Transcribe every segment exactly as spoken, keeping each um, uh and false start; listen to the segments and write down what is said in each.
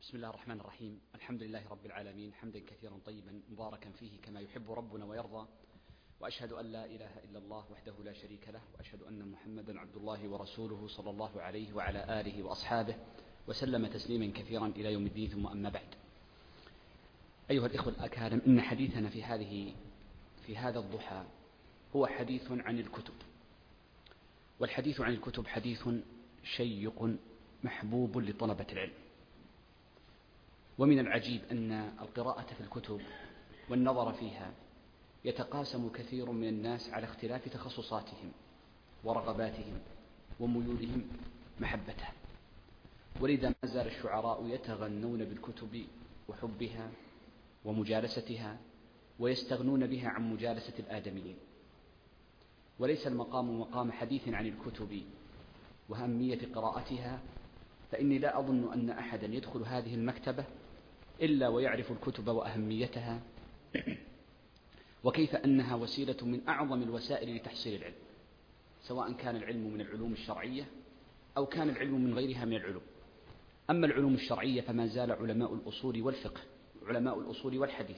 بسم الله الرحمن الرحيم. الحمد لله رب العالمين، حمدا كثيرا طيبا مباركا فيه كما يحب ربنا ويرضى، وأشهد أن لا إله إلا الله وحده لا شريك له، وأشهد أن محمدا عبد الله ورسوله صلى الله عليه وعلى آله وأصحابه وسلم تسليما كثيرا إلى يوم الدين. ثم أما بعد، أيها الإخوة الأكارم، إن حديثنا في هذه في هذا الضحى هو حديث عن الكتب، والحديث عن الكتب حديث شيق محبوب لطلبة العلم. ومن العجيب أن القراءة في الكتب والنظر فيها يتقاسم كثير من الناس على اختلاف تخصصاتهم ورغباتهم وميولهم محبتها، ولذا ما زال الشعراء يتغنون بالكتب وحبها ومجالستها، ويستغنون بها عن مجالسة الآدميين. وليس المقام مقام حديث عن الكتب وأهمية قراءتها، فإني لا أظن أن أحدا يدخل هذه المكتبة إلا ويعرف الكتب وأهميتها، وكيف أنها وسيلة من أعظم الوسائل لتحصيل العلم، سواء كان العلم من العلوم الشرعية أو كان العلم من غيرها من العلوم. أما العلوم الشرعية فما زال علماء الأصول والفقه، علماء الأصول والحديث،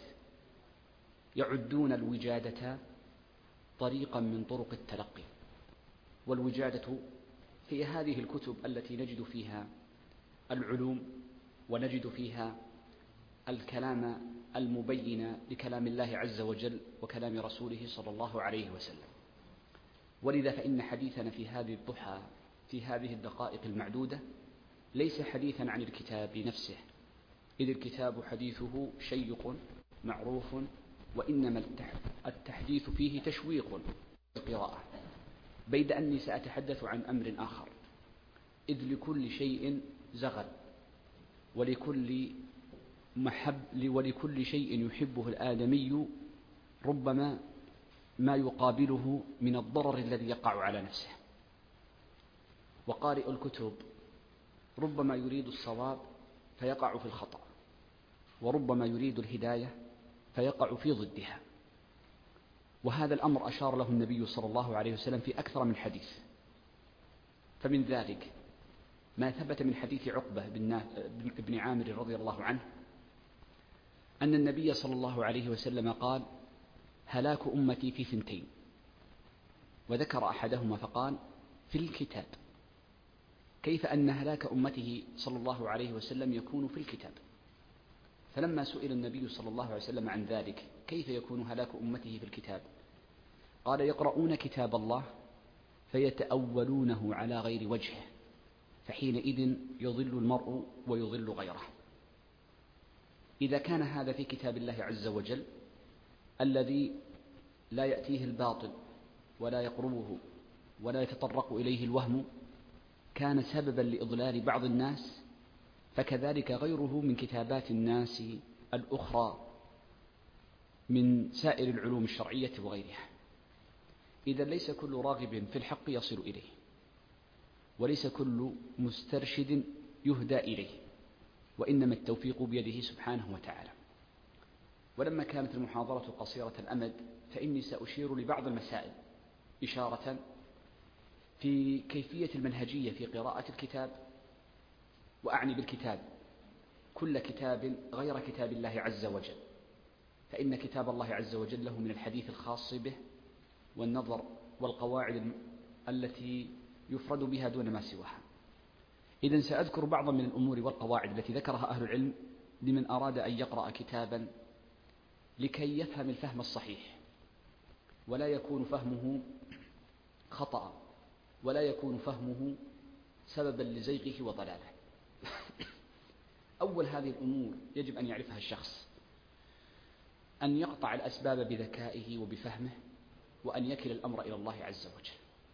يعدون الوجادة طريقا من طرق التلقي، والوجادة هي هذه الكتب التي نجد فيها العلوم ونجد فيها الكلام المبين لكلام الله عز وجل وكلام رسوله صلى الله عليه وسلم. ولذا فإن حديثنا في هذه الضحى في هذه الدقائق المعدودة ليس حديثا عن الكتاب نفسه، إذ الكتاب حديثه شيق معروف، وإنما التحديث فيه تشويق القراءة، بيد أني سأتحدث عن أمر آخر، إذ لكل شيء زغل، ولكل محب ولكل شيء يحبه الآدمي ربما ما يقابله من الضرر الذي يقع على نفسه. وقارئ الكتب ربما يريد الصواب فيقع في الخطأ، وربما يريد الهداية فيقع في ضدها. وهذا الأمر أشار له النبي صلى الله عليه وسلم في أكثر من حديث. فمن ذلك ما ثبت من حديث عقبة بن عامر رضي الله عنه أن النبي صلى الله عليه وسلم قال: هلاك أمتي في ثنتين، وذكر أحدهما فقال: في الكتاب. كيف أن هلاك أمته صلى الله عليه وسلم يكون في الكتاب؟ فلما سئل النبي صلى الله عليه وسلم عن ذلك، كيف يكون هلاك أمته في الكتاب؟ قال: يقرؤون كتاب الله فيتأولونه على غير وجهه، فحينئذ يضل المرء ويضل غيره. إذا كان هذا في كتاب الله عز وجل الذي لا يأتيه الباطل ولا يقربه ولا يتطرق إليه الوهم كان سببا لإضلال بعض الناس، فكذلك غيره من كتابات الناس الأخرى من سائر العلوم الشرعية وغيرها. إذا ليس كل راغب في الحق يصل إليه، وليس كل مسترشد يهدى إليه، وإنما التوفيق بيده سبحانه وتعالى. ولما كانت المحاضرة قصيرة الأمد فإني سأشير لبعض المسائل إشارة في كيفية المنهجية في قراءة الكتاب، وأعني بالكتاب كل كتاب غير كتاب الله عز وجل، فإن كتاب الله عز وجل له من الحديث الخاص به والنظر والقواعد التي يفرد بها دون ما سواها. إذن سأذكر بعضا من الأمور والقواعد التي ذكرها أهل العلم لمن أراد أن يقرأ كتابا لكي يفهم الفهم الصحيح، ولا يكون فهمه خطأ، ولا يكون فهمه سببا لزيغه وضلاله. أول هذه الأمور يجب أن يعرفها الشخص، أن يقطع الأسباب بذكائه وبفهمه، وأن يكل الأمر إلى الله عز وجل.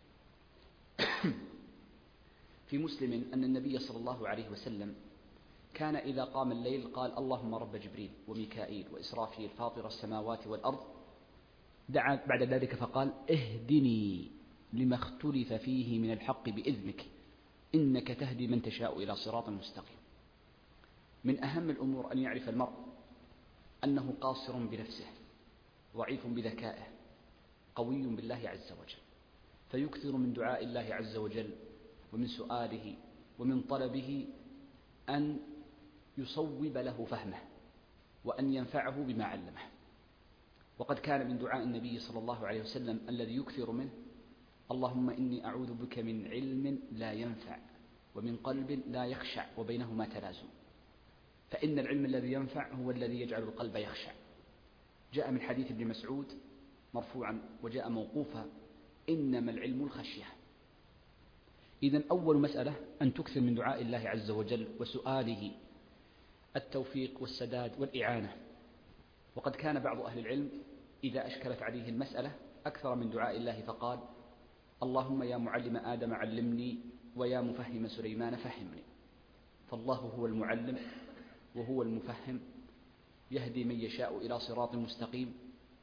في مسلم أن النبي صلى الله عليه وسلم كان إذا قام الليل قال: اللهم رب جبريل وميكائيل وإسرافيل فاطر السماوات والأرض، دعا بعد ذلك فقال: اهدني لما اختلف فيه من الحق بإذنك إنك تهدي من تشاء إلى صراط مستقيم. من أهم الأمور أن يعرف المرء أنه قاصر بنفسه، ضعيف بذكائه، قوي بالله عز وجل، فيكثر من دعاء الله عز وجل ومن سؤاله ومن طلبه أن يصوب له فهمه وأن ينفعه بما علمه. وقد كان من دعاء النبي صلى الله عليه وسلم الذي يكثر منه: اللهم إني أعوذ بك من علم لا ينفع ومن قلب لا يخشع وبينهما تلازم. فإن العلم الذي ينفع هو الذي يجعل القلب يخشع. جاء من حديث ابن مسعود مرفوعا وجاء موقوفا: إنما العلم الخشية. إذن أول مسألة أن تكثر من دعاء الله عز وجل وسؤاله التوفيق والسداد والإعانة. وقد كان بعض أهل العلم إذا أشكلت عليه المسألة أكثر من دعاء الله فقال: اللهم يا معلم آدم علمني ويا مفهم سليمان فهمني. فالله هو المعلم وهو المفهم، يهدي من يشاء إلى صراط مستقيم.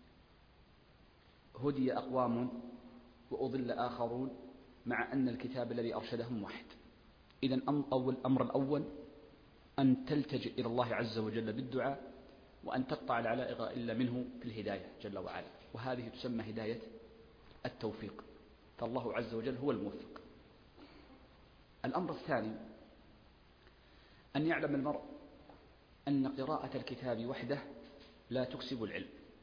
هدي أقوام وأضل آخرون، مع أن الكتاب الذي أرشدهم واحد. إذن أول الأمر الأول أن تلتجئ إلى الله عز وجل بالدعاء، وأن تقطع العلائق إلا منه في الهداية جل وعلا، وهذه تسمى هداية التوفيق، فالله عز وجل هو الموفق. الأمر الثاني أن يعلم المرء أن قراءة الكتاب وحده لا تكسب العلم.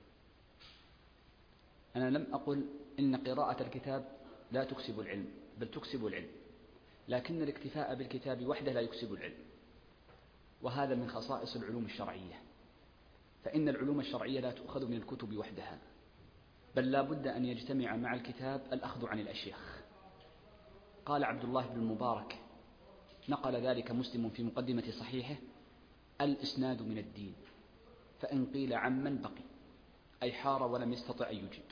أنا لم أقل إن قراءة الكتاب لا تكسب العلم، بل تكسب العلم، لكن الاكتفاء بالكتاب وحده لا يكسب العلم، وهذا من خصائص العلوم الشرعية. فإن العلوم الشرعية لا تؤخذ من الكتب وحدها، بل لا بد أن يجتمع مع الكتاب الأخذ عن الأشياخ. قال عبد الله بن المبارك، نقل ذلك مسلم في مقدمة صحيحه: الإسناد من الدين، فإن قيل عمن بقي، أي حار ولم يستطع أن يجيب.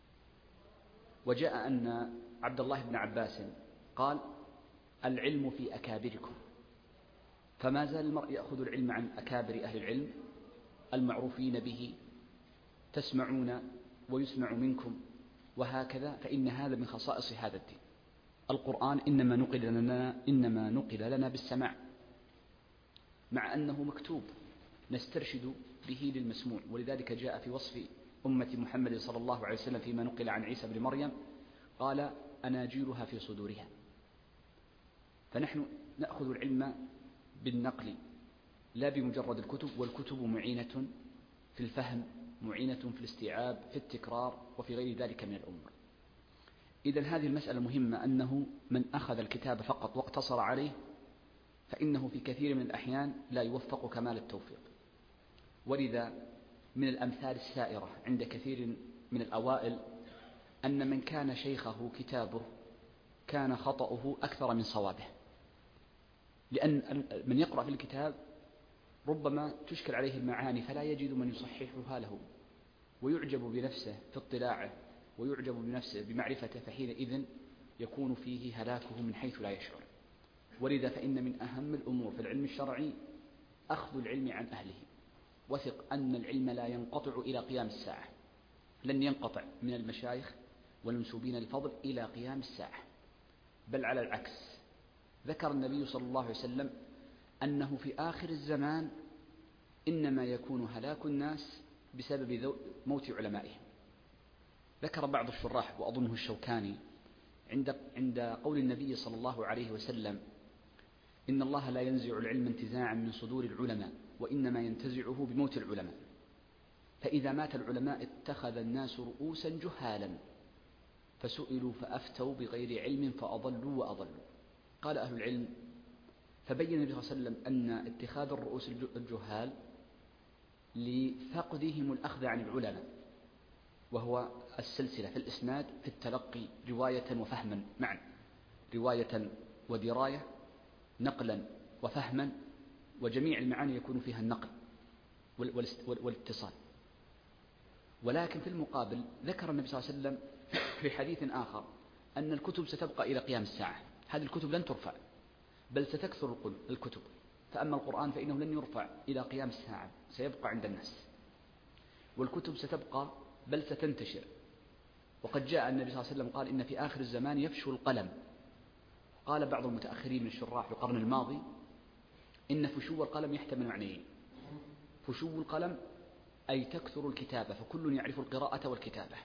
وجاء أن عبد الله بن عباس قال: العلم في أكابركم. فما زال المرء يأخذ العلم عن أكابر أهل العلم المعروفين به: تسمعون ويسمع منكم، وهكذا. فإن هذا من خصائص هذا الدين. القرآن إنما نقل لنا إنما نقل لنا بالسماع، مع أنه مكتوب نسترشد به للمسموع. ولذلك جاء في وصف أمة محمد صلى الله عليه وسلم فيما نقل عن عيسى بن مريم قال: أناجيلها في صدورها. فنحن نأخذ العلم بالنقل لا بمجرد الكتب، والكتب معينة في الفهم، معينة في الاستيعاب، في التكرار، وفي غير ذلك من الأمور. إذن هذه المسألة مهمة، أنه من أخذ الكتاب فقط واقتصر عليه فإنه في كثير من الأحيان لا يوفق كمال التوفيق. ولذا من الأمثال السائرة عند كثير من الأوائل أن من كان شيخه كتابه كان خطأه أكثر من صوابه، لأن من يقرأ في الكتاب ربما تشكل عليه المعاني فلا يجد من يصححها له، ويعجب بنفسه في اطلاعه، ويعجب بنفسه بمعرفته، فحينئذ يكون فيه هلاكه من حيث لا يشعر. ولذا فإن من أهم الأمور في العلم الشرعي أخذ العلم عن أهله. وثق أن العلم لا ينقطع إلى قيام الساعة، لن ينقطع من المشايخ والمنسوبين للفضل إلى قيام الساعة، بل على العكس. ذكر النبي صلى الله عليه وسلم أنه في آخر الزمان إنما يكون هلاك الناس بسبب موت علمائهم. ذكر بعض الشراح وأظنه الشوكاني عند عند قول النبي صلى الله عليه وسلم: إن الله لا ينزع العلم انتزاعا من صدور العلماء، وإنما ينتزعه بموت العلماء. فإذا مات العلماء اتخذ الناس رؤوسا جهالا، فسئلوا فأفتوا بغير علم فأضلوا وأضلوا. قال أهل العلم: فبين النبي صلى الله عليه وسلم أن اتخاذ الرؤوس الجهال لفقدهم الأخذ عن العلماء، وهو السلسلة في الإسناد في التلقي رواية وفهما معا، رواية ودراية، نقلا وفهما، وجميع المعاني يكون فيها النقل والاتصال. ولكن في المقابل ذكر النبي صلى الله عليه وسلم في حديث آخر أن الكتب ستبقى إلى قيام الساعة. هذه الكتب لن ترفع، بل ستكثر الكتب. فأما القرآن فإنه لن يرفع إلى قيام الساعة، سيبقى عند الناس. والكتب ستبقى بل ستنتشر. وقد جاء النبي صلى الله عليه وسلم قال: إن في آخر الزمان يفشو القلم. قال بعض المتأخرين من الشراح في القرن الماضي: إن فشو القلم يحتمل معنيين. فشو القلم أي تكثر الكتابة، فكل يعرف القراءة والكتابة.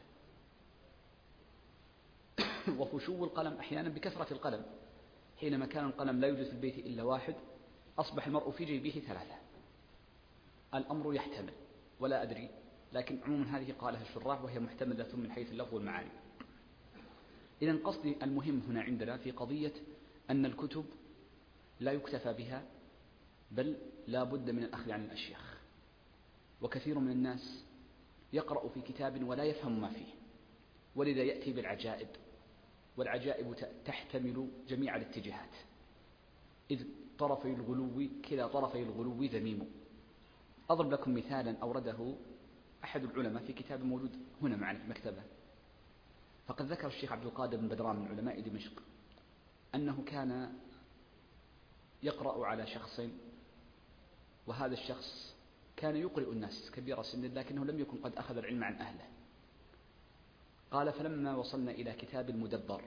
وفشو القلم أحيانا بكثرة القلم، حينما كان القلم لا يوجد في البيت إلا واحد، أصبح المرء في جيبه ثلاثة. الأمر يحتمل ولا أدري، لكن عموما هذه قالها الشراح وهي محتملة من حيث اللفظ والمعاني. إذن قصدي المهم هنا عندنا في قضية أن الكتب لا يكتفى بها، بل لا بد من الأخذ عن الأشياخ. وكثير من الناس يقرأ في كتاب ولا يفهم ما فيه، ولذا يأتي بالعجائب، والعجائب تحتمل جميع الاتجاهات، إذ طرفي الغلو كلا طرفي الغلو ذميم. أضرب لكم مثالا أورده أحد العلماء في كتاب موجود هنا معنا في المكتبة. فقد ذكر الشيخ عبد القادر بن بدران من علماء دمشق أنه كان يقرأ على شخص، وهذا الشخص كان يقرئ الناس كبير سن، لكنه لم يكن قد أخذ العلم عن أهله. قال: فلما وصلنا إلى كتاب المدبر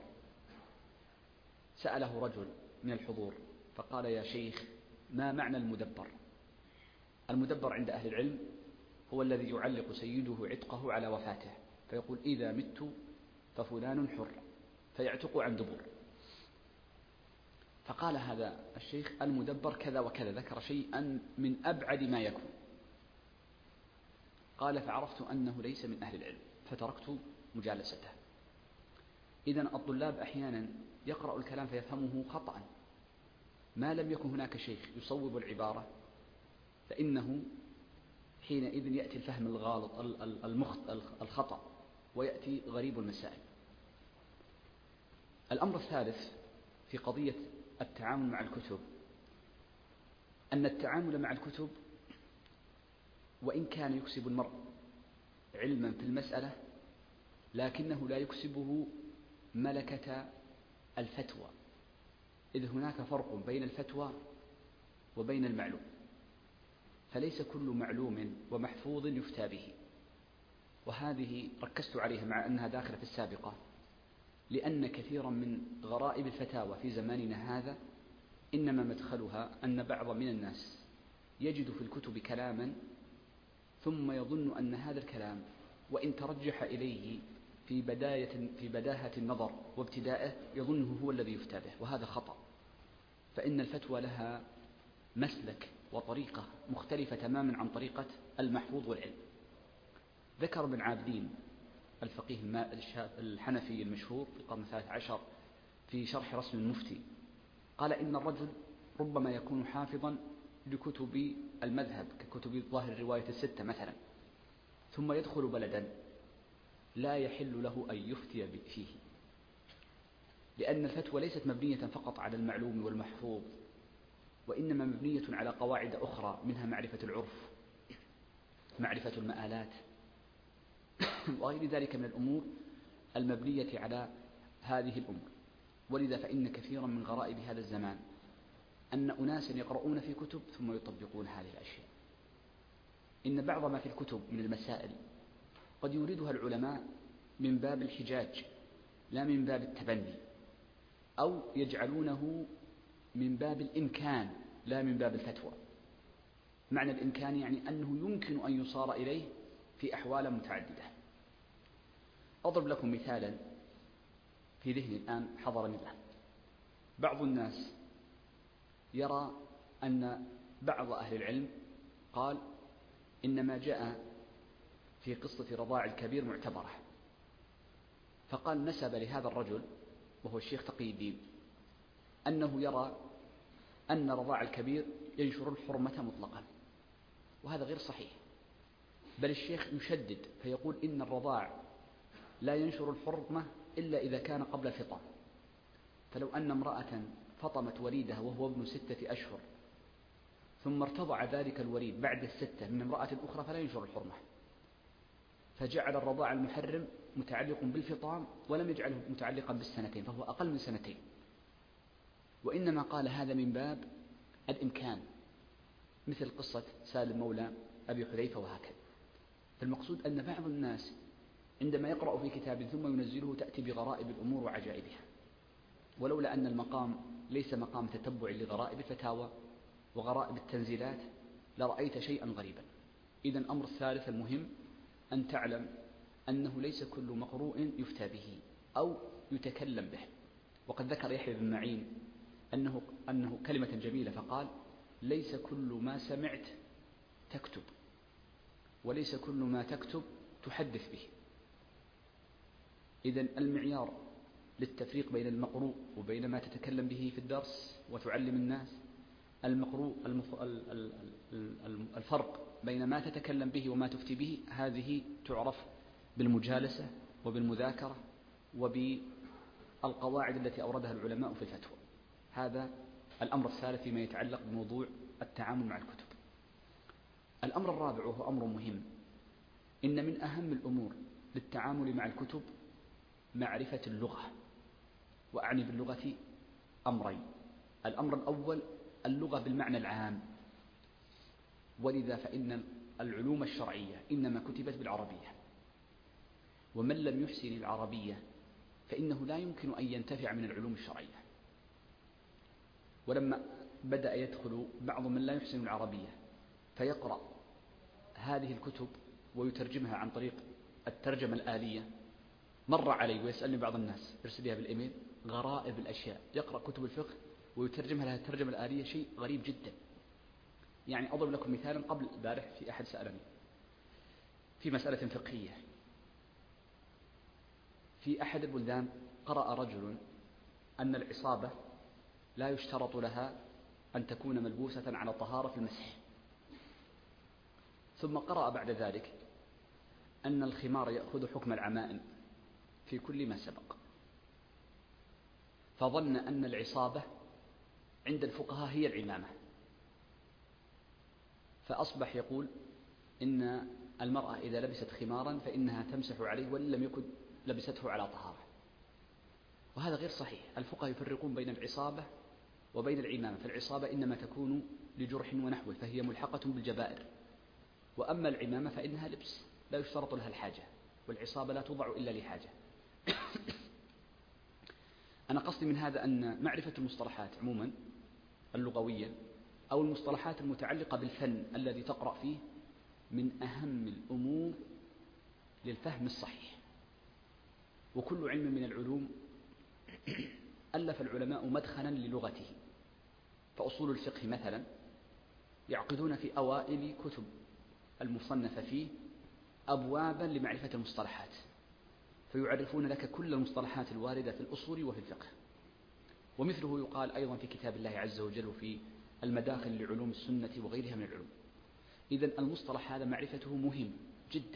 سأله رجل من الحضور فقال: يا شيخ، ما معنى المدبر؟ المدبر عند أهل العلم هو الذي يعلق سيده عتقه على وفاته، فيقول: إذا مت ففلان حر، فيعتق عن دبر. فقال هذا الشيخ: المدبر كذا وكذا، ذكر شيئا من أبعد ما يكون. قال: فعرفت أنه ليس من أهل العلم فتركت مجالسته. إذن الطلاب أحيانا يقرأ الكلام فيفهمه خطأ، ما لم يكن هناك شيخ يصوب العبارة فإنه حينئذ يأتي الفهم الغالط الخطأ ويأتي غريب المسائل. الأمر الثالث في قضية التعامل مع الكتب أن التعامل مع الكتب وإن كان يكسب المرء علما في المسألة، لكنه لا يكسبه ملكة الفتوى، إذ هناك فرق بين الفتوى وبين المعلوم، فليس كل معلوم ومحفوظ يفتى به. وهذه ركزت عليها مع أنها داخلة في السابقة، لأن كثيرا من غرائب الفتاوى في زماننا هذا إنما مدخلها أن بعض من الناس يجد في الكتب كلاما ثم يظن أن هذا الكلام وإن ترجح إليه في بداية في بداهة النظر وابتدائه يظنه هو الذي يفتى به، وهذا خطأ. فإن الفتوى لها مسلك وطريقة مختلفة تماما عن طريقة المحفوظ والعلم. ذكر ابن عابدين الفقيه الحنفي المشهور في القرن الثالث عشر في شرح رسم المفتي، قال: إن الرجل ربما يكون حافظا لكتب المذهب ككتب ظاهر الرواية الستة مثلا، ثم يدخل بلدا لا يحل له أن يفتي فيه، لأن الفتوى ليست مبنية فقط على المعلوم والمحفوظ، وإنما مبنية على قواعد أخرى، منها معرفة العرف، معرفة المآلات وغير ذلك من الأمور المبنية على هذه الأمور. ولذا فإن كثيرا من غرائب هذا الزمان أن أناسا يقرؤون في كتب ثم يطبقون هذه الأشياء. إن بعض ما في الكتب من المسائل قد يريدها العلماء من باب الحجاج لا من باب التبني، أو يجعلونه من باب الإمكان لا من باب الفتوى. معنى الإمكان يعني أنه يمكن أن يصار إليه في أحوال متعددة. أضرب لكم مثالا في ذهني الآن حضرني الآن. بعض الناس يرى أن بعض أهل العلم قال إن ما جاء في قصة رضاع الكبير معتبرة، فقال نسب لهذا الرجل وهو الشيخ تقي الدين أنه يرى أن رضاع الكبير ينشر الحرمة مطلقا، وهذا غير صحيح، بل الشيخ يشدد فيقول إن الرضاع لا ينشر الحرمة إلا إذا كان قبل الفطام. فلو أن امرأة فطمت وليدها وهو ابن ستة أشهر ثم ارتضع ذلك الوليد بعد الستة من امرأة أخرى فلا ينشر الحرمة، فجعل الرضاع المحرم متعلق بالفطام ولم يجعله متعلقا بالسنتين، فهو أقل من سنتين، وإنما قال هذا من باب الإمكان، مثل قصة سالم مولى أبي حذيفة وهكذا. فالمقصود أن بعض الناس عندما يقرأ في كتاب ثم ينزله تأتي بغرائب الأمور وعجائبها، ولولا أن المقام ليس مقام تتبع لغرائب الفتاوى وغرائب التنزيلات لرأيت شيئا غريبا. إذن الأمر الثالث المهم أن تعلم أنه ليس كل مقروء يفتى به أو يتكلم به. وقد ذكر يحيى بن معين أنه, أنه كلمة جميلة فقال ليس كل ما سمعت تكتب، وليس كل ما تكتب تحدث به. إذن المعيار للتفريق بين المقروء وبين ما تتكلم به في الدرس وتعلم الناس، المقروء الفرق بين ما تتكلم به وما تفتي به، هذه تعرف بالمجالسة وبالمذاكرة وبالقواعد التي أوردها العلماء في الفتوى. هذا الأمر الثالث فيما يتعلق بموضوع التعامل مع الكتب. الأمر الرابع وهو أمر مهم، إن من أهم الأمور للتعامل مع الكتب معرفة اللغة، وأعني باللغة أمرين. الأمر الأول اللغة بالمعنى العام، ولذا فإن العلوم الشرعية إنما كتبت بالعربية، ومن لم يحسن العربية فإنه لا يمكن أن ينتفع من العلوم الشرعية. ولما بدأ يدخل بعض من لا يحسن العربية فيقرأ هذه الكتب ويترجمها عن طريق الترجمة الآلية، مر علي ويسألني بعض الناس يرسل لها بالإيميل غرائب الأشياء، يقرأ كتب الفقه ويترجمها لها الترجمة الآلية، شيء غريب جدا. يعني أضرب لكم مثالا، قبل البارح في أحد سألني في مسألة فقهية في أحد البلدان، قرأ رجل أن العصابة لا يشترط لها أن تكون ملبوسة على طهارة في المسح، ثم قرأ بعد ذلك أن الخمار يأخذ حكم العمائم في كل ما سبق، فظن أن العصابة عند الفقهاء هي العمامة، فأصبح يقول إن المرأة إذا لبست خمارا فإنها تمسح عليه وإن لم يكن لبسته على طهارة، وهذا غير صحيح. الفقهاء يفرقون بين العصابة وبين العمامة، فالعصابة إنما تكون لجرح ونحوه فهي ملحقة بالجبائر، وأما العمامة فإنها لبس لا يشترط لها الحاجة، والعصابة لا توضع إلا لحاجة. أنا قصدي من هذا أن معرفة المصطلحات عموما اللغوية أو المصطلحات المتعلقة بالفن الذي تقرأ فيه من أهم الأمور للفهم الصحيح. وكل علم من العلوم ألف العلماء مدخلا للغته، فأصول الفقه مثلا يعقدون في أوائل كتب المصنفة فيه أبوابا لمعرفة المصطلحات، فيعرفون لك كل المصطلحات الواردة في الأصول وفي الفقه. ومثله يقال أيضا في كتاب الله عز وجل وفي المداخل لعلوم السنة وغيرها من العلوم. إذن المصطلح هذا معرفته مهم جدا،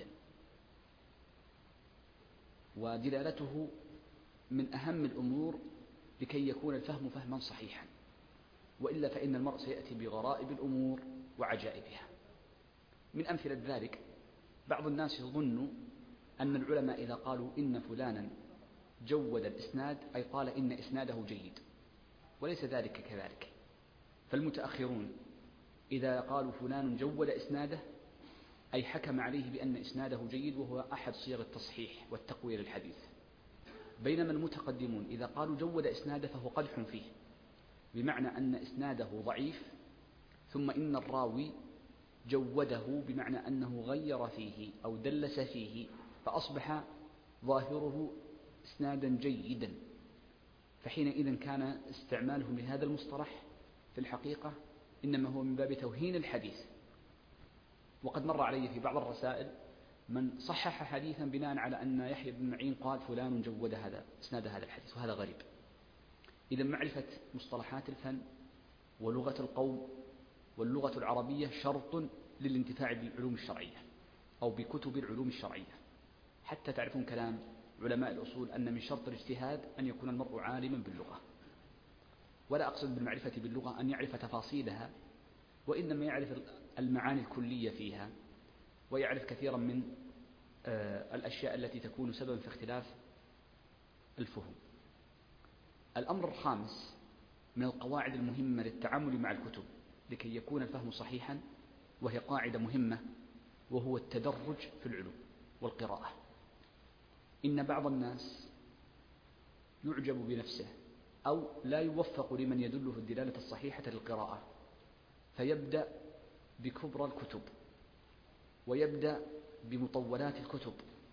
ودلالته من أهم الأمور لكي يكون الفهم فهما صحيحا، وإلا فإن المرء سيأتي بغرائب الأمور وعجائبها. من أمثلة ذلك بعض الناس يظن أن العلماء إذا قالوا إن فلانا جود الإسناد أي قال إن إسناده جيد، وليس ذلك كذلك. فالمتأخرون إذا قالوا فلان جود إسناده أي حكم عليه بأن إسناده جيد، وهو أحد صيغ التصحيح والتقوية للحديث. بينما المتقدمون إذا قالوا جود إسناده فهو قدح فيه، بمعنى أن إسناده ضعيف، ثم إن الراوي جوده بمعنى أنه غير فيه أو دلس فيه فأصبح ظاهره إسنادا جيدا. فحينئذ كان استعمالهم لهذا المصطلح في الحقيقة إنما هو من باب توهين الحديث. وقد مر علي في بعض الرسائل من صحح حديثا بناء على أن يحيى بن معين قال فلان جود هذا إسناد هذا الحديث، وهذا غريب. إذا معرفة مصطلحات الفن ولغة القوم واللغة العربية شرط للانتفاع بالعلوم الشرعية أو بكتب العلوم الشرعية، حتى تعرفون كلام علماء الأصول أن من شرط الاجتهاد أن يكون المرء عالما باللغة. ولا أقصد بالمعرفة باللغة أن يعرف تفاصيلها، وإنما يعرف المعاني الكلية فيها، ويعرف كثيرا من الأشياء التي تكون سببا في اختلاف الفهم. الأمر الخامس من القواعد المهمة للتعامل مع الكتب لكي يكون الفهم صحيحا، وهي قاعدة مهمة، وهو التدرج في العلوم والقراءة. إن بعض الناس يعجب بنفسه أو لا يوفق لمن يدله الدلالة الصحيحة للقراءة، فيبدأ بكبرى الكتب ويبدأ بمطولات الكتب،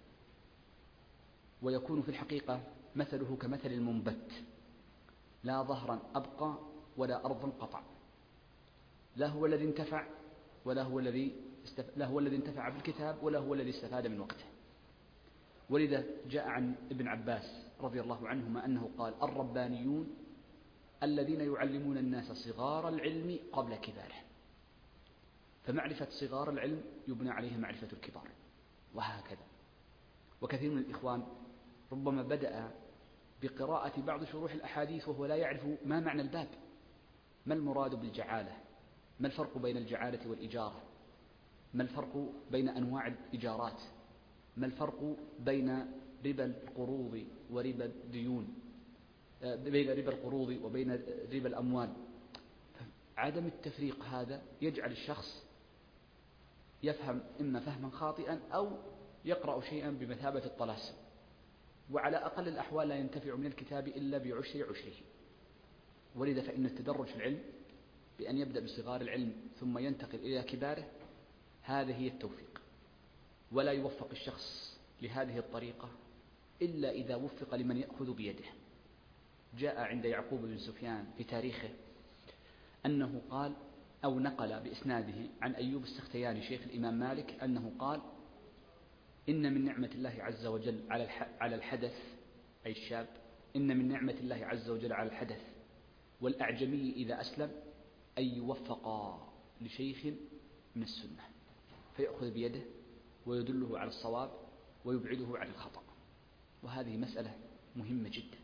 ويكون في الحقيقة مثله كمثل المنبت، لا ظهرا أبقى ولا أرضا قطع. لا هو الذي انتفع ولا هو الذي استف... لا هو الذي انتفع بالكتاب ولا هو الذي استفاد من وقته. ولذا جاء عن ابن عباس رضي الله عنهما أنه قال: الربانيون الذين يعلمون الناس صغار العلم قبل كباره. فمعرفة صغار العلم يبنى عليها معرفة الكبار، وهكذا. وكثير من الإخوان ربما بدأ بقراءة بعض شروح الأحاديث وهو لا يعرف ما معنى الباب، ما المراد بالجعالة، ما الفرق بين الجعالة والإجارة، ما الفرق بين أنواع الإجارات، ما الفرق بين ربا القروض وربا الديون، بين ربا القروض وبين ربا الأموال. عدم التفريق هذا يجعل الشخص يفهم إما فهما خاطئا أو يقرأ شيئا بمثابة الطلاسم، وعلى أقل الأحوال لا ينتفع من الكتاب إلا بعشر عشره. ولذا فإن التدرج في العلم بأن يبدأ بصغار العلم ثم ينتقل إلى كباره، هذه هي التوفيق. ولا يوفق الشخص لهذه الطريقة إلا إذا وفق لمن يأخذ بيده. جاء عند يعقوب بن سفيان في تاريخه أنه قال أو نقل بإسناده عن أيوب السختياني شيخ الإمام مالك أنه قال: إن من نعمة الله عز وجل على الحدث، أي الشاب، إن من نعمة الله عز وجل على الحدث والأعجمي إذا أسلم أن يوفق لشيخ من السنة فيأخذ بيده ويدله على الصواب ويبعده عن الخطأ. وهذه مسألة مهمة جدا.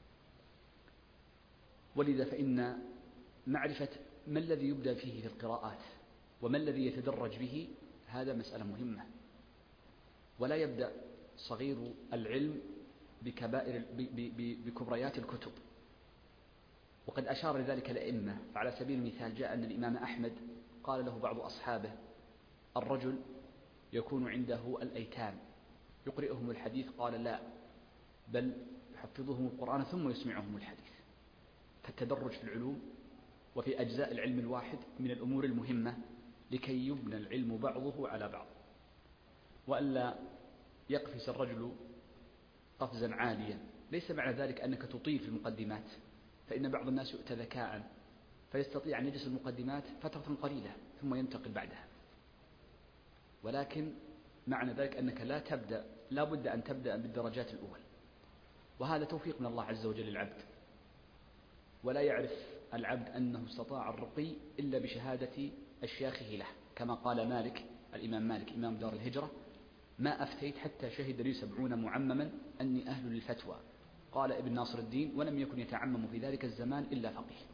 ولذا فإن معرفة ما الذي يبدأ فيه في القراءات وما الذي يتدرج به هذا مسألة مهمة. ولا يبدأ صغير العلم بكبائر بكبريات الكتب، وقد أشار لذلك الأئمة. فعلى سبيل المثال جاء أن الإمام أحمد قال له بعض أصحابه: الرجل يكون عنده الأيتام يقرئهم الحديث، قال: لا، بل يحفظهم القرآن ثم يسمعهم الحديث. فالتدرج في العلوم وفي أجزاء العلم الواحد من الأمور المهمة لكي يبنى العلم بعضه على بعض، وألا يقفز الرجل قفزا عاليا. ليس معنى ذلك أنك تطيل في المقدمات، فإن بعض الناس يؤتى ذكاء فيستطيع أن يجلس المقدمات فترة قليلة ثم ينتقل بعدها. ولكن معنى ذلك أنك لا تبدأ لا بد أن تبدأ بالدرجات الأول، وهذا توفيق من الله عز وجل للعبد. ولا يعرف العبد أنه استطاع الرقي إلا بشهادة أشياخه له، كما قال مالك، الإمام مالك إمام دار الهجرة: ما أفتيت حتى شهد لي سبعون معمما أني أهل للفتوى. قال ابن ناصر الدين: ولم يكن يتعمم في ذلك الزمان إلا فقيه.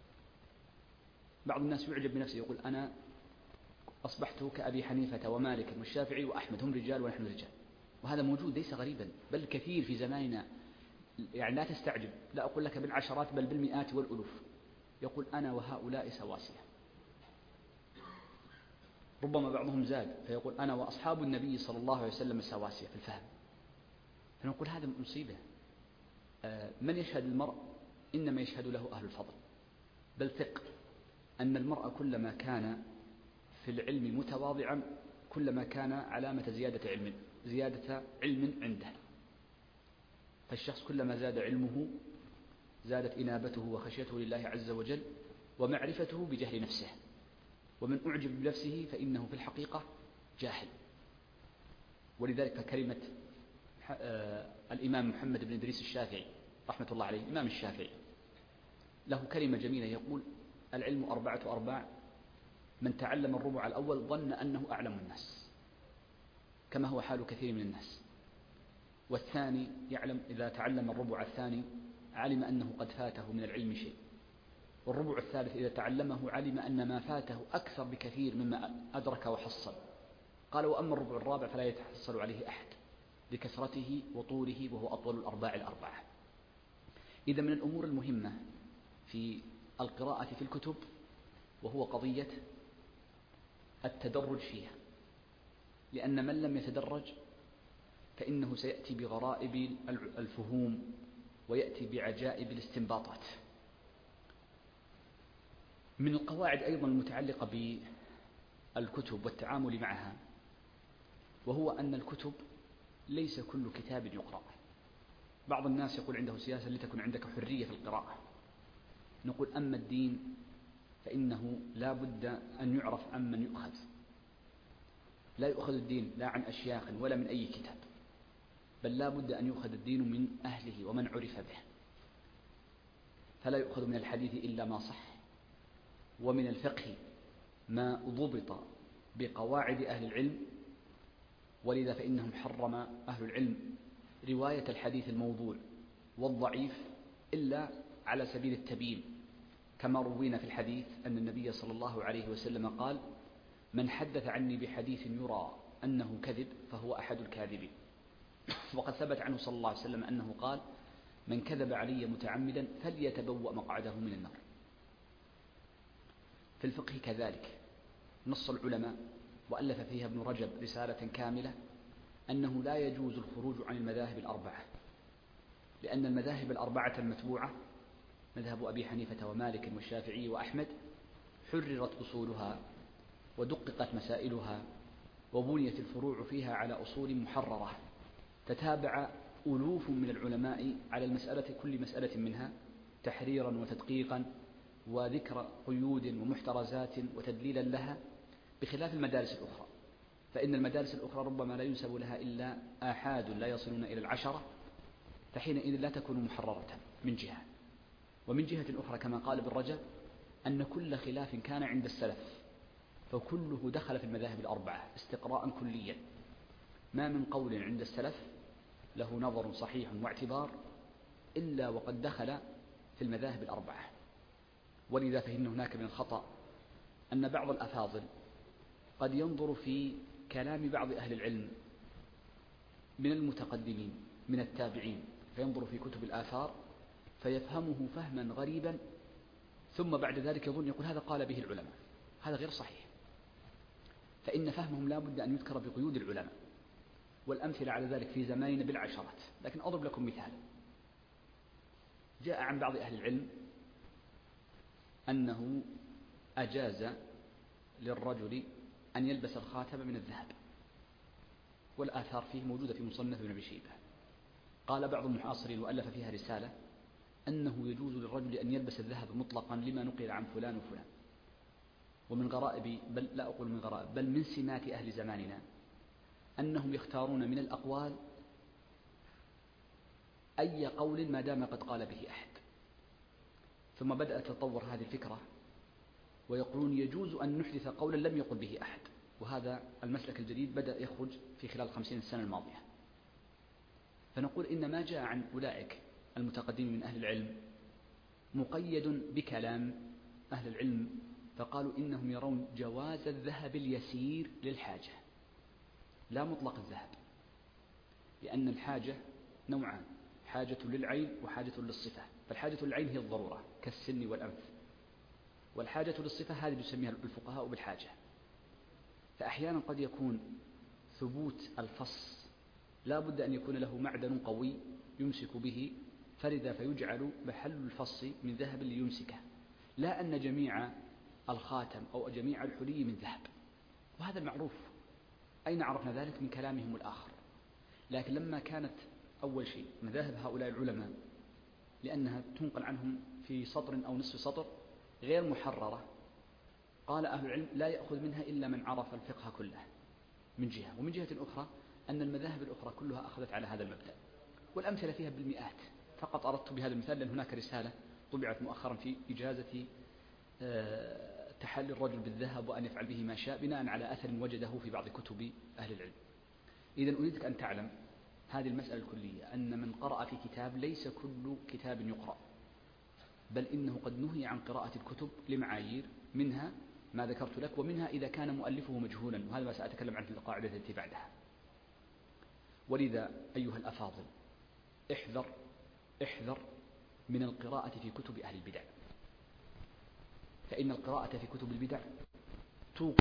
بعض الناس يعجب بنفسه يقول: أنا أصبحت كأبي حنيفة ومالك والشافعي وأحمد، هم رجال ونحن رجال. وهذا موجود ليس غريبا، بل كثير في زماننا. يعني لا تستعجب، لا أقول لك بالعشرات بل بالمئات والألوف يقول: أنا وهؤلاء سواسية. ربما بعضهم زاد فيقول: أنا وأصحاب النبي صلى الله عليه وسلم سواسية في الفهم. فنقول هذا مصيبة. من يشهد المرء إنما يشهد له أهل الفضل. بل ثق أن المرء كلما كان في العلم متواضعا كلما كان علامة زيادة علم زيادة علم عنده. فالشخص كلما زاد علمه زادت إنابته وخشيته لله عز وجل ومعرفته بجهل نفسه. ومن أعجب بنفسه فإنه في الحقيقة جاهل. ولذلك كلمة الإمام محمد بن إدريس الشافعي رحمة الله عليه، الإمام الشافعي، له كلمة جميلة يقول: العلم أربعة أرباع، من تعلم الربع الأول ظن أنه أعلم الناس، كما هو حال كثير من الناس. والثاني يعلم إذا تعلم الربع الثاني علم أنه قد فاته من العلم شيء. والربع الثالث إذا تعلمه علم أن ما فاته أكثر بكثير مما أدرك وحصل. قال: وأما الربع الرابع فلا يتحصل عليه أحد لكثرته وطوله، وهو أطول الأرباع الأربعة. إذا من الأمور المهمة في القراءة في الكتب وهو قضية التدرج فيها، لأن من لم يتدرج فإنه سيأتي بغرائب الفهوم ويأتي بعجائب الاستنباطات. من القواعد أيضا المتعلقة بالكتب والتعامل معها، وهو أن الكتب ليس كل كتاب يقرأ. بعض الناس يقول عنده سياسة لتكن عندك حرية في القراءة. نقول: أما الدين فإنه لا بد أن يعرف عن من يؤخذ. لا يؤخذ الدين لا عن أشياخ ولا من أي كتاب، بل لا بد أن يؤخذ الدين من أهله ومن عرف به. فلا يؤخذ من الحديث إلا ما صح، ومن الفقه ما ضبط بقواعد أهل العلم. ولذا فإنهم حرم أهل العلم رواية الحديث الموضوع والضعيف إلا على سبيل التبيين، كما روينا في الحديث أن النبي صلى الله عليه وسلم قال: من حدث عني بحديث يرى أنه كذب فهو أحد الكاذبين. وقد ثبت عنه صلى الله عليه وسلم أنه قال: من كذب علي متعمدا فليتبوأ مقعده من النار. في الفقه كذلك نص العلماء، وألف فيها ابن رجب رسالة كاملة، أنه لا يجوز الخروج عن المذاهب الأربعة، لأن المذاهب الأربعة المتبوعة مذهب أبي حنيفة ومالك والشافعي وأحمد حررت أصولها ودققت مسائلها وبنيت الفروع فيها على أصول محررة، تتابع ألوف من العلماء على المسألة كل مسألة منها تحريرا وتدقيقا وذكر قيود ومحترزات وتدليلا لها، بخلاف المدارس الأخرى. فإن المدارس الأخرى ربما لا ينسب لها إلا آحاد لا يصلون إلى العشرة، فحينئذ لا تكون محررة من جهة. ومن جهة أخرى كما قال ابن رجب أن كل خلاف كان عند السلف فكله دخل في المذاهب الأربعة استقراء كليا، ما من قول عند السلف له نظر صحيح واعتبار إلا وقد دخل في المذاهب الأربعة. ولذا فإن هناك من الخطأ أن بعض الأفاضل قد ينظر في كلام بعض أهل العلم من المتقدمين من التابعين، فينظر في كتب الآثار فيفهمه فهما غريبا، ثم بعد ذلك يظن يقول هذا قال به العلماء. هذا غير صحيح، فإن فهمهم لا بد أن يذكر بقيود العلماء، والأمثلة على ذلك في زماننا بالعشرات. لكن أضرب لكم مثال. جاء عن بعض أهل العلم أنه أجاز للرجل أن يلبس الخاتم من الذهب، والآثار فيه موجودة في مصنف ابن أبي شيبة. قال بعض المعاصرين وألف فيها رسالة أنه يجوز للرجل أن يلبس الذهب مطلقا لما نقل عن فلان وفلان. ومن غرائب، بل لا أقول من غرائب، بل من سمات أهل زماننا أنهم يختارون من الأقوال أي قول ما دام قد قال به أحد. ثم بدأت تتطور هذه الفكرة ويقولون يجوز أن نحدث قولا لم يقل به أحد، وهذا المسلك الجديد بدأ يخرج في خلال خمسين السنة الماضية. فنقول إن ما جاء عن أولئك المتقدمين من أهل العلم مقيد بكلام أهل العلم، فقالوا إنهم يرون جواز الذهب اليسير للحاجة لا مطلق الذهب، لأن الحاجة نوعان: حاجة للعين وحاجة للصفة. فالحاجة للعين هي الضرورة كالسن والأنف، والحاجة للصفة هذه يسميها الفقهاء بالحاجة. فأحيانا قد يكون ثبوت الفص لا بد أن يكون له معدن قوي يمسك به، فلذا فيجعل محل الفص من ذهب ليمسكه، لا أن جميع الخاتم أو جميع الحلي من ذهب. وهذا المعروف. أين عرفنا ذلك؟ من كلامهم الآخر. لكن لما كانت أول شيء مذاهب هؤلاء العلماء لأنها تنقل عنهم في سطر أو نصف سطر غير محررة، قال أهل العلم لا يأخذ منها إلا من عرف الفقه كله من جهة. ومن جهة أخرى أن المذاهب الأخرى كلها أخذت على هذا المبدأ، والأمثلة فيها بالمئات. فقط أردت بهذا المثال لأن هناك رسالة طبعت مؤخرا في إجازة تحلي الرجل بالذهب وأن يفعل به ما شاء بناء على أثر وجده في بعض كتب أهل العلم. إذن أريدك أن تعلم هذه المسألة الكلية، أن من قرأ في كتاب ليس كل كتاب يقرأ، بل إنه قد نهي عن قراءة الكتب لمعايير، منها ما ذكرت لك، ومنها إذا كان مؤلفه مجهولا، وهذا ما سأتكلم عنه في القاعدة التي بعدها. ولذا أيها الأفاضل احذر احذر من القراءة في كتب أهل البدع، فإن القراءة في كتب البدع توقع.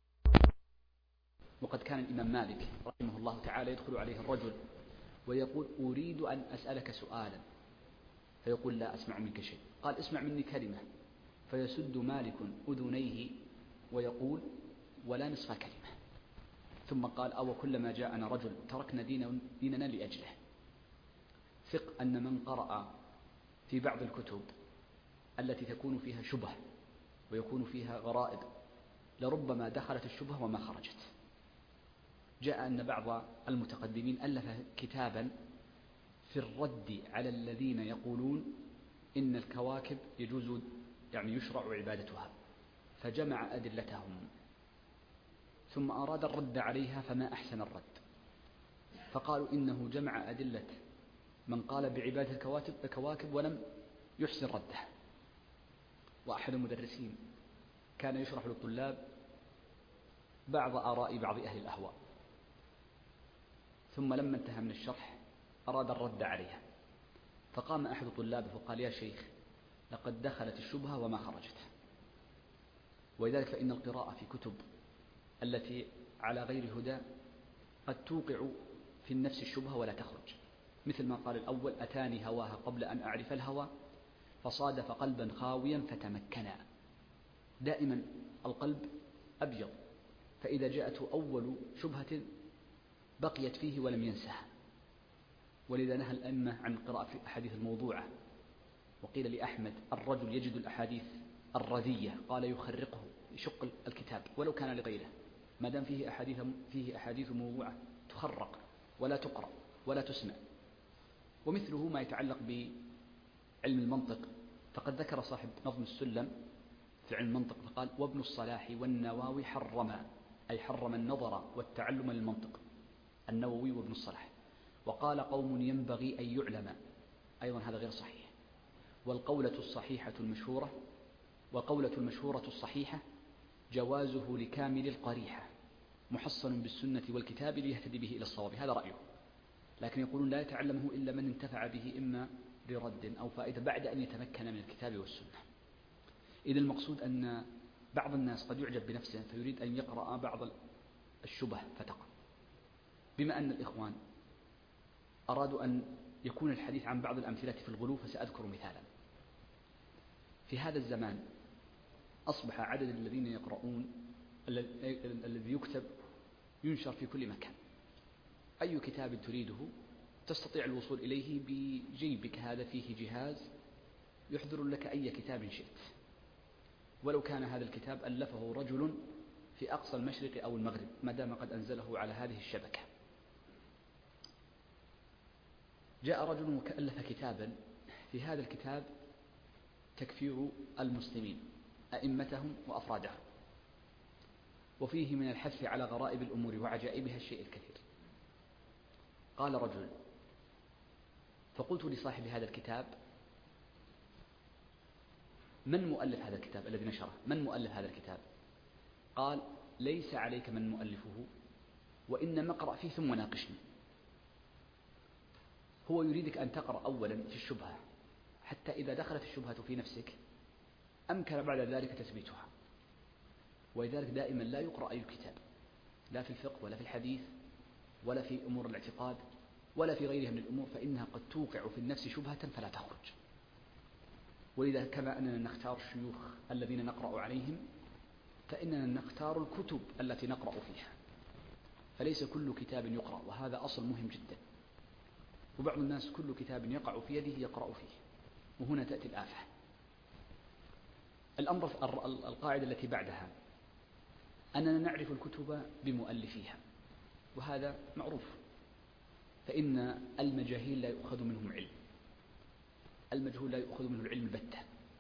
وقد كان الإمام مالك رحمه الله تعالى يدخل عليه الرجل ويقول أريد أن أسألك سؤالا، فيقول لا أسمع منك شيء. قال اسمع مني كلمة، فيسد مالك أذنيه ويقول ولا نصف كلمة. ثم قال أو كلما جاءنا رجل تركنا ديننا لأجله. ثق أن من قرأ في بعض الكتب التي تكون فيها شبه ويكون فيها غرائب لربما دخلت الشبهة وما خرجت. جاء أن بعض المتقدمين ألف كتابا في الرد على الذين يقولون إن الكواكب يجوز يعني يشرع عبادتها، فجمع أدلتهم ثم أراد الرد عليها فما أحسن الرد، فقالوا إنه جمع أدلة من قال بعبادة الكواكب الكواكب ولم يحسن رده. وأحد المدرسين كان يشرح للطلاب بعض آراء بعض أهل الأهواء، ثم لما انتهى من الشرح أراد الرد عليها، فقام أحد طلابه فقال: يا شيخ، لقد دخلت الشبهة وما خرجت. ولذلك فإن القراءة في كتب التي على غير هدى قد توقع في النفس الشبهة ولا تخرج، مثل ما قال الأول: أتاني هواها قبل أن أعرف الهوى فصادف قلبا خاويا فتمكنا. دائما القلب أبيض، فإذا جاءته أول شبهة بقيت فيه ولم ينسها. ولذا نهى الأئمة عن القراءة في الأحاديث الموضوعة. وقيل لأحمد: الرجل يجد الأحاديث الردية قال يخرقه، يشق الكتاب ولو كان لغيره، ما دام فيه أحاديث فيه أحاديث موضوعة تخرق ولا تقرأ ولا تسمع. ومثله ما يتعلق بعلم المنطق، فقد ذكر صاحب نظم السلم في علم المنطق فقال: وابن الصلاح والنواوي حرما، أي حرم النظر والتعلم للمنطق، النووي وابن الصلاح. وقال قوم: ينبغي أن يعلم، أيضا هذا غير صحيح. والقولة الصحيحة المشهورة والقولة المشهورة الصحيحة جوازه لكامل القريحة محصن بالسنة والكتاب ليهتدي به إلى الصواب. هذا رأيه، لكن يقولون لا يتعلمه إلا من انتفع به إما لرد أو فائدة بعد أن يتمكن من الكتاب والسنة. إذا المقصود أن بعض الناس قد يعجب بنفسه فيريد أن يقرأ بعض الشبه فتقع. بما أن الإخوان أرادوا أن يكون الحديث عن بعض الأمثلة في الغلو، فسأذكر مثالا. في هذا الزمان أصبح عدد الذين يقرؤون الذي يكتب ينشر في كل مكان. أي كتاب تريده تستطيع الوصول إليه بجيبك هذا، فيه جهاز يحضر لك أي كتاب شئت، ولو كان هذا الكتاب ألفه رجل في أقصى المشرق أو المغرب، ما دام قد أنزله على هذه الشبكة. جاء رجل وألف كتابا، في هذا الكتاب تكفير المسلمين أئمتهم وأفرادهم، وفيه من الحث على غرائب الأمور وعجائبها الشيء الكثير. قال رجل، فقلت لصاحب هذا الكتاب: من مؤلف هذا الكتاب الذي نشره؟ من مؤلف هذا الكتاب؟ قال: ليس عليك من مؤلفه، وإنما اقرأ فيه ثم ناقشني. هو يريدك أن تقرأ أولا في الشبهة، حتى إذا دخلت الشبهة في نفسك أمكن بعد ذلك تثبيتها. ولذلك دائما لا يقرأ أي كتاب، لا في الفقه ولا في الحديث ولا في أمور الاعتقاد ولا في غيرها من الأمور، فإنها قد توقع في النفس شبهة فلا تخرج. ولذا كما أننا نختار الشيوخ الذين نقرأ عليهم، فإننا نختار الكتب التي نقرأ فيها، فليس كل كتاب يقرأ، وهذا أصل مهم جدا. وبعض الناس كل كتاب يقع في يده يقرأ فيه، وهنا تأتي الآفة. الأمر القاعدة التي بعدها أننا نعرف الكتب بمؤلفيها، وهذا معروف، فإن المجاهيل لا يؤخذ منهم علم، المجهول لا يؤخذ منه العلم البتة.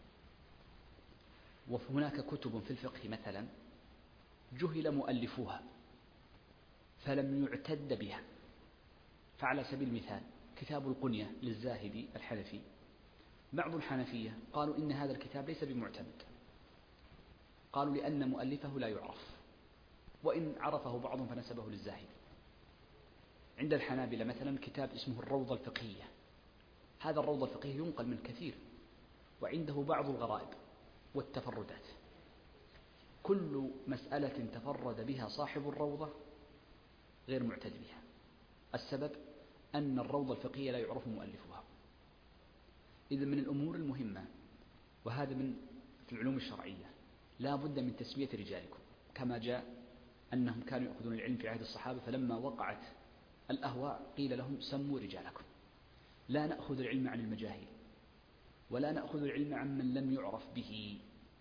وهناك كتب في الفقه مثلا جهل مؤلفوها فلم يعتد بها، فعلى سبيل المثال كتاب القنية للزاهدي الحنفي، بعض الحنفية قالوا إن هذا الكتاب ليس بمعتمد، قالوا لأن مؤلفه لا يعرف، وإن عرفه بعضهم فنسبه للزاهدي. عند الحنابلة مثلا كتاب اسمه الروضة الفقهية، هذا الروضة الفقهية ينقل من كثير، وعنده بعض الغرائب والتفردات. كل مسألة تفرد بها صاحب الروضة غير معتد بها. السبب أن الروضة الفقهية لا يعرف مؤلفها. إذا من الأمور المهمة، وهذا من في العلوم الشرعية، لا بد من تسمية رجالكم، كما جاء أنهم كانوا يأخذون العلم في عهد الصحابة، فلما وقعت الأهواء قيل لهم سموا رجالكم. لا نأخذ العلم عن المجاهيل، ولا نأخذ العلم عن من لم يعرف به،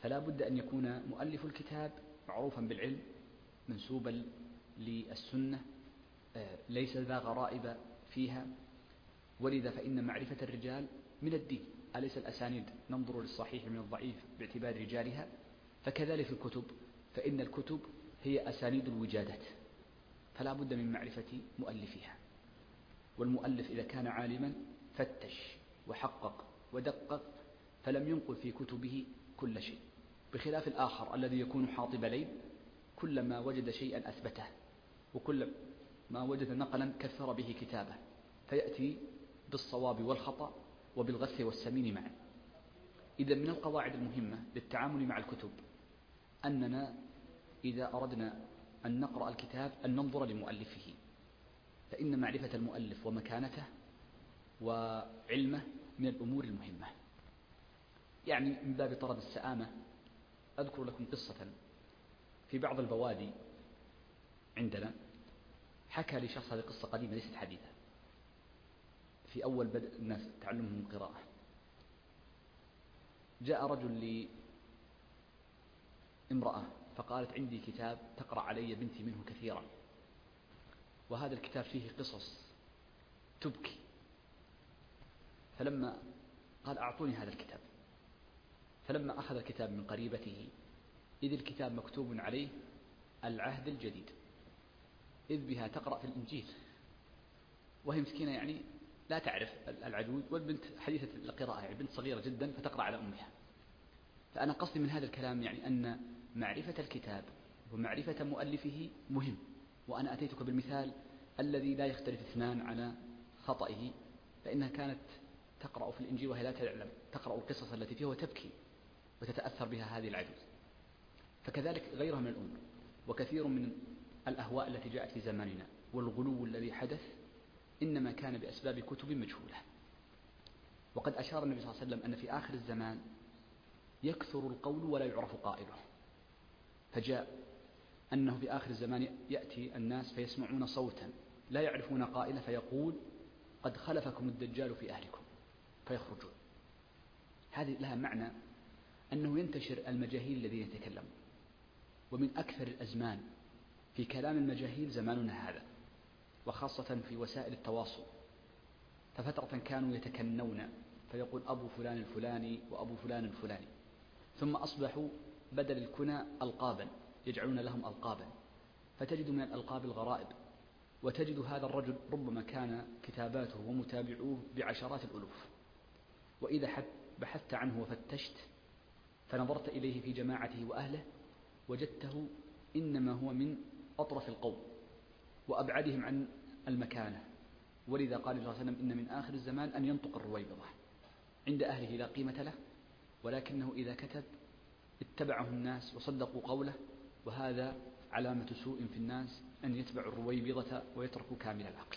فلا بد أن يكون مؤلف الكتاب معروفا بالعلم، منسوبا للسنة، ليس ذا غرائب فيها. ولذا فإن معرفة الرجال من الدين، أليس الأسانيد ننظر للصحيح من الضعيف باعتبار رجالها؟ فكذلك في الكتب، فإن الكتب هي أسانيد الوجادات، فلا بد من معرفة مؤلفها. والمؤلف إذا كان عالما فتش وحقق ودقق، فلم ينقل في كتبه كل شيء، بخلاف الآخر الذي يكون حاطب ليل، كلما وجد شيئا أثبته، وكل ما وجد نقلا كثر به كتابه، فيأتي بالصواب والخطأ وبالغث والسمين معا. إذا من القواعد المهمة للتعامل مع الكتب أننا إذا أردنا أن نقرأ الكتاب أن ننظر لمؤلفه، فإن معرفة المؤلف ومكانته وعلمه من الأمور المهمة. يعني من باب طرد السآمة أذكر لكم قصة في بعض البوادي عندنا، حكى لي شخص، هذه قصة قديمة ليست حديثة، في أول بدء الناس تعلمهم القراءة. جاء رجل لامرأة فقالت: عندي كتاب تقرأ علي بنتي منه كثيرا، وهذا الكتاب فيه قصص تبكي. فلما قال: أعطوني هذا الكتاب. فلما أخذ الكتاب من قريبته إذ الكتاب مكتوب عليه العهد الجديد، إذ بها تقرأ في الإنجيل، وهي مسكينة يعني لا تعرف العجوز، والبنت حديثة القراءة، يعني بنت صغيرة جدا فتقرأ على أمها. فأنا قصدي من هذا الكلام يعني أن معرفة الكتاب ومعرفة مؤلفه مهم. وأنا أتيتك بالمثال الذي لا يختلف اثنان على خطئه، فإنها كانت تقرأ في الإنجيل وهي لا تعلم، تقرأ القصص التي فيه وتبكي وتتأثر بها هذه العجوز. فكذلك غيرها من الأمور. وكثير من الأهواء التي جاءت في زماننا والغلو الذي حدث إنما كان بأسباب كتب مجهولة. وقد أشار النبي صلى الله عليه وسلم أن في آخر الزمان يكثر القول ولا يعرف قائله، فجاء أنه في آخر الزمان يأتي الناس فيسمعون صوتا لا يعرفون قائله، فيقول: قد خلفكم الدجال في أهلكم، فيخرجون. هذه لها معنى أنه ينتشر المجاهيل الذين يتكلمون. ومن أكثر الأزمان في كلام المجاهيل زماننا هذا، وخاصة في وسائل التواصل. ففترة كانوا يتكنون فيقول أبو فلان الفلاني وأبو فلان الفلاني، ثم أصبحوا بدل الكنى ألقابا، يجعلون لهم ألقابا، فتجد من الألقاب الغرائب. وتجد هذا الرجل ربما كان كتاباته ومتابعوه بعشرات الألوف، وإذا بحثت عنه وفتشت فنظرت إليه في جماعته وأهله وجدته إنما هو من أطرف القوم وأبعدهم عن المكانة. ولذا قال الله عليه وسلم: إن من آخر الزمان أن ينطق الرويبضة، عند أهله لا قيمة له، ولكنه إذا كتب اتبعه الناس وصدقوا قوله. وهذا علامة سوء في الناس أن يتبعوا الرويبضة ويتركوا كامل العقل.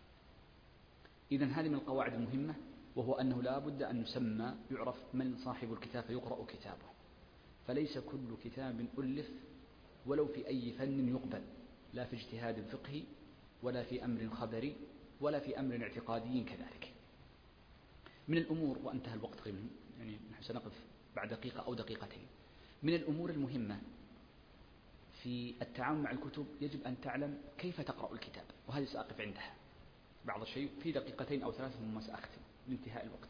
إذن هذه من القواعد المهمة، وهو أنه لا بد أن يسمى يعرف من صاحب الكتاب فيقرأ كتابه. فليس كل كتاب ألف ولو في أي فن يقبل، لا في اجتهاد فقهي ولا في أمر خبري ولا في أمر اعتقادي كذلك. من الأمور، وانتهى الوقت يعني نحن سنقف بعد دقيقة أو دقيقتين، من الأمور المهمة في التعامل مع الكتب يجب أن تعلم كيف تقرأ الكتاب، وهذه سأقف عندها بعض الشيء في دقيقتين أو ثلاثة ثم سأختم لانتهاء الوقت.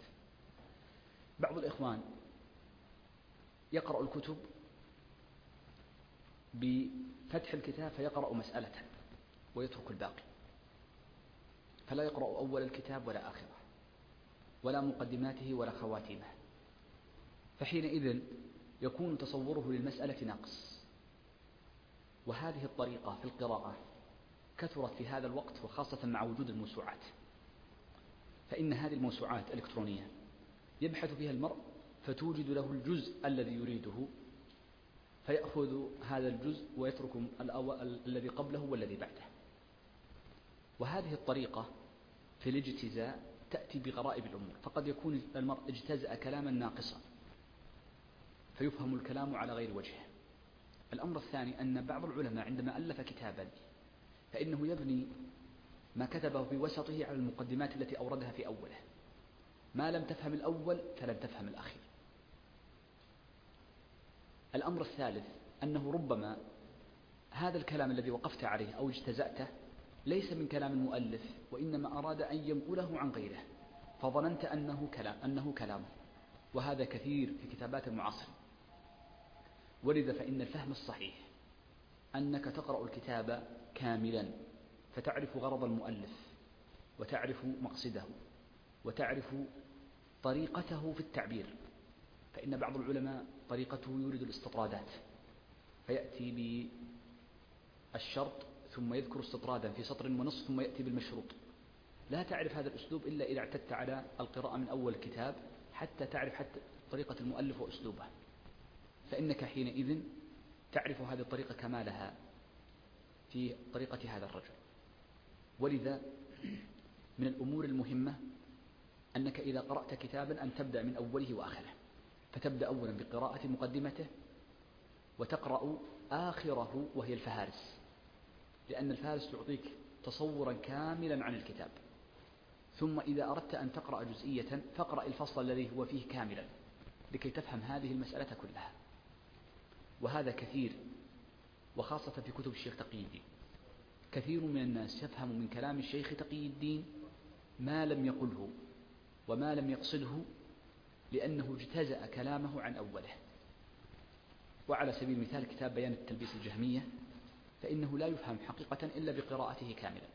بعض الإخوان يقرأ الكتب بفتح الكتاب فيقرأ مسألة ويترك الباقي، فلا يقرأ أول الكتاب ولا آخره ولا مقدماته ولا خواتيمه، فحينئذ يكون تصوره للمسألة ناقص. وهذه الطريقة في القراءة كثرت في هذا الوقت، وخاصة مع وجود الموسوعات. فإن هذه الموسوعات الإلكترونية يبحث فيها المرء فتوجد له الجزء الذي يريده، فيأخذ هذا الجزء ويترك الذي قبله والذي بعده. وهذه الطريقة في الاجتزاء تأتي بغرائب الأمور، فقد يكون المرء اجتزأ كلاما ناقصا فيفهم الكلام على غير وجهه. الأمر الثاني أن بعض العلماء عندما ألف كتابا فإنه يبني ما كتبه في وسطه على المقدمات التي أوردها في أوله، ما لم تفهم الأول فلن تفهم الأخير. الأمر الثالث أنه ربما هذا الكلام الذي وقفت عليه أو اجتزأته ليس من كلام المؤلف، وإنما أراد أن ينقله عن غيره، فظننت أنه كلام أنه كلامه، وهذا كثير في كتابات المعاصرين. ولذا فإن الفهم الصحيح أنك تقرأ الكتاب كاملا فتعرف غرض المؤلف وتعرف مقصده وتعرف طريقته في التعبير. فإن بعض العلماء طريقته يريد الاستطرادات، فيأتي بالشرط ثم يذكر استطرادا في سطر ونصف ثم يأتي بالمشروط. لا تعرف هذا الأسلوب إلا إذا اعتدت على القراءة من أول الكتاب حتى تعرف حتى طريقة المؤلف وأسلوبه، فإنك حينئذ تعرف هذه الطريقة كمالها في طريقة هذا الرجل. ولذا من الأمور المهمة أنك إذا قرأت كتابا أن تبدأ من أوله وآخره، فتبدأ أولا بقراءة مقدمته وتقرأ آخره وهي الفهارس، لأن الفهارس تعطيك تصورا كاملا عن الكتاب. ثم إذا أردت أن تقرأ جزئية فاقرأ الفصل الذي هو فيه كاملا لكي تفهم هذه المسألة كلها. وهذا كثير، وخاصة في كتب الشيخ تقي الدين. كثير من الناس يفهم من كلام الشيخ تقي الدين ما لم يقله وما لم يقصده، لأنه اجتزأ كلامه عن أوله. وعلى سبيل المثال كتاب بيان التلبيس الجهمية، فإنه لا يفهم حقيقة إلا بقراءته كاملا.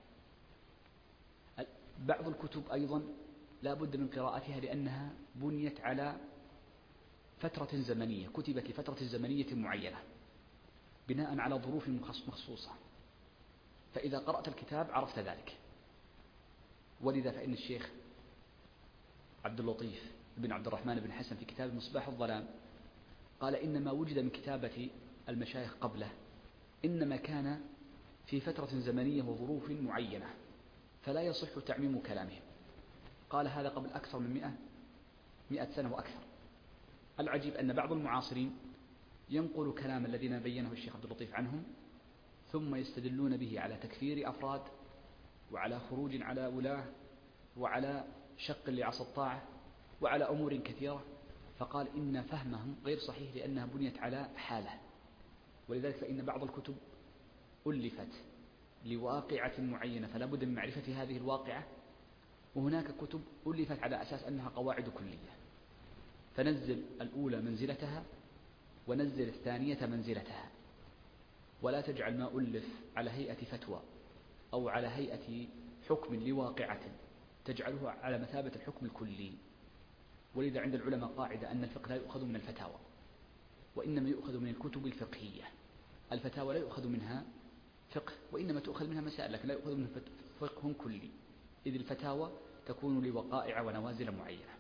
بعض الكتب أيضا لا بد من قراءتها لأنها بنيت على فترة زمنية، كتبت لفترة زمنية معينة بناء على ظروف مخصوصة، فإذا قرأت الكتاب عرفت ذلك. ولذا فإن الشيخ عبد اللطيف بن عبد الرحمن بن حسن في كتاب مصباح الظلام قال إنما وجد من كتابة المشايخ قبله إنما كان في فترة زمنية وظروف معينة، فلا يصح تعميم كلامهم. قال هذا قبل أكثر من مئة, مئة سنة وأكثر. العجيب أن بعض المعاصرين ينقل كلام الذين بينه الشيخ عبد اللطيف عنهم ثم يستدلون به على تكفير أفراد وعلى خروج على ولاة وعلى شق لعصا الطاعة وعلى أمور كثيرة، فقال إن فهمهم غير صحيح لأنها بنيت على حالة. ولذلك فإن بعض الكتب ألفت لواقعة معينة فلا بد من معرفة هذه الواقعة، وهناك كتب ألفت على أساس أنها قواعد كلية، فنزل الأولى منزلتها ونزل الثانية منزلتها، ولا تجعل ما ألف على هيئة فتوى أو على هيئة حكم لواقعة تجعله على مثابة الحكم الكلي. ولذا عند العلماء قاعدة أن الفقه لا يؤخذ من الفتاوى وإنما يؤخذ من الكتب الفقهية. الفتاوى لا يؤخذ منها فقه وإنما تؤخذ منها مسائل، لكن لا يؤخذ منها فقه كلي، إذ الفتاوى تكون لوقائع ونوازل معينة.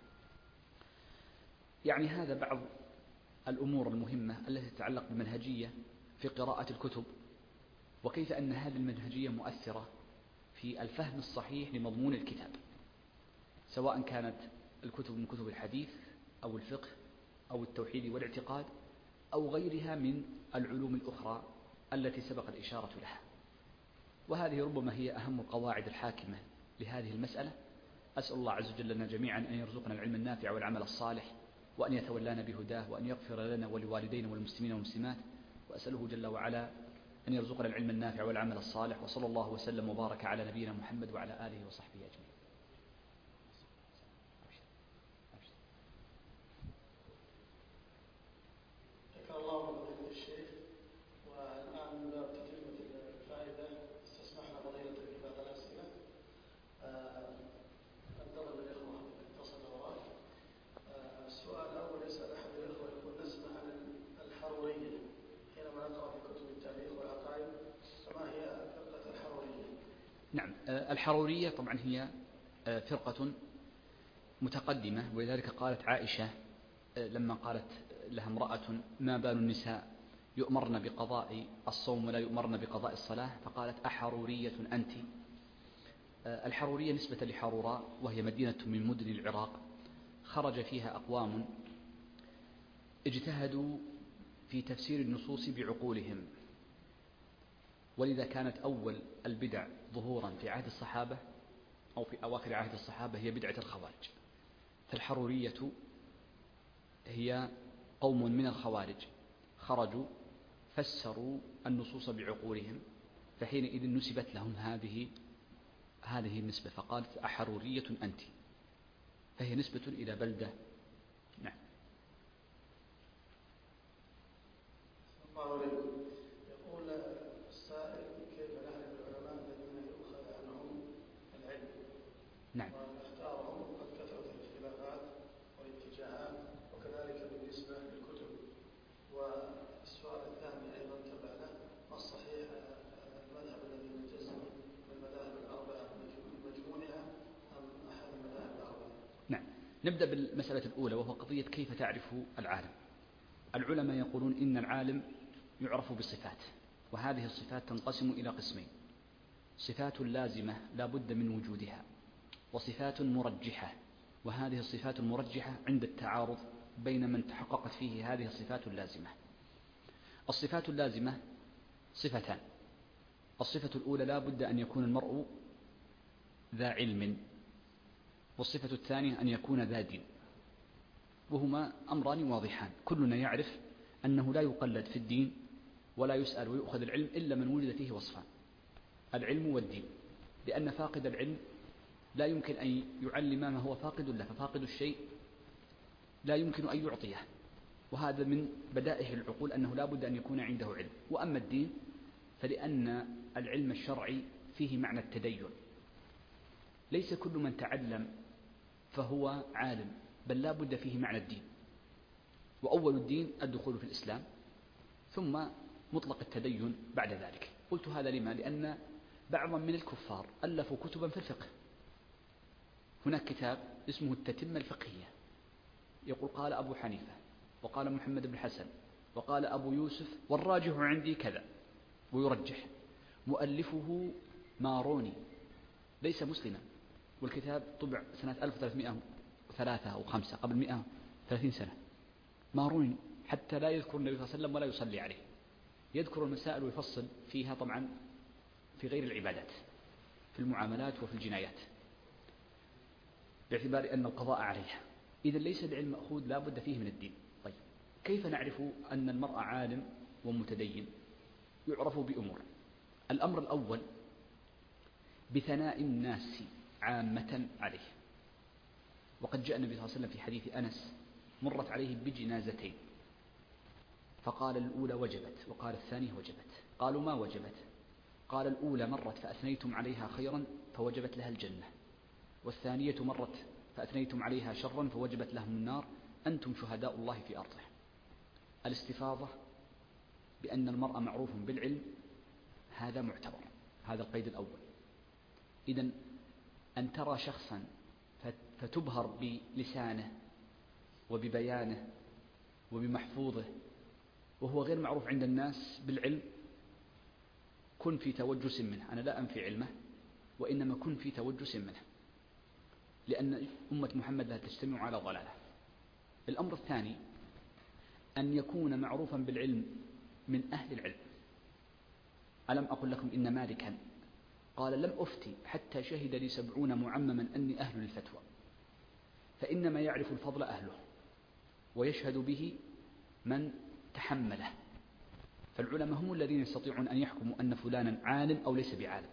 يعني هذا بعض الأمور المهمة التي تتعلق بالمنهجية في قراءة الكتب، وكيف أن هذه المنهجية مؤثرة في الفهم الصحيح لمضمون الكتاب، سواء كانت الكتب من كتب الحديث أو الفقه أو التوحيد والاعتقاد أو غيرها من العلوم الأخرى التي سبق الإشارة لها. وهذه ربما هي أهم القواعد الحاكمة لهذه المسألة. أسأل الله عز وجل لنا جميعا أن يرزقنا العلم النافع والعمل الصالح، وأن يتولانا بهداه، وأن يغفر لنا ولوالدينا والمسلمين والمسلمات، وأسأله جل وعلا أن يرزقنا العلم النافع والعمل الصالح. وصلى الله وسلم وبارك على نبينا محمد وعلى آله وصحبه أجمعين. شكرا الله فضيلة الشيخ. والآن من باب تتمة الفائدة استسمحنا فضيلتك ببعض الأسئلة. انتظر الإخوة اتصلوا وراك. السؤال الأول يسأل أحد الإخوة يقول نسمع عن الحرورية حينما نقرأ في كتب التاريخ والعقائد، فما هي فرقة الحرورية؟ نعم، الحرورية طبعا هي فرقة متقدمة، ولذلك قالت عائشة لما قالت لها امرأة ما بال النساء يؤمرن بقضاء الصوم ولا يؤمرن بقضاء الصلاة، فقالت أحرورية أنت. الحرورية نسبة لحروراء، وهي مدينة من مدن العراق خرج فيها أقوام اجتهدوا في تفسير النصوص بعقولهم، ولذا كانت أول البدع ظهورا في عهد الصحابة أو في أواخر عهد الصحابة هي بدعة الخوارج. فالحرورية هي قوم من الخوارج خرجوا فسروا النصوص بعقولهم، فحينئذ نسبت لهم هذه هذه النسبة، فقالت أحرورية أنت، فهي نسبة إلى بلدة. نعم. يقول السائل: كيف نعرف العلماء الذين يؤخذ عنهم العلم؟ نعم. ونختارهم وقد كثرت الاختلافات والاتجاهات، وكذلك بالنسبة للكتب. والسؤال الثاني أيضا تبع له: ما الصحيح المذهب الذي يلتزم بالمذاهب الأربعة مجموعها أم أحد المذاهب الأربعة؟ نعم. نبدأ بالمسألة الأولى، وهو قضية كيف تعرف العالم. العلماء يقولون إن العالم يعرف بصفات، وهذه الصفات تنقسم إلى قسمين: صفات لازمة لا بد من وجودها، وصفات مرجحة، وهذه الصفات المرجحة عند التعارض بين من تحققت فيه هذه الصفات اللازمة. الصفات اللازمة صفتان: الصفة الأولى لا بد أن يكون المرء ذا علم، والصفة الثانية أن يكون ذا دين، وهما أمران واضحان. كلنا يعرف أنه لا يقلد في الدين ولا يسأل ويؤخذ العلم إلا من وجد فيه وصفان: العلم والدين، لأن فاقد العلم لا يمكن أن يعلم ما هو فاقد له، ففاقد الشيء لا يمكن أن يعطيه، وهذا من بدائح العقول أنه لا بد أن يكون عنده علم. وأما الدين فلأن العلم الشرعي فيه معنى التدين، ليس كل من تعلم فهو عالم، بل لا بد فيه معنى الدين، وأول الدين الدخول في الإسلام، ثم مطلق التدين بعد ذلك. قلت هذا لما؟ لأن بعضا من الكفار ألفوا كتبا في الفقه. هناك كتاب اسمه التتمة الفقهية، يقول قال أبو حنيفة، وقال محمد بن حسن، وقال أبو يوسف، والراجح عندي كذا، ويرجح. مؤلفه ماروني ليس مسلما، والكتاب طبع سنة ألف وثلاثمائة وثلاثة أو خمسة، قبل مئة وثلاثين سنة. ماروني حتى لا يذكر النبي صلى الله عليه وسلم ولا يصلي عليه، يذكر المسائل ويفصل فيها طبعا في غير العبادات، في المعاملات وفي الجنايات، باعتبار أن القضاء عليها. إذا ليس العلم مأخوذ لا بد فيه من الدين. طيب، كيف نعرف أن المرء عالم ومتدين؟ يعرف بأمور. الأمر الأول بثناء الناس عامة عليه، وقد جاء النبي صلى الله عليه وسلم في حديث أنس: مرت عليه بجنازتين، فقال الأولى وجبت، وقال الثانية وجبت. قالوا: ما وجبت؟ قال: الأولى مرت فأثنيتم عليها خيرا فوجبت لها الجنة، والثانية مرت فأثنيتم عليها شرا فوجبت لهم النار، أنتم شهداء الله في أرضه. الاستفاضة بأن المرء معروف بالعلم هذا معتبر، هذا القيد الأول. إذن أن ترى شخصا فتبهر بلسانه وببيانه وبمحفوظه وهو غير معروف عند الناس بالعلم، كن في توجس منه. أنا لا أنفي علمه، وإنما كن في توجس منه، لأن أمة محمد لا تجتمع على ضلاله. الأمر الثاني أن يكون معروفا بالعلم من أهل العلم. ألم أقل لكم إن مالكا قال: لم أفتي حتى شهد لي سبعون معمما أني أهل للفتوى، فإنما يعرف الفضل أهله ويشهد به من تحمله. فالعلماء هم الذين يستطيعون أن يحكموا أن فلانا عالم أو ليس بعالم.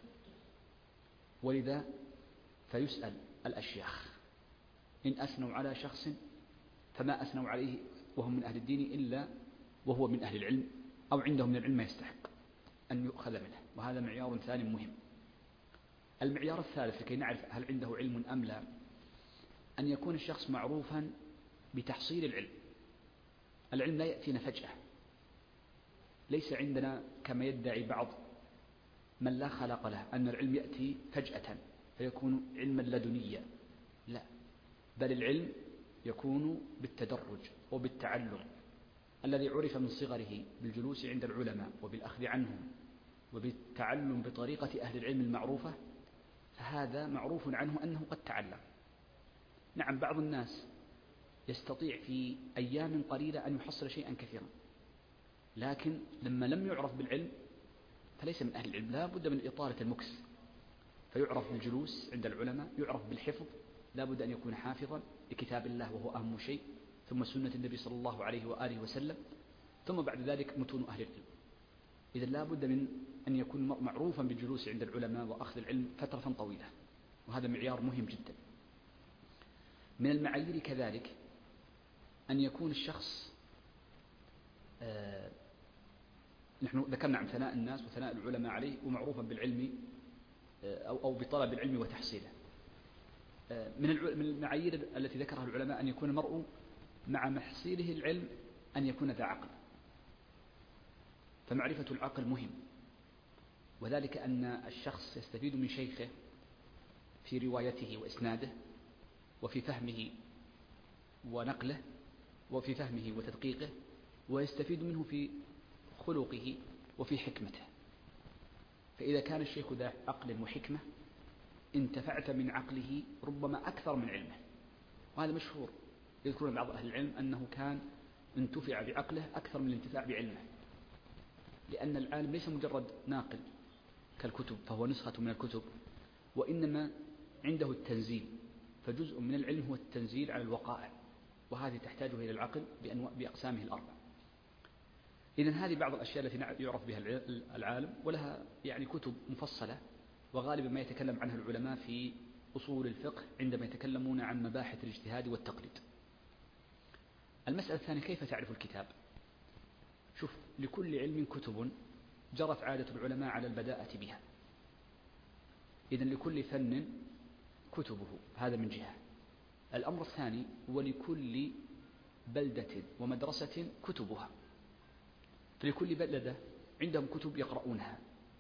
ولذا فيسأل الأشياخ إن أثنوا على شخص فما أثنوا عليه وهم من أهل الدين إلا وهو من أهل العلم، أو عندهم من العلم ما يستحق أن يؤخذ منه، وهذا معيار ثاني مهم. المعيار الثالث لكي نعرف هل عنده علم أم لا، أن يكون الشخص معروفا بتحصيل العلم. العلم لا يأتينا فجأة، ليس عندنا كما يدعي بعض من لا خلق له أن العلم يأتي فجأة فيكون علما لدنيا، لا، بل العلم يكون بالتدرج وبالتعلم الذي عرف من صغره بالجلوس عند العلماء وبالأخذ عنهم وبالتعلم بطريقة أهل العلم المعروفة، فهذا معروف عنه أنه قد تعلم. نعم، بعض الناس يستطيع في أيام قليلة أن يحصل شيئا كثيرا، لكن لما لم يعرف بالعلم فليس من أهل العلم، لا بد من إطالة المكس، فيعرف بالجلوس عند العلماء، يعرف بالحفظ، لا بد أن يكون حافظا لكتاب الله وهو أهم شيء، ثم سنة النبي صلى الله عليه وآله وسلم، ثم بعد ذلك متون أهل العلم. إذا لا بد من أن يكون المرء معروفا بالجلوس عند العلماء وأخذ العلم فترة طويلة، وهذا معيار مهم جدا. من المعايير كذلك أن يكون الشخص آه نحن ذكرنا عن ثناء الناس وثناء العلماء عليه ومعروفا بالعلم آه أو, أو بطلب العلم وتحصيله. آه من المعايير التي ذكرها العلماء أن يكون المرء مع محصيله العلم أن يكون ذا عقل، فمعرفة العقل مهم، وذلك أن الشخص يستفيد من شيخه في روايته وإسناده وفي فهمه ونقله وفي فهمه وتدقيقه، ويستفيد منه في خلقه وفي حكمته. فإذا كان الشيخ ذا عقل وحكمة انتفعت من عقله ربما أكثر من علمه، وهذا مشهور. يذكرون بعض أهل العلم أنه كان انتفع بعقله أكثر من الانتفاع بعلمه، لأن العالم ليس مجرد ناقل كالكتب فهو نسخة من الكتب، وإنما عنده التنزيل، فجزء من العلم هو التنزيل على الوقائع، وهذه تحتاج إلى العقل بأقسامه الأربع. إذن هذه بعض الأشياء التي يعرف بها العالم، ولها يعني كتب مفصلة، وغالبا ما يتكلم عنها العلماء في أصول الفقه عندما يتكلمون عن مباحث الاجتهاد والتقليد. المسألة الثانية كيف تعرف الكتاب؟ شوف، لكل علم كتب جرت عادة العلماء على البداءة بها. إذن لكل فن كتبه، هذا من جهة. الأمر الثاني، ولكل بلدة ومدرسة كتبها، فلكل بلدة عندهم كتب يقرؤونها.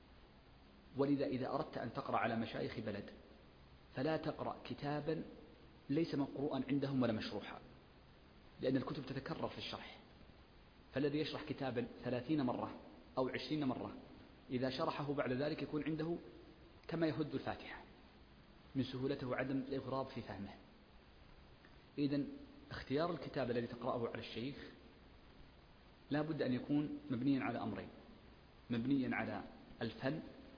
ولذا إذا أردت أن تقرأ على مشايخ بلد فلا تقرأ كتابا ليس مقروءا عندهم ولا مشروحا، لأن الكتب تتكرر في الشرح، فالذي يشرح كتابا ثلاثين مرة أو عشرين مرة إذا شرحه بعد ذلك يكون عنده كما يهد الفاتحة من سهولته وعدم الإغراب في فهمه. إذن اختيار الكتاب الذي تقرأه على الشيخ لا بد أن يكون مبنيا على أمرين: مبنيا على الفن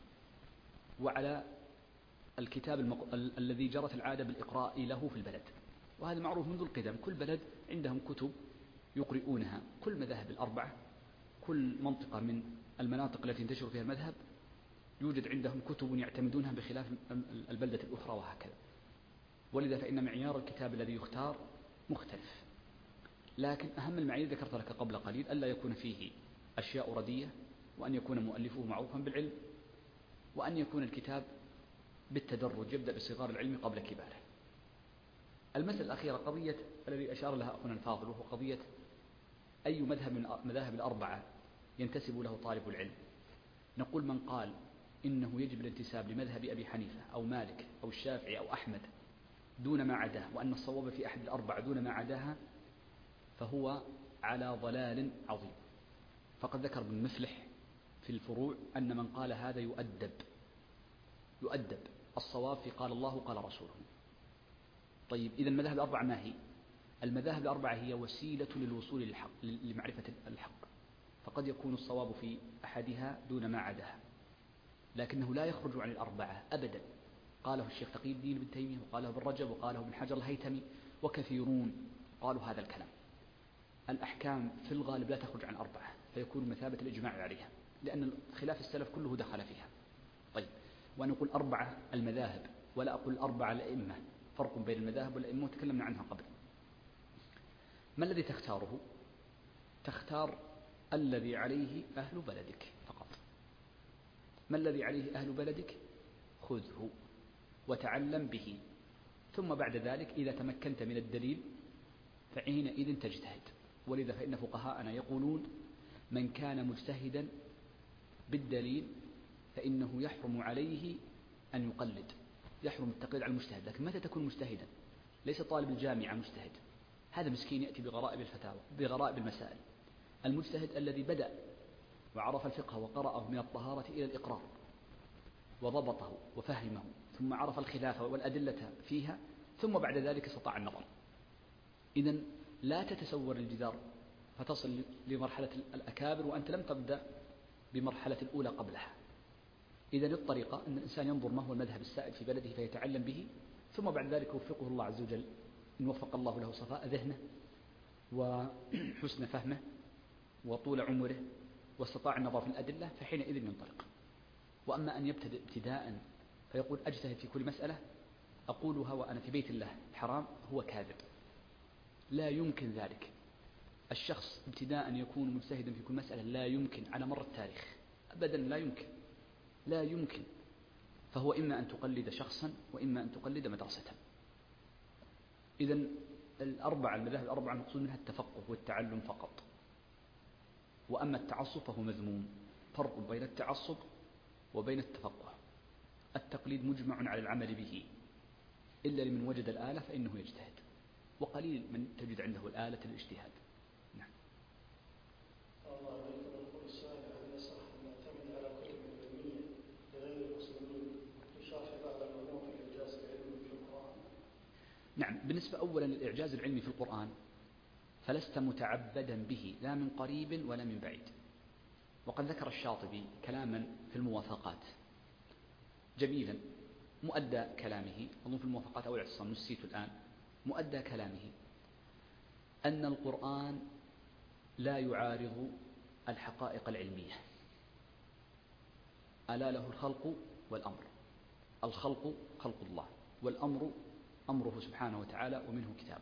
وعلى الكتاب المق... ال... الذي جرت العادة بالإقراء له في البلد. وهذا معروف منذ القدم، كل بلد عندهم كتب يقرؤونها، كل مذاهب الأربعة، كل منطقة من المناطق التي ينتشر فيها المذهب يوجد عندهم كتب يعتمدونها بخلاف البلدة الأخرى، وهكذا. ولذا فإن معيار الكتاب الذي يختار مختلف. لكن أهم المعايير ذكرت لك قبل قليل: ألا يكون فيه أشياء ردية، وأن يكون مؤلفه معروفا بالعلم، وأن يكون الكتاب بالتدرج يبدأ بصغار العلم قبل كباره. المسألة الأخيرة قضية الذي أشار لها أخونا الفاضل، وهو قضية أي مذهب من مذاهب الأربعة ينتسب له طالب العلم. نقول من قال إنه يجب الانتساب لمذهب أبي حنيفة أو مالك أو الشافعي أو أحمد دون ما عداه، وأن الصواب في أحد الأربعة دون ما عداها، فهو على ضلال عظيم. فقد ذكر ابن مفلح في الفروع أن من قال هذا يؤدب يؤدب الصواب في قال الله قال رسوله. طيب، إذا المذاهب الأربعة ما هي؟ المذاهب الأربعة هي وسيلة للوصول للحق، لمعرفة الحق، فقد يكون الصواب في أحدها دون ما عداها، لكنه لا يخرج عن الأربعة أبدا. قاله الشيخ تقي الدين بن تيمية، وقاله ابن رجب، وقاله ابن حجر الهيثمي، وكثيرون قالوا هذا الكلام. الأحكام في الغالب لا تخرج عن أربعة، فيكون مثابة الإجماع عليها، لأن خلاف السلف كله دخل فيها. طيب، وأنا أقول أربعة المذاهب ولا أقول أربعة الأئمة، فرق بين المذاهب والأئمة وتكلمنا عنها قبل. ما الذي تختاره؟ تختار الذي عليه أهل بلدك فقط. ما الذي عليه أهل بلدك؟ خذه وتعلم به، ثم بعد ذلك إذا تمكنت من الدليل فحينئذ تجتهد. ولذا فإن فقهاءنا يقولون: من كان مجتهدا بالدليل فإنه يحرم عليه أن يقلد، يحرم التقليد على المجتهد. لكن متى تكون مجتهدا؟ ليس طالب الجامعة مجتهد، هذا مسكين يأتي بغرائب الفتاوى بغرائب المسائل. المجتهد الذي بدأ وعرف الفقه وقرأه من الطهارة إلى الإقرار وضبطه وفهمه، ثم عرف الخلاف والأدلة فيها، ثم بعد ذلك استطاع النظر. إذن لا تتسور الجدار فتصل لمرحلة الأكابر وأنت لم تبدأ بمرحلة الأولى قبلها. إذن الطريقة أن الإنسان ينظر ما هو المذهب السائد في بلده فيتعلم به، ثم بعد ذلك يوفقه الله عز وجل إن وفق الله له صفاء ذهنه وحسن فهمه وطول عمره واستطاع النظر في الأدلة فحينئذ ينطلق. وأما أن يبتدئ ابتداء فيقول أجتهد في كل مسألة أقولها وأنا في بيت الله الحرام، هو كاذب. لا يمكن ذلك. الشخص ابتداء يكون مجتهدا في كل مسألة، لا يمكن على مر التاريخ أبدا، لا يمكن لا يمكن. فهو إما أن تقلد شخصا وإما أن تقلد مدرسة. إذن الأربعة المذاهب الأربعة المقصود منها التفقه والتعلم فقط. وأما التعصب فهو مذموم. فرق بين التعصب وبين التفقه. التقليد مجمع على العمل به إلا لمن وجد الآلة فإنه يجتهد، وقليل من تجد عنده الآلة الاجتهاد. نعم. الله عليكم. يقول السائل هل يصح أن نعتمد على كتب علمية لغير المسلمين لشرح بعض العلوم في الإعجاز العلمي في القرآن؟ نعم. بالنسبة أولا للإعجاز العلمي في القرآن فلست متعبدا به لا من قريب ولا من بعيد. وقد ذكر الشاطبي كلاما في الموافقات جميلا، مؤدى كلامه أظن في الموافقات أو الاعتصام نسيت الآن، مؤدى كلامه أن القرآن لا يعارض الحقائق العلمية. ألا له الخلق والأمر. الخلق خلق الله، والأمر أمره سبحانه وتعالى ومنه كتابه.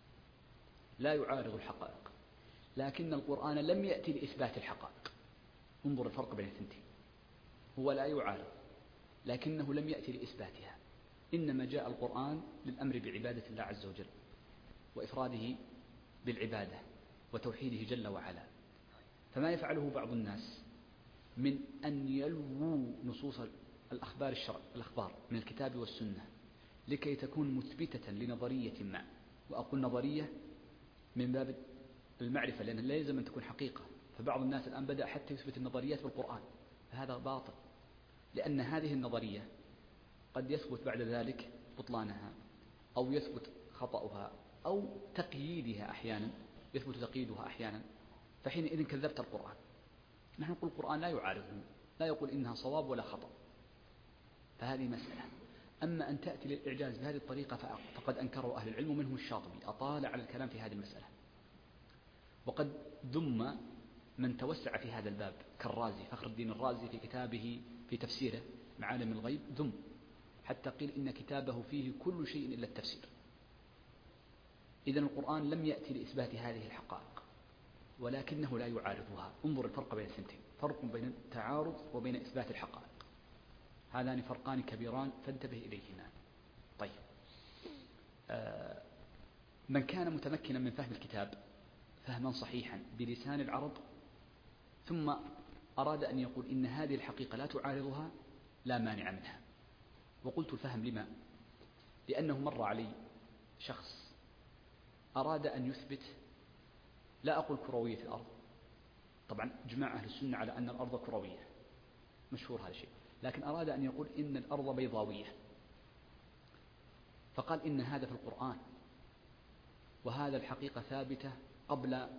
لا يعارض الحقائق، لكن القرآن لم يأتي لإثبات الحقائق. انظر الفرق بين الثنتين. هو لا يعارض لكنه لم يأتي لإثباتها، إنما جاء القرآن للأمر بعبادة الله عز وجل وإفراده بالعبادة وتوحيده جل وعلا. فما يفعله بعض الناس من أن يلووا نصوص الأخبار الشرع الأخبار من الكتاب والسنة لكي تكون مثبتة لنظرية ما، وأقول نظرية من باب المعرفة لأنها لا يلزم أن تكون حقيقة. فبعض الناس الآن بدأ حتى يثبت النظريات بالقرآن، فهذا باطل، لأن هذه النظرية قد يثبت بعد ذلك بطلانها أو يثبت خطأها أو تقييدها أحيانا، يثبت تقييدها أحيانا، فحينئذ كذبت القرآن. نحن نقول القرآن لا يعارضه، لا يقول إنها صواب ولا خطأ، فهذه مسألة. أما أن تأتي للإعجاز بهذه الطريقة فقد أنكره أهل العلم ومنهم الشاطبي أطال على الكلام في هذه المسألة. وقد ذم من توسع في هذا الباب كالرازي، فخر الدين الرازي في كتابه في تفسيره معالم الغيب ذم، حتى قيل إن كتابه فيه كل شيء إلا التفسير. إذن القرآن لم يأتي لإثبات هذه الحقائق ولكنه لا يعارضها. انظر الفرق بين الثنتين، فرق بين التعارض وبين إثبات الحقائق، هذان فرقان كبيران فانتبه إليهما. طيب، آه من كان متمكنا من فهم الكتاب فهما صحيحا بلسان العرب ثم أراد أن يقول إن هذه الحقيقة لا تعارضها لا مانع منها. وقلت الفهم لما؟ لأنه مر علي شخص أراد أن يثبت، لا أقول كروية الأرض، طبعا جماعة أهل السنة على أن الأرض كروية مشهور هذا الشيء، لكن أراد أن يقول إن الأرض بيضاوية، فقال إن هذا في القرآن وهذا الحقيقة ثابتة قبل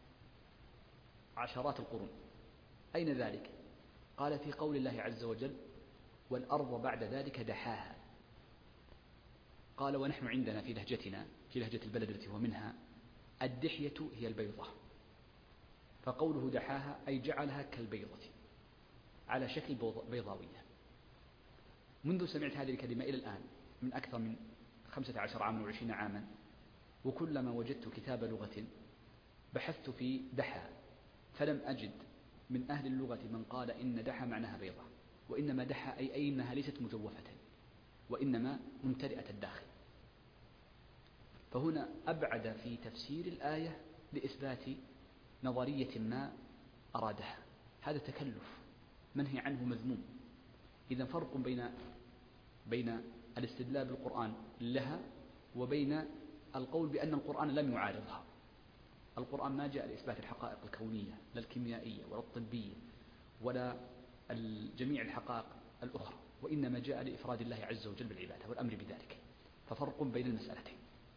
عشرات القرون. أين ذلك؟ قال في قول الله عز وجل والأرض بعد ذلك دحاها. قال ونحن عندنا في لهجتنا في لهجة البلد التي هو منها الدحية هي البيضة، فقوله دحاها أي جعلها كالبيضة على شكل بيضاوية. منذ سمعت هذه الكلمة إلى الآن من أكثر من خمسة عشر عاما وعشرين عاما، وكلما وجدت كتاب لغة بحثت في دحى فلم أجد من أهل اللغة من قال إن دحى معناها بيضة، وإنما دحى أي أي أنها ليست مجوفة وإنما ممتلئة الداخل. فهنا أبعد في تفسير الآية لإثبات نظرية ما أرادها، هذا تكلف منهي عنه مذموم. إذا فرق بين بين الاستدلال بالقرآن لها وبين القول بأن القرآن لم يعارضها. القرآن ما جاء لإثبات الحقائق الكونية لا الكيميائية ولا الطبية ولا جميع الحقائق الأخرى، وإنما جاء لإفراد الله عز وجل بالعبادة والأمر بذلك. ففرق بين المسألتين.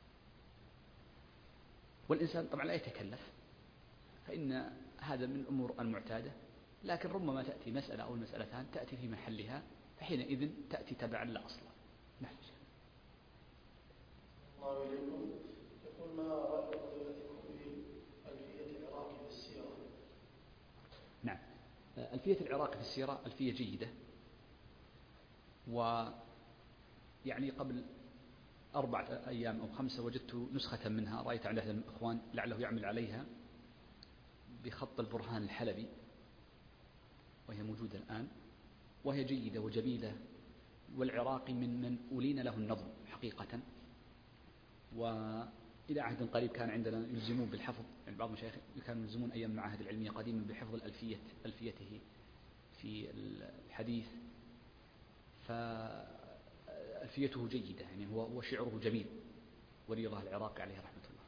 والإنسان طبعا لا يتكلف، فإن هذا من الأمور المعتادة، لكن ربما تأتي مسألة أو المسألتان تأتي في محلها فحينئذ تأتي تبعا لا أصلا. نعم. الله إليكم. يقول ما رأي فضيلتكم في ألفية العراقي في السيرة ألفية العراقي في السيرة ألفية جيدة، ويعني قبل أربعة أيام أو خمسة وجدت نسخة منها، رأيت عند أحد الإخوان لعله يعمل عليها بخط البرهان الحلبي، وهي موجودة الآن، وهي جيدة وجميلة. والعراقي من من أولين له النظم حقيقة، وإلى عهد قريب كان عندنا يلزمون بالحفظ، يعني بعض المشايخ كانوا يلزمون أيام المعاهد العلمية قديما بحفظ الألفية ألفيته في الحديث، فألفيته جيدة، يعني هو هو شعره جميل، ولي الله العراقي عليه رحمة الله.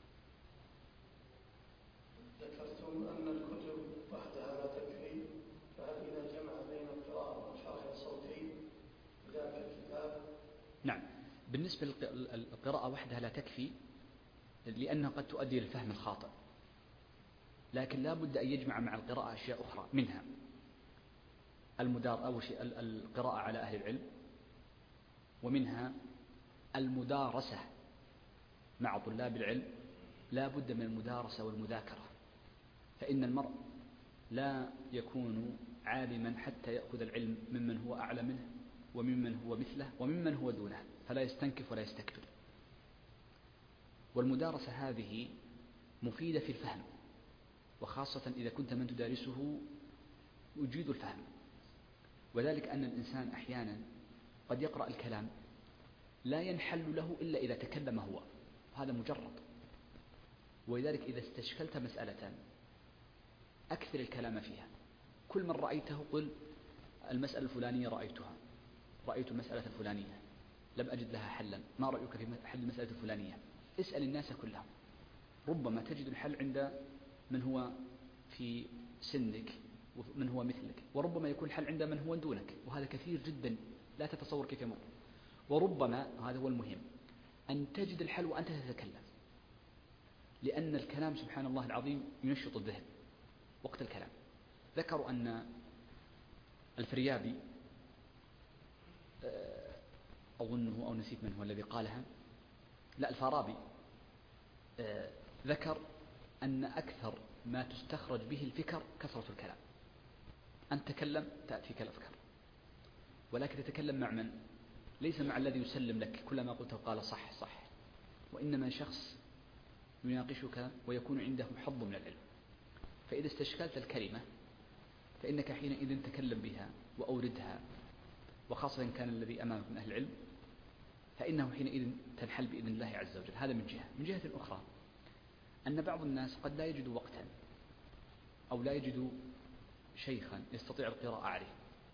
ذكرتم أن الكتب وحدها لا تكفي، فهل إذا جمع بين القراءة والشرح الصوتي ذاك الكتاب؟ نعم، بالنسبة للقراءة وحدها لا تكفي، لأنها قد تؤدي للفهم الخاطئ، لكن لا بد أن يجمع مع القراءة أشياء أخرى، منها المدار أو شيء القراءة على أهل العلم، ومنها المدارسة مع طلاب العلم، لا بد من المدارسة والمذاكرة، فإن المرء لا يكون عالما حتى يأخذ العلم ممن هو أعلى منه وممن هو مثله وممن هو دونه، فلا يستنكف ولا يستكبر. والمدارسة هذه مفيدة في الفهم، وخاصة إذا كنت من تدارسه يجيد الفهم، وذلك أن الإنسان أحيانا قد يقرأ الكلام لا ينحل له إلا إذا تكلم هو، هذا مجرد. ولذلك إذا استشكلت مسألة أكثر الكلام فيها، كل من رأيته قل المسألة الفلانية رأيتها، رأيت المسألة الفلانية لم أجد لها حلا، ما رأيك في حل المسألة الفلانية؟ اسأل الناس كلهم، ربما تجد الحل عند من هو في سنك ومن هو مثلك، وربما يكون الحل عند من هو دونك، وهذا كثير جدا لا تتصور كيف يمر. وربما هذا هو المهم أن تجد الحل وأنت تتكلم، لأن الكلام سبحان الله العظيم ينشط الذهن وقت الكلام. ذكروا أن الفريابي أظنه أو نسيت من هو الذي قالها، لا الفارابي، ذكر أن أكثر ما تستخرج به الفكر كثرة الكلام. أن تكلم تأتيك الأفكار، ولكن تتكلم مع من؟ ليس مع الذي يسلم لك كلما قلته قال صح صح، وإنما شخص يناقشك ويكون عنده حظ من العلم. فإذا استشكلت الكلمة فإنك حينئذ تكلم بها وأوردها، وخاصة كان الذي أمامك من أهل العلم، فإنه حينئذ تنحل بإذن الله عز وجل. هذا من جهة. من جهة أخرى أن بعض الناس قد لا يجد وقتا أو لا يجد شيخا يستطيع القراءة عليه،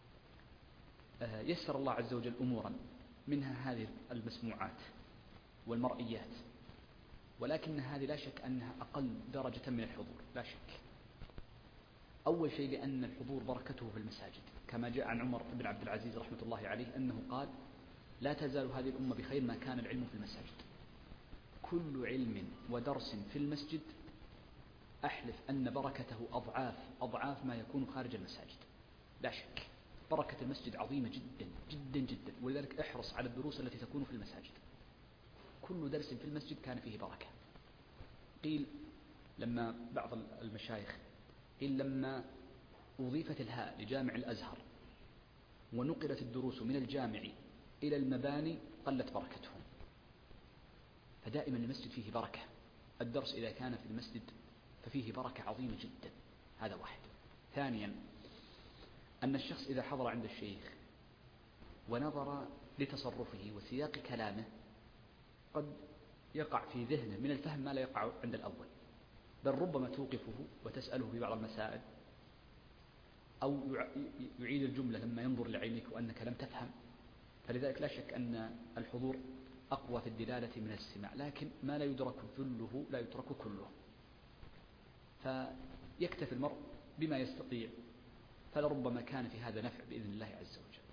يسر الله عز وجل أمورا منها هذه المسموعات والمرئيات، ولكن هذه لا شك أنها أقل درجة من الحضور، لا شك. أول شيء لأن الحضور بركته في المساجد، كما جاء عن عمر بن عبد العزيز رحمة الله عليه أنه قال: لا تزال هذه الأمة بخير ما كان العلم في المساجد. كل علم ودرس في المسجد أحلف أن بركته أضعاف أضعاف ما يكون خارج المساجد، لا شك. بركة المسجد عظيمة جدا جدا جدا، ولذلك احرص على الدروس التي تكون في المساجد. كل درس في المسجد كان فيه بركة. قيل لما بعض المشايخ قيل لما أضيفت الهاء لجامع الأزهر ونقلت الدروس من الجامع إلى المباني قلت بركتهم. فدائما المسجد فيه بركة، الدرس إذا كان في المسجد ففيه بركة عظيمة جدا. هذا واحد. ثانيا أن الشخص إذا حضر عند الشيخ ونظر لتصرفه وسياق كلامه قد يقع في ذهنه من الفهم ما لا يقع عند الأول، بل ربما توقفه وتسأله في بعض المسائل، أو يعيد الجملة لما ينظر لعينك وأنك لم تفهم. فلذلك لا شك أن الحضور أقوى في الدلالة من الاستماع، لكن ما لا يدرك ذله لا يترك كله، فيكتفي المرء بما يستطيع، فلربما كان في هذا نفع بإذن الله عز وجل.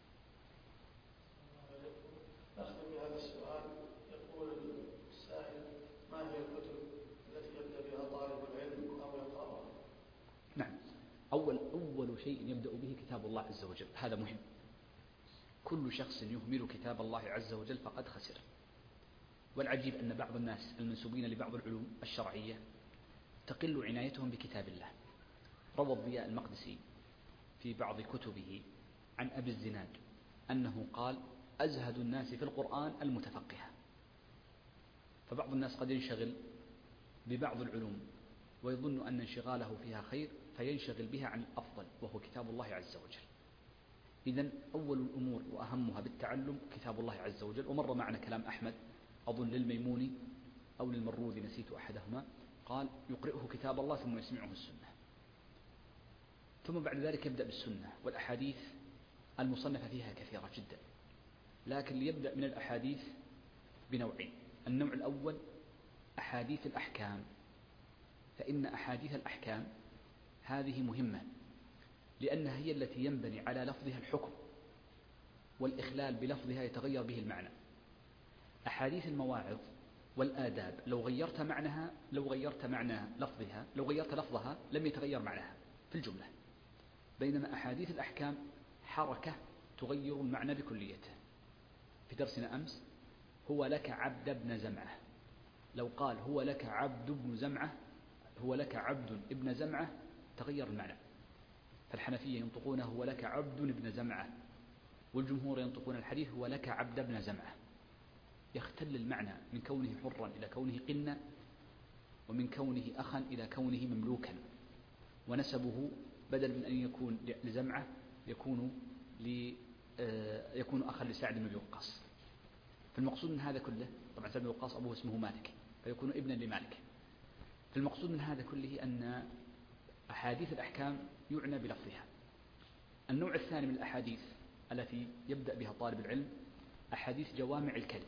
أختم بهذا السؤال. يقول السائل: ما هي الكتب التي يبدأ بها طالب العلم أو يقرأها؟ نعم، أول أول شيء يبدأ به كتاب الله عز وجل، هذا مهم. كل شخص يهمل كتاب الله عز وجل فقد خسر. والعجيب أن بعض الناس المنسوبين لبعض العلوم الشرعية تقل عنايتهم بكتاب الله. روى الضياء المقدسي في بعض كتبه عن أبي الزناد أنه قال: أزهد الناس في القرآن المتفقهة. فبعض الناس قد ينشغل ببعض العلوم ويظن أن انشغاله فيها خير فينشغل بها عن الأفضل وهو كتاب الله عز وجل. إذن أول الأمور وأهمها بالتعلم كتاب الله عز وجل. ومر معنا كلام أحمد أظن للميموني أو للمروذي نسيت أحدهما، قال: يقرئه كتاب الله ثم يسمعه السنة، ثم بعد ذلك يبدأ بالسنة. والأحاديث المصنفة فيها كثيرة جدا، لكن ليبدأ من الأحاديث بنوعين. النوع الأول أحاديث الأحكام، فإن أحاديث الأحكام هذه مهمة لأنها هي التي ينبني على لفظها الحكم، والإخلال بلفظها يتغير به المعنى. أحاديث المواعظ والآداب لو غيرت معناها لو غيرت معنى لفظها لو غيرت لفظها لم يتغير معناها في الجملة، بينما أحاديث الأحكام حركة تغير المعنى بكليته. في درسنا أمس: هو لك عبد ابن زمعة، لو قال هو لك عبد ابن زمعة هو لك عبد ابن زمعة تغير المعنى. فالحنفية ينطقون هو لك عبد ابن زمعة، والجمهور ينطقون الحديث هو لك عبد ابن زمعة. يختل المعنى من كونه حرا إلى كونه قنا، ومن كونه أخا إلى كونه مملوكا، ونسبه بدل من أن يكون لزمعة يكون يكون أخا لسعد بن وقاص. فالمقصود من هذا كله، طبعا سعد بن وقاص أبوه اسمه مالك فيكون ابنا لمالك. فالمقصود من هذا كله أن أحاديث الأحكام يعنى بلفظها. النوع الثاني من الأحاديث التي يبدأ بها طالب العلم أحاديث جوامع الكلم.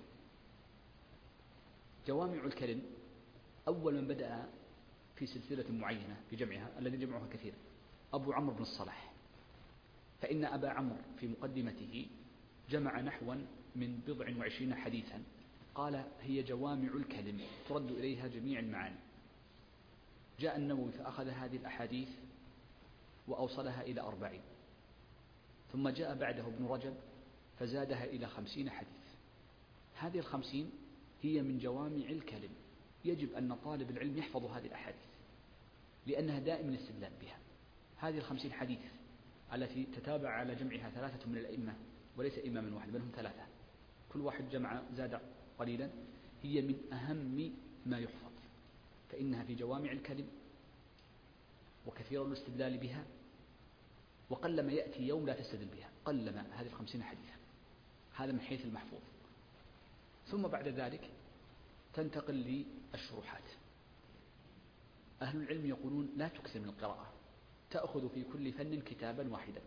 جوامع الكلم أول من بدأ في سلسلة معينة في جمعها الذي جمعها كثير أبو عمرو بن الصلاح، فإن أبا عمرو في مقدمته جمع نحوا من بضع وعشرين حديثا، قال: هي جوامع الكلم ترد إليها جميع المعاني. جاء النووي فأخذ هذه الأحاديث وأوصلها إلى أربعين، ثم جاء بعده ابن رجب فزادها إلى خمسين حديث. هذه الخمسين هي من جوامع الكلم، يجب أن طالب العلم يحفظ هذه الأحاديث لأنها دائما الاستدلال بها. هذه الخمسين حديث التي تتابع على جمعها ثلاثة من الأئمة، وليس إماما واحد بل هم ثلاثة، كل واحد جمع زاد قليلا، هي من أهم ما يحفظ، فإنها في جوامع الكلم وكثير الاستدلال بها، وقلما يأتي يوم لا تستدل بها، قلما هذه الخمسين حديثا. هذا من حيث المحفوظ. ثم بعد ذلك تنتقل للشروحات. أهل العلم يقولون لا تكثر من القراءة، تأخذ في كل فن كتابا واحدا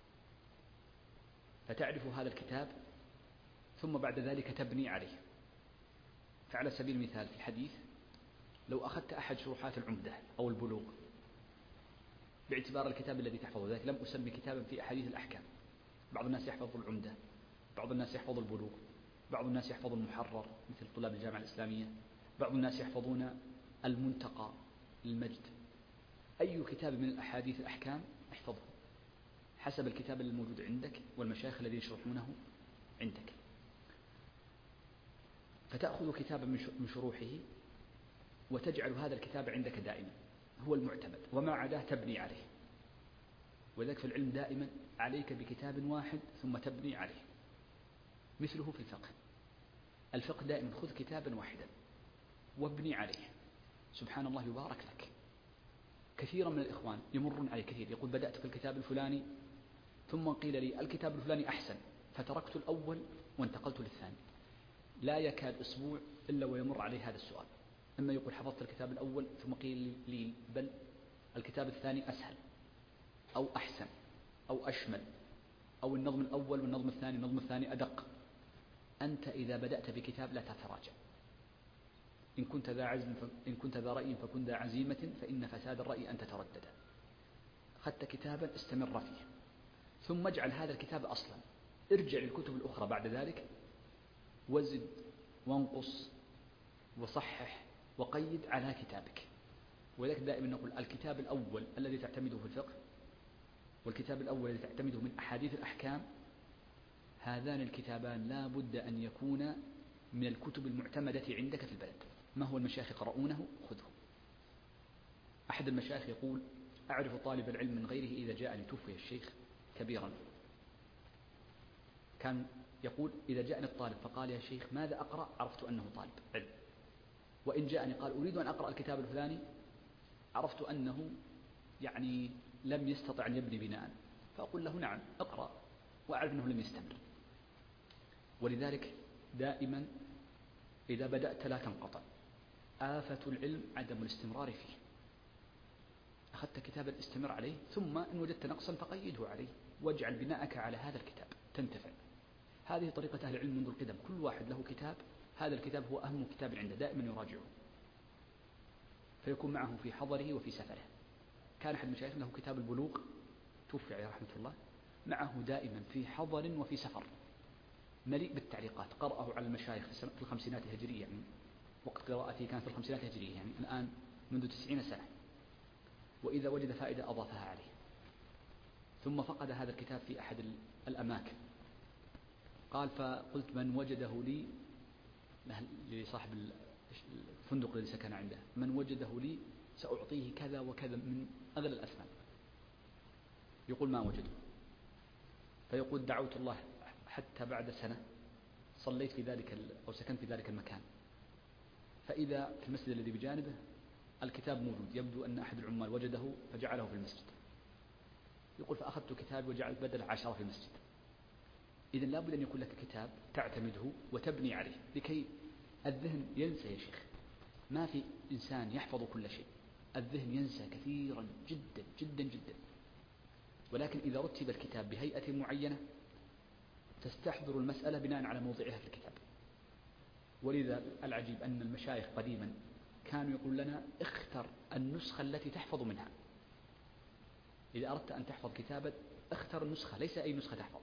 فتعرف هذا الكتاب، ثم بعد ذلك تبني عليه. فعلى سبيل المثال في الحديث لو أخذت أحد شروحات العمدة أو البلوغ باعتبار الكتاب الذي تحفظه، ذلك لم أسمي كتابا في أحاديث الأحكام. بعض الناس يحفظ العمدة، بعض الناس يحفظ البلوغ، بعض الناس يحفظ المحرر مثل طلاب الجامعة الإسلامية، بعض الناس يحفظون المنتقى المجد. أي كتاب من الأحاديث الأحكام احفظه حسب الكتاب الموجود عندك والمشايخ الذين يشرحونه عندك. فتأخذ كتابا من شروحه وتجعل هذا الكتاب عندك دائما هو المعتمد، وما عداه تبني عليه. وذلك في العلم دائما عليك بكتاب واحد ثم تبني عليه. مثله في الفقه، الفقه دائما خذ كتابا واحدا وابني عليه. سبحان الله يبارك لك. كثيرا من الإخوان يمرون علي كثير، يقول بدأت في الكتاب الفلاني ثم قيل لي الكتاب الفلاني أحسن فتركت الأول وانتقلت للثاني. لا يكاد أسبوع إلا ويمر عليه هذا السؤال، إما يقول حفظت الكتاب الأول ثم قيل لي بل الكتاب الثاني أسهل أو أحسن أو أشمل، أو النظم الأول والنظم الثاني النظم الثاني أدق. أنت إذا بدأت بكتاب لا تتراجع. إن كنت ذا عزم إن كنت ذا رأي فكن ذا عزيمة، فإن فساد الرأي أن تتردد. أخذت كتابا استمر فيه، ثم اجعل هذا الكتاب أصلا. ارجع للكتب الأخرى بعد ذلك وزد وانقص وصحح وقيد على كتابك. ولذلك دائما نقول الكتاب الأول الذي تعتمده في الفقه والكتاب الأول الذي تعتمده من أحاديث الأحكام، هذان الكتابان لا بد أن يكون من الكتب المعتمدة عندك في البلد. ما هو المشايخ يقرؤونه خذه. أحد المشايخ يقول أعرف طالب العلم من غيره إذا جاءني توفي الشيخ كبيرا كان يقول إذا جاءني الطالب فقال يا شيخ ماذا أقرأ عرفت أنه طالب علم، وإن جاءني قال أريد أن أقرأ الكتاب الفلاني عرفت أنه يعني لم يستطع أن يبني بناء، فأقول له نعم أقرأ، وأعرف أنه لم يستمر. ولذلك دائما إذا بدأت لا تنقطع. آفة العلم عدم الاستمرار فيه. أخذت كتابا استمر عليه، ثم إن وجدت نقصا فقيده عليه، واجعل بناءك على هذا الكتاب تنتفع. هذه طريقة أهل العلم منذ القدم، كل واحد له كتاب، هذا الكتاب هو أهم كتاب عنده دائما يراجعه، فيكون معه في حضره وفي سفره. كان أحد مشايخنا له كتاب البلوغ، توفي عليه رحمة الله، معه دائما في حضر وفي سفر، مليء بالتعليقات، قرأه على المشايخ في الخمسينات الهجرية، يعني وقت قراءته كان في الخمسينات الهجرية، يعني الآن منذ تسعين سنة، وإذا وجد فائدة أضافها عليه. ثم فقد هذا الكتاب في أحد الأماكن، قال فقلت من وجده لي، لصاحب الفندق الذي سكن عنده، من وجده لي سأعطيه كذا وكذا من أغلى الأثمان. يقول ما وجده، فيقول دعوت الله حتى بعد سنة صليت في ذلك أو سكنت في ذلك المكان، فإذا في المسجد الذي بجانبه الكتاب موجود، يبدو أن أحد العمال وجده فجعله في المسجد. يقول فأخذت كتاب وجعلت بدل عشرة في المسجد. إذن لابد أن يكون لك كتاب تعتمده وتبني عليه، لكي الذهن ينسى يا شيخ. ما في إنسان يحفظ كل شيء، الذهن ينسى كثيرا جدا جدا جدا. ولكن إذا رتب الكتاب بهيئة معينة تستحضر المسألة بناء على موضعها في الكتاب. ولذا العجيب أن المشايخ قديما كانوا يقول لنا اختر النسخة التي تحفظ منها. إذا أردت أن تحفظ كتابا اختر النسخة، ليس أي نسخة تحفظ،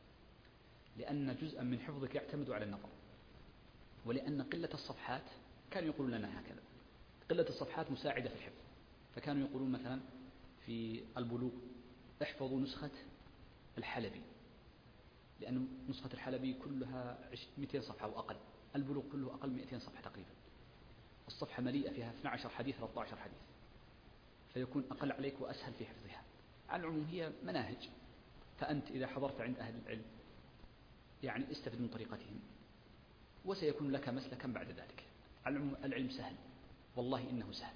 لأن جزءا من حفظك يعتمد على النظر، ولأن قلة الصفحات كانوا يقولون لنا هكذا، قلة الصفحات مساعدة في الحفظ. فكانوا يقولون مثلا في البلوغ احفظوا نسخة الحلبي، لأن نسخة الحلبي كلها مئتين صفحة وأقل، البلوغ كله أقل مئتين صفحة تقريبا، الصفحة مليئة فيها اثنا عشر حديث ثلاثة عشر حديث، فيكون أقل عليك وأسهل في حفظها. على العموم هي مناهج، فأنت إذا حضرت عند أهل العلم يعني استفد من طريقتهم، وسيكون لك مسلكا بعد ذلك. على العموم العلم سهل، والله إنه سهل،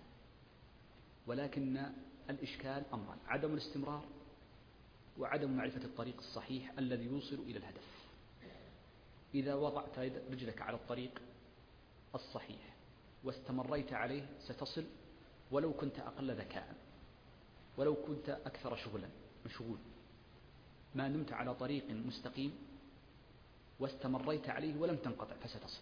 ولكن الإشكال أمران: عدم الاستمرار، وعدم معرفة الطريق الصحيح الذي يوصل إلى الهدف. إذا وضعت رجلك على الطريق الصحيح واستمريت عليه ستصل، ولو كنت أقل ذكاء، ولو كنت أكثر شغلا مشغول، ما دمت على طريق مستقيم واستمريت عليه ولم تنقطع فستصل.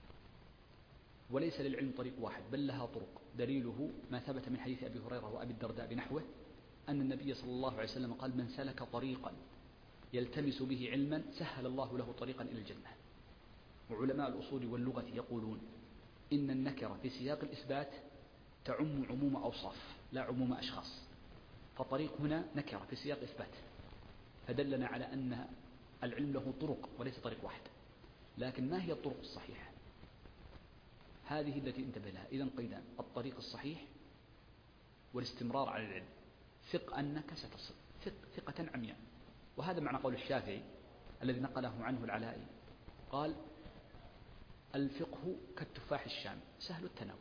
وليس للعلم طريق واحد، بل لها طرق. دليله ما ثبت من حديث أبي هريرة وأبي الدرداء بنحوه، أن النبي صلى الله عليه وسلم قال: من سلك طريقا يلتمس به علما سهل الله له طريقا إلى الجنة. وعلماء الأصول واللغة يقولون إن النكرة في سياق الإثبات تعم عموم أوصاف لا عموم أشخاص، فطريق هنا نكرة في سياق إثبات، فدلنا على أن العلم له طرق وليس طريق واحد. لكن ما هي الطرق الصحيحة؟ هذه التي انتبه لها. إذن قيدان: الطريق الصحيح والاستمرار على العلم. ثق أنك ستصل، ثق ثقة عمياء. وهذا معنى قول الشافعي الذي نقله عنه العلائي، قال: الفقه كالتفاح الشامي سهل التناول.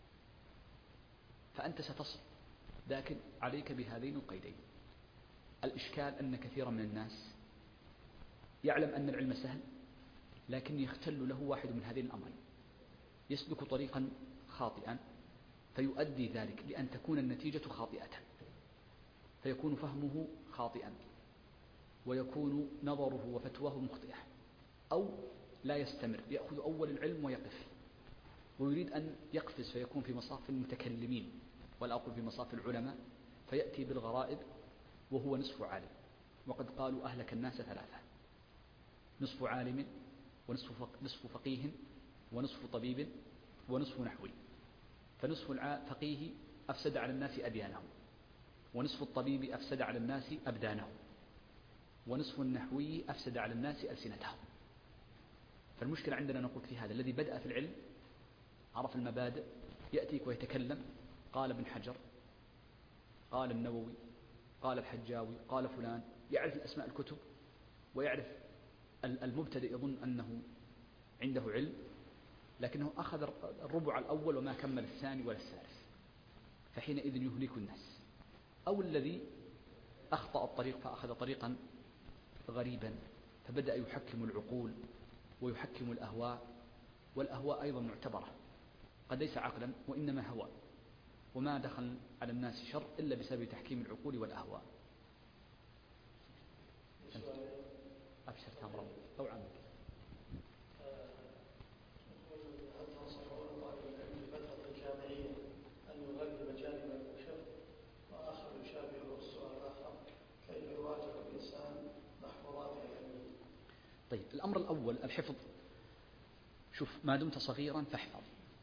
فأنت ستصل، لكن عليك بهذين القيدين. الإشكال أن كثيرا من الناس يعلم أن العلم سهل، لكن يختل له واحد من هذين الأمرين: يسلك طريقا خاطئا فيؤدي ذلك لأن تكون النتيجة خاطئة، فيكون فهمه خاطئا ويكون نظره وفتواه مخطئة، أو لا يستمر، يأخذ أول العلم ويقف، ويريد أن يقفز فيكون في مصاف المتكلمين ولا أقول في مصاف العلماء، فيأتي بالغرائب وهو نصف عالم. وقد قالوا أهلك الناس ثلاثة: نصف عالم ونصف فقيه ونصف طبيب ونصف نحوي. فنصف الفقيه أفسد على الناس أديانهم، ونصف الطبيب أفسد على الناس أبدانهم، ونصف النحوي أفسد على الناس ألسنتهم. فالمشكلة عندنا نقول في هذا: الذي بدأ في العلم عرف المبادئ، يأتيك ويتكلم قال ابن حجر، قال النووي، قال الحجاوي، قال فلان، يعرف الأسماء الكتب ويعرف المبتدئ يظن أنه عنده علم، لكنه أخذ الربع الأول وما كمل الثاني ولا الثالث، فحينئذ يهلك الناس. أو الذي أخطأ الطريق فأخذ طريقا غريبا فبدأ يحكم العقول ويحكم الأهواء، والأهواء أيضا معتبرة، قد ليس عقلا وإنما هوى، وما دخل على الناس شر إلا بسبب تحكيم العقول والأهواء. أبشر تامر أو عمك. طيب، الأمر الأول الحفظ. شوف، ما دمت صغيرا فاحفظ،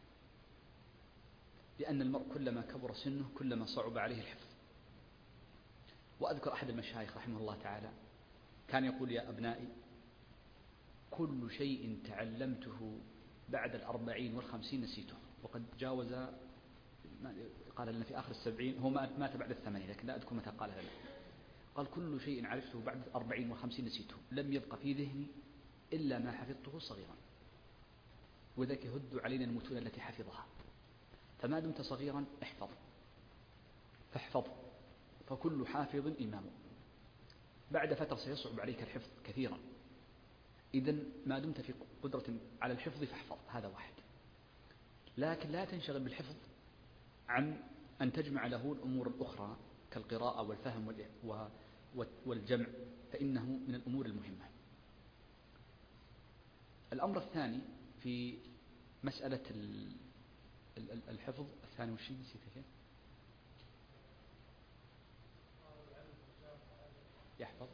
لأن المرء كلما كبر سنه كلما صعب عليه الحفظ. وأذكر أحد المشايخ رحمه الله تعالى كان يقول: يا أبنائي، كل شيء تعلمته بعد الأربعين والخمسين نسيته. وقد جاوز، قال لنا في آخر السبعين، هو مات بعد الثمانين لكن لا أذكر متى قال لنا. قال: كل شيء عرفته بعد الأربعين والخمسين نسيته، لم يبق في ذهني إلا ما حفظته صغيرا، وذاك يهد علينا المتون التي حفظها. فما دمت صغيرا احفظ، فاحفظ، فكل حافظ إمام. بعد فترة سيصعب عليك الحفظ كثيرا، إذن ما دمت في قدرة على الحفظ فاحفظ، هذا واحد. لكن لا تنشغل بالحفظ عن أن تجمع له الأمور الأخرى كالقراءة والفهم والجمع، فإنه من الأمور المهمة. الأمر الثاني في مسألة الحفظ الثاني وش نسيته كيف؟ يحفظ.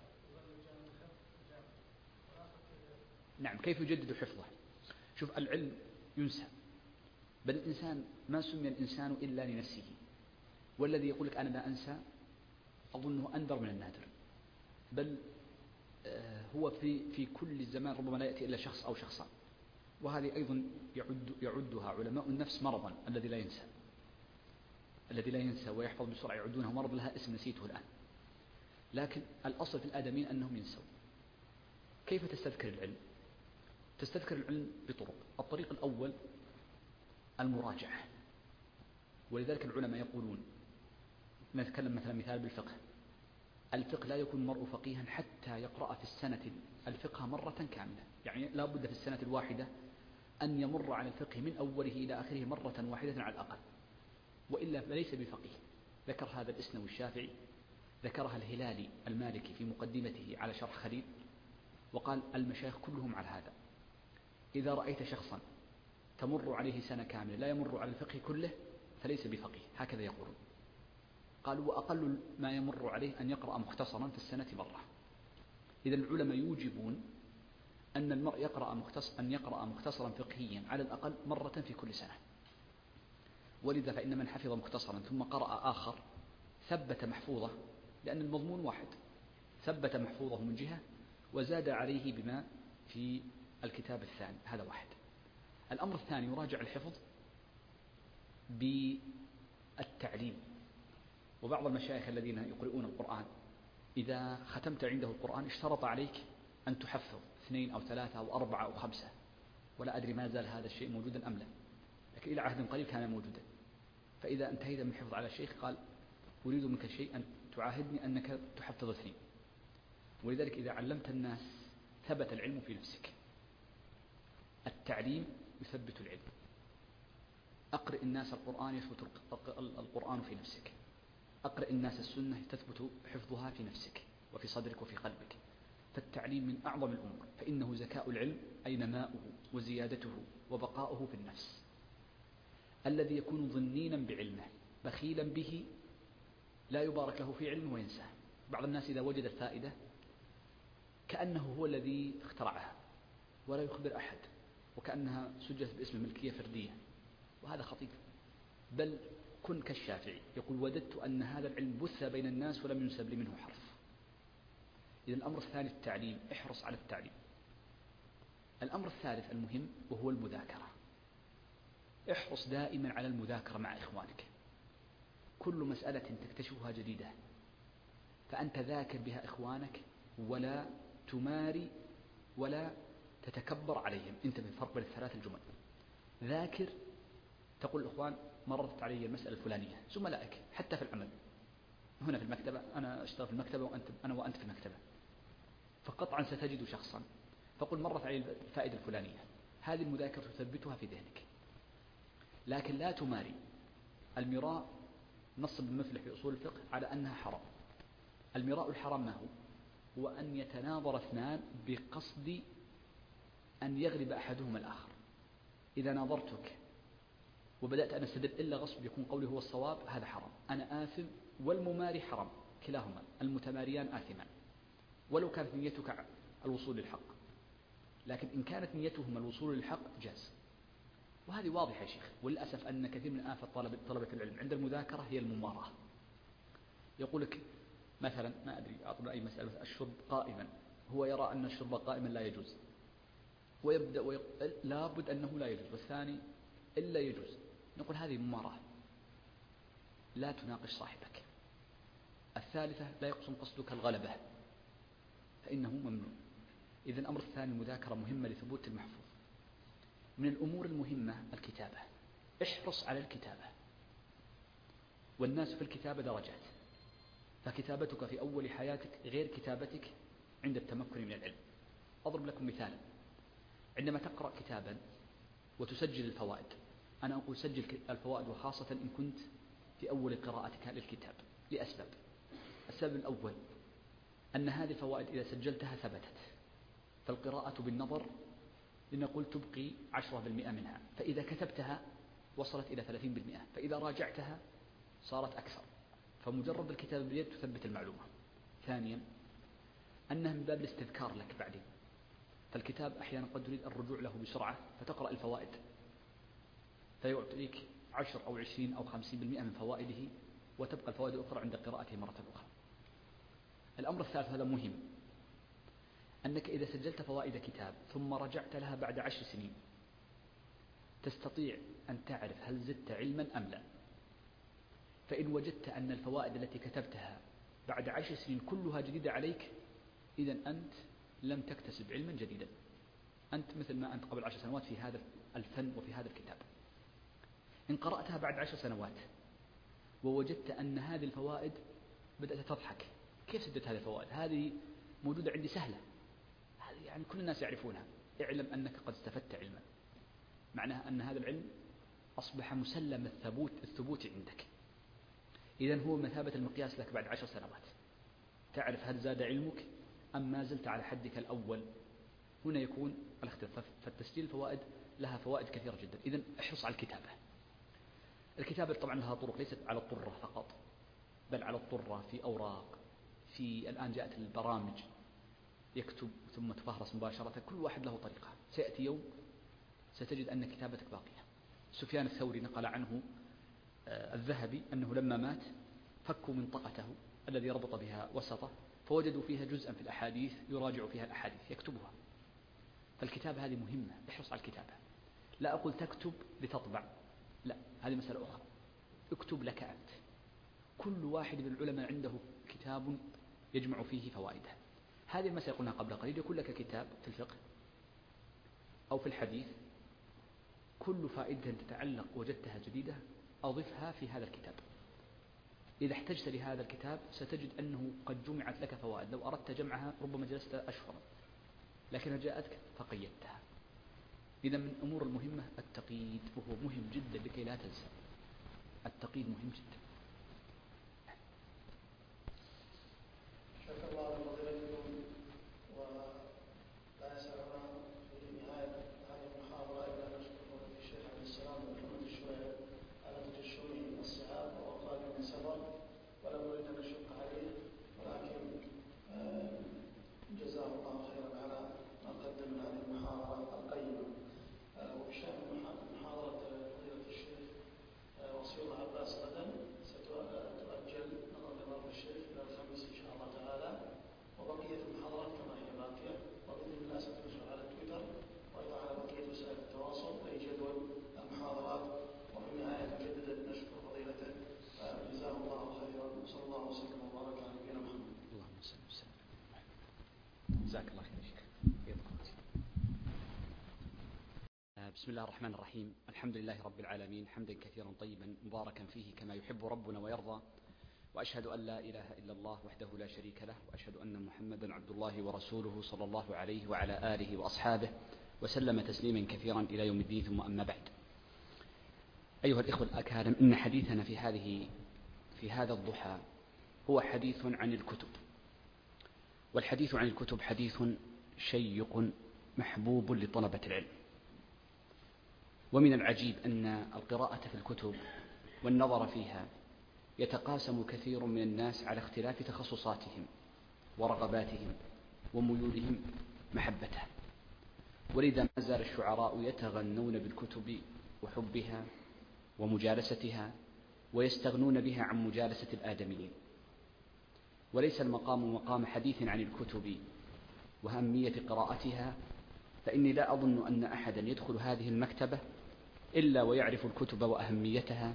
نعم، كيف يجدد حفظه؟ شوف، العلم ينسى، بل الإنسان ما سمي الإنسان إلا لنفسه، والذي يقول لك أنا لا أنسى أظنه أندر من النادر، بل هو في في كل الزمان ربما لا يأتي إلا شخص أو شخصان، وهذه أيضا يعد يعدها علماء النفس مرضا، الذي لا ينسى الذي لا ينسى ويحفظ بسرعة يعدونه مرض، لها اسم نسيته الآن. لكن الأصل في الآدمين أنهم ينسوا. كيف تستذكر العلم؟ تستذكر العلم بطرق. الطريق الأول المراجعة، ولذلك العلماء يقولون، نتكلم مثلا مثال بالفقه، الفقه لا يكون المرء فقيها حتى يقرأ في السنة الفقه مرة كاملة، يعني لا بد في السنة الواحدة أن يمر على الفقه من أوله إلى آخره مرة واحدة على الأقل، وإلا فليس بفقيه. ذكر هذا الإسنوي الشافعي، ذكرها الهلالي المالكي في مقدمته على شرح خليل، وقال المشايخ كلهم على هذا. إذا رأيت شخصا تمر عليه سنة كاملة لا يمر على الفقه كله فليس بفقيه، هكذا يقولون. قالوا: وأقل ما يمر عليه أن يقرأ مختصرا في السنة مرة. إذا العلماء يوجبون أن المرء يقرأ مختص أن يقرأ مختصرا فقهيا على الأقل مرة في كل سنة. ولذا فإن من حفظ مختصرا ثم قرأ آخر ثبت محفوظه، لأن المضمون واحد، ثبت محفوظه من جهة وزاد عليه بما في الكتاب الثاني، هذا واحد. الأمر الثاني يراجع الحفظ بالتعليم. وبعض المشايخ الذين يقرؤون القرآن إذا ختمت عنده القرآن اشترط عليك أن تحفظ اثنين أو ثلاثة أو أربعة أو خمسة، ولا أدري ما زال هذا الشيء موجودا أم لا، لكن إلى عهد قريب كان موجودا. فإذا انتهيت من الحفظ على الشيخ قال: أريد منك شيء، أن تعاهدني أنك تحفظ اثنين. ولذلك إذا علمت الناس ثبت العلم في نفسك. التعليم يثبت العلم. أقرئ الناس القرآن يثبت القرآن في نفسك، أقرئ الناس السنة تثبت حفظها في نفسك وفي صدرك وفي قلبك. فالتعليم من أعظم الأمور، فإنه زكاء العلم، أي نماؤه وزيادته وبقاؤه في النفس. الذي يكون ظنينا بعلمه بخيلا به لا يبارك له في علمه وينساه. بعض الناس إذا وجد الفائدة كأنه هو الذي اخترعها ولا يخبر أحد، وكأنها سجلت باسم ملكية فردية، وهذا خطير. بل كن كالشافعي يقول: وددت أن هذا العلم بث بين الناس ولم ينسب لي منه حرف. إذا الأمر الثاني التعليم، احرص على التعليم. الأمر الثالث المهم وهو المذاكرة. احرص دائما على المذاكرة مع إخوانك. كل مسألة تكتشفها جديدة فأنت ذاكر بها إخوانك ولا تماري ولا تتكبر عليهم. انتبه الفرق بين الثلاث الجمل. ذاكر تقول الإخوان مرت علي المسألة الفلانية، زملائك حتى في العمل هنا في المكتبة، أنا أشتغل في المكتبة وأنت أنا وأنت في المكتبة، فقطعا ستجد شخصا فقل مرت علي الفائدة الفلانية، هذه المذاكرة تثبتها في ذهنك. لكن لا تماري. المراء نص ابن مفلح في أصول الفقه على أنها حرام. المراء الحرام ما هو؟ هو أن يتناظر اثنان بقصد أن يغلب أحدهما الآخر. إذا ناظرتك وبدأت أن أستدل إلا غصب يكون قولي هو الصواب، هذا حرام، أنا آثم والمماري حرام، كلاهما المتماريان آثمان، ولو كانت نيتك الوصول للحق. لكن إن كانت نيتهما الوصول للحق جاز. وهذه واضحة يا شيخ. وللأسف أن كثير من آفة طلبة, طلبة العلم عند المذاكرة هي المماراه. يقول لك مثلا ما أدري أعطنا أي مسألة، الشرب قائما، هو يرى أن الشرب قائما لا يجوز، ويبدأ ويقول لا بد أنه لا يجوز، والثاني إلا يجوز. نقول هذه مماراه، لا تناقش صاحبك. الثالثة لا يقصد قصدك الغلبة فإنه ممنوع. إذن الأمر الثاني المذاكرة مهمة لثبوت المحفوظ. من الأمور المهمة الكتابة، احرص على الكتابة. والناس في الكتابة درجات، فكتابتك في أول حياتك غير كتابتك عند التمكن من العلم. أضرب لكم مثالا. عندما تقرأ كتابا وتسجل الفوائد، أنا أقول سجل الفوائد وخاصة إن كنت في أول قراءتك للكتاب لأسباب. السبب الأول أن هذه الفوائد إذا سجلتها ثبتت، فالقراءة بالنظر لنقول تبقي عشرة بالمئة منها، فإذا كتبتها وصلت إلى ثلاثين بالمئة، فإذا راجعتها صارت أكثر. فمجرد الكتابة باليد تثبت المعلومة. ثانيا أنها من باب الاستذكار لك بعدين، فالكتاب أحيانا قد تريد الرجوع له بسرعة فتقرأ الفوائد فيعطيك عشر أو عشرين أو خمسين بالمئة من فوائده، وتبقى الفوائد الأخرى عند قراءته مرة أخرى. الأمر الثالث هذا مهم، أنك إذا سجلت فوائد كتاب ثم رجعت لها بعد عشر سنين تستطيع أن تعرف هل زدت علما أم لا. فإن وجدت أن الفوائد التي كتبتها بعد عشر سنين كلها جديدة عليك، إذن أنت لم تكتسب علما جديدا، أنت مثل ما أنت قبل عشر سنوات في هذا الفن وفي هذا الكتاب. إن قرأتها بعد عشر سنوات ووجدت أن هذه الفوائد بدأت تضحك، كيف سدت هذه الفوائد؟ هذه موجودة عندي سهلة، هذه يعني كل الناس يعرفونها، اعلم أنك قد استفدت علما، معناها أن هذا العلم أصبح مسلم الثبوت الثبوت عندك. إذن هو مثابة المقياس لك بعد عشر سنوات، تعرف هل زاد علمك أم ما زلت على حدك الأول. هنا يكون الاختلاف. فالتسجيل الفوائد لها فوائد كثيرة جدا. إذن احرص على الكتابة. الكتابة طبعا لها طرق، ليست على الطرة فقط، بل على الطرة في أوراق، في الآن جاءت البرامج يكتب ثم تفهرس مباشرة، كل واحد له طريقة. سيأتي يوم ستجد أن كتابتك باقية. سفيان الثوري نقل عنه الذهبي أنه لما مات فكوا منطقته الذي ربط بها وسطه فوجدوا فيها جزءا في الأحاديث يراجع فيها الأحاديث يكتبها. فالكتابة هذه مهمة، احرص على الكتابة. لا أقول تكتب لتطبع، لا، هذه مسألة أخرى. اكتب لك أنت. كل واحد من العلماء عنده كتاب يجمع فيه فوائده. هذه المسألة قلنا قبل قليل، يكون لك كتاب في الفقه أو في الحديث كل فائدة تتعلق وجدتها جديدة أضفها في هذا الكتاب. إذا احتجت لهذا الكتاب ستجد أنه قد جمعت لك فوائد، لو أردت جمعها ربما جلست أشهر، لكنها جاءتك فقيدتها. إذا من الأمور المهمة التقييد، وهو مهم جدا لكي لا تنسى. التقييد مهم جدا. شكر الله لفضيلتكم. ولا يسعنا في نهاية هذه المحاضرة إلا أن نشكر فضيلة الشيخ عبد السلام محمد الشويعي على تجشمه الصعاب وأوقات من سفر، ولم نريد أن نشق عليه، ولكن جزاه الله خيرا على ما قدم من هذه المحاضرة القيمة. وبشأن محاضرة فضيلة الشيخ وصير عباس غدا ستؤجل نظرا لمرض الشيخ إلى الخميس إن شاء الله تعالى. بسم الله الرحمن الرحيم. الحمد لله رب العالمين، حمدا كثيرا طيبا مباركا فيه كما يحب ربنا ويرضى، وأشهد أن لا إله إلا الله وحده لا شريك له، وأشهد أن محمدا عبد الله ورسوله صلى الله عليه وعلى آله وأصحابه وسلم تسليما كثيرا إلى يوم الدين. ثم أما بعد، أيها الإخوة الأكارم، إن حديثنا في هذه في هذا الضحى هو حديث عن الكتب، والحديث عن الكتب حديث شيق محبوب لطلبة العلم. ومن العجيب أن القراءة في الكتب والنظر فيها يتقاسم كثير من الناس على اختلاف تخصصاتهم ورغباتهم وميولهم محبتها، ولذا ما زال الشعراء يتغنون بالكتب وحبها ومجالستها، ويستغنون بها عن مجالسة الآدميين. وليس المقام مقام حديث عن الكتب وأهمية قراءتها، فإني لا أظن أن أحدا يدخل هذه المكتبة إلا ويعرف الكتب وأهميتها،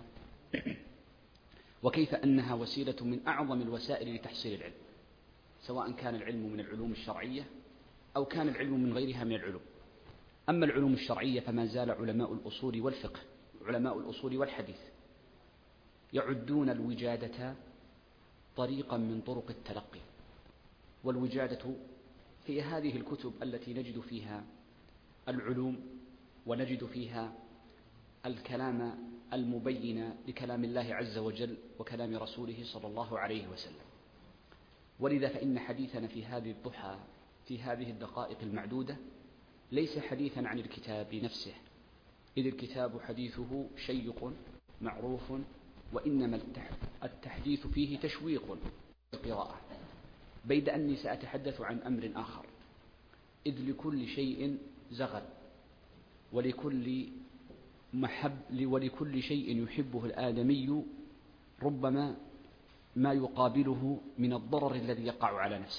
وكيف أنها وسيلة من أعظم الوسائل لتحصيل العلم، سواء كان العلم من العلوم الشرعية أو كان العلم من غيرها من العلوم. أما العلوم الشرعية فما زال علماء الأصول والفقه، علماء الأصول والحديث، يعدون الوجادة طريقا من طرق التلقي، والوجادة هي هذه الكتب التي نجد فيها العلوم ونجد فيها الكلام المبين لكلام الله عز وجل وكلام رسوله صلى الله عليه وسلم. ولذا فإن حديثنا في هذه الضحى في هذه الدقائق المعدودة ليس حديثا عن الكتاب نفسه، إذ الكتاب حديثه شيق معروف، وإنما التحديث فيه تشويق القراءة، بيد أني سأتحدث عن أمر آخر، إذ لكل شيء زغل، ولكل محب ولكل شيء يحبه الآدمي ربما ما يقابله من الضرر الذي يقع على نفسه.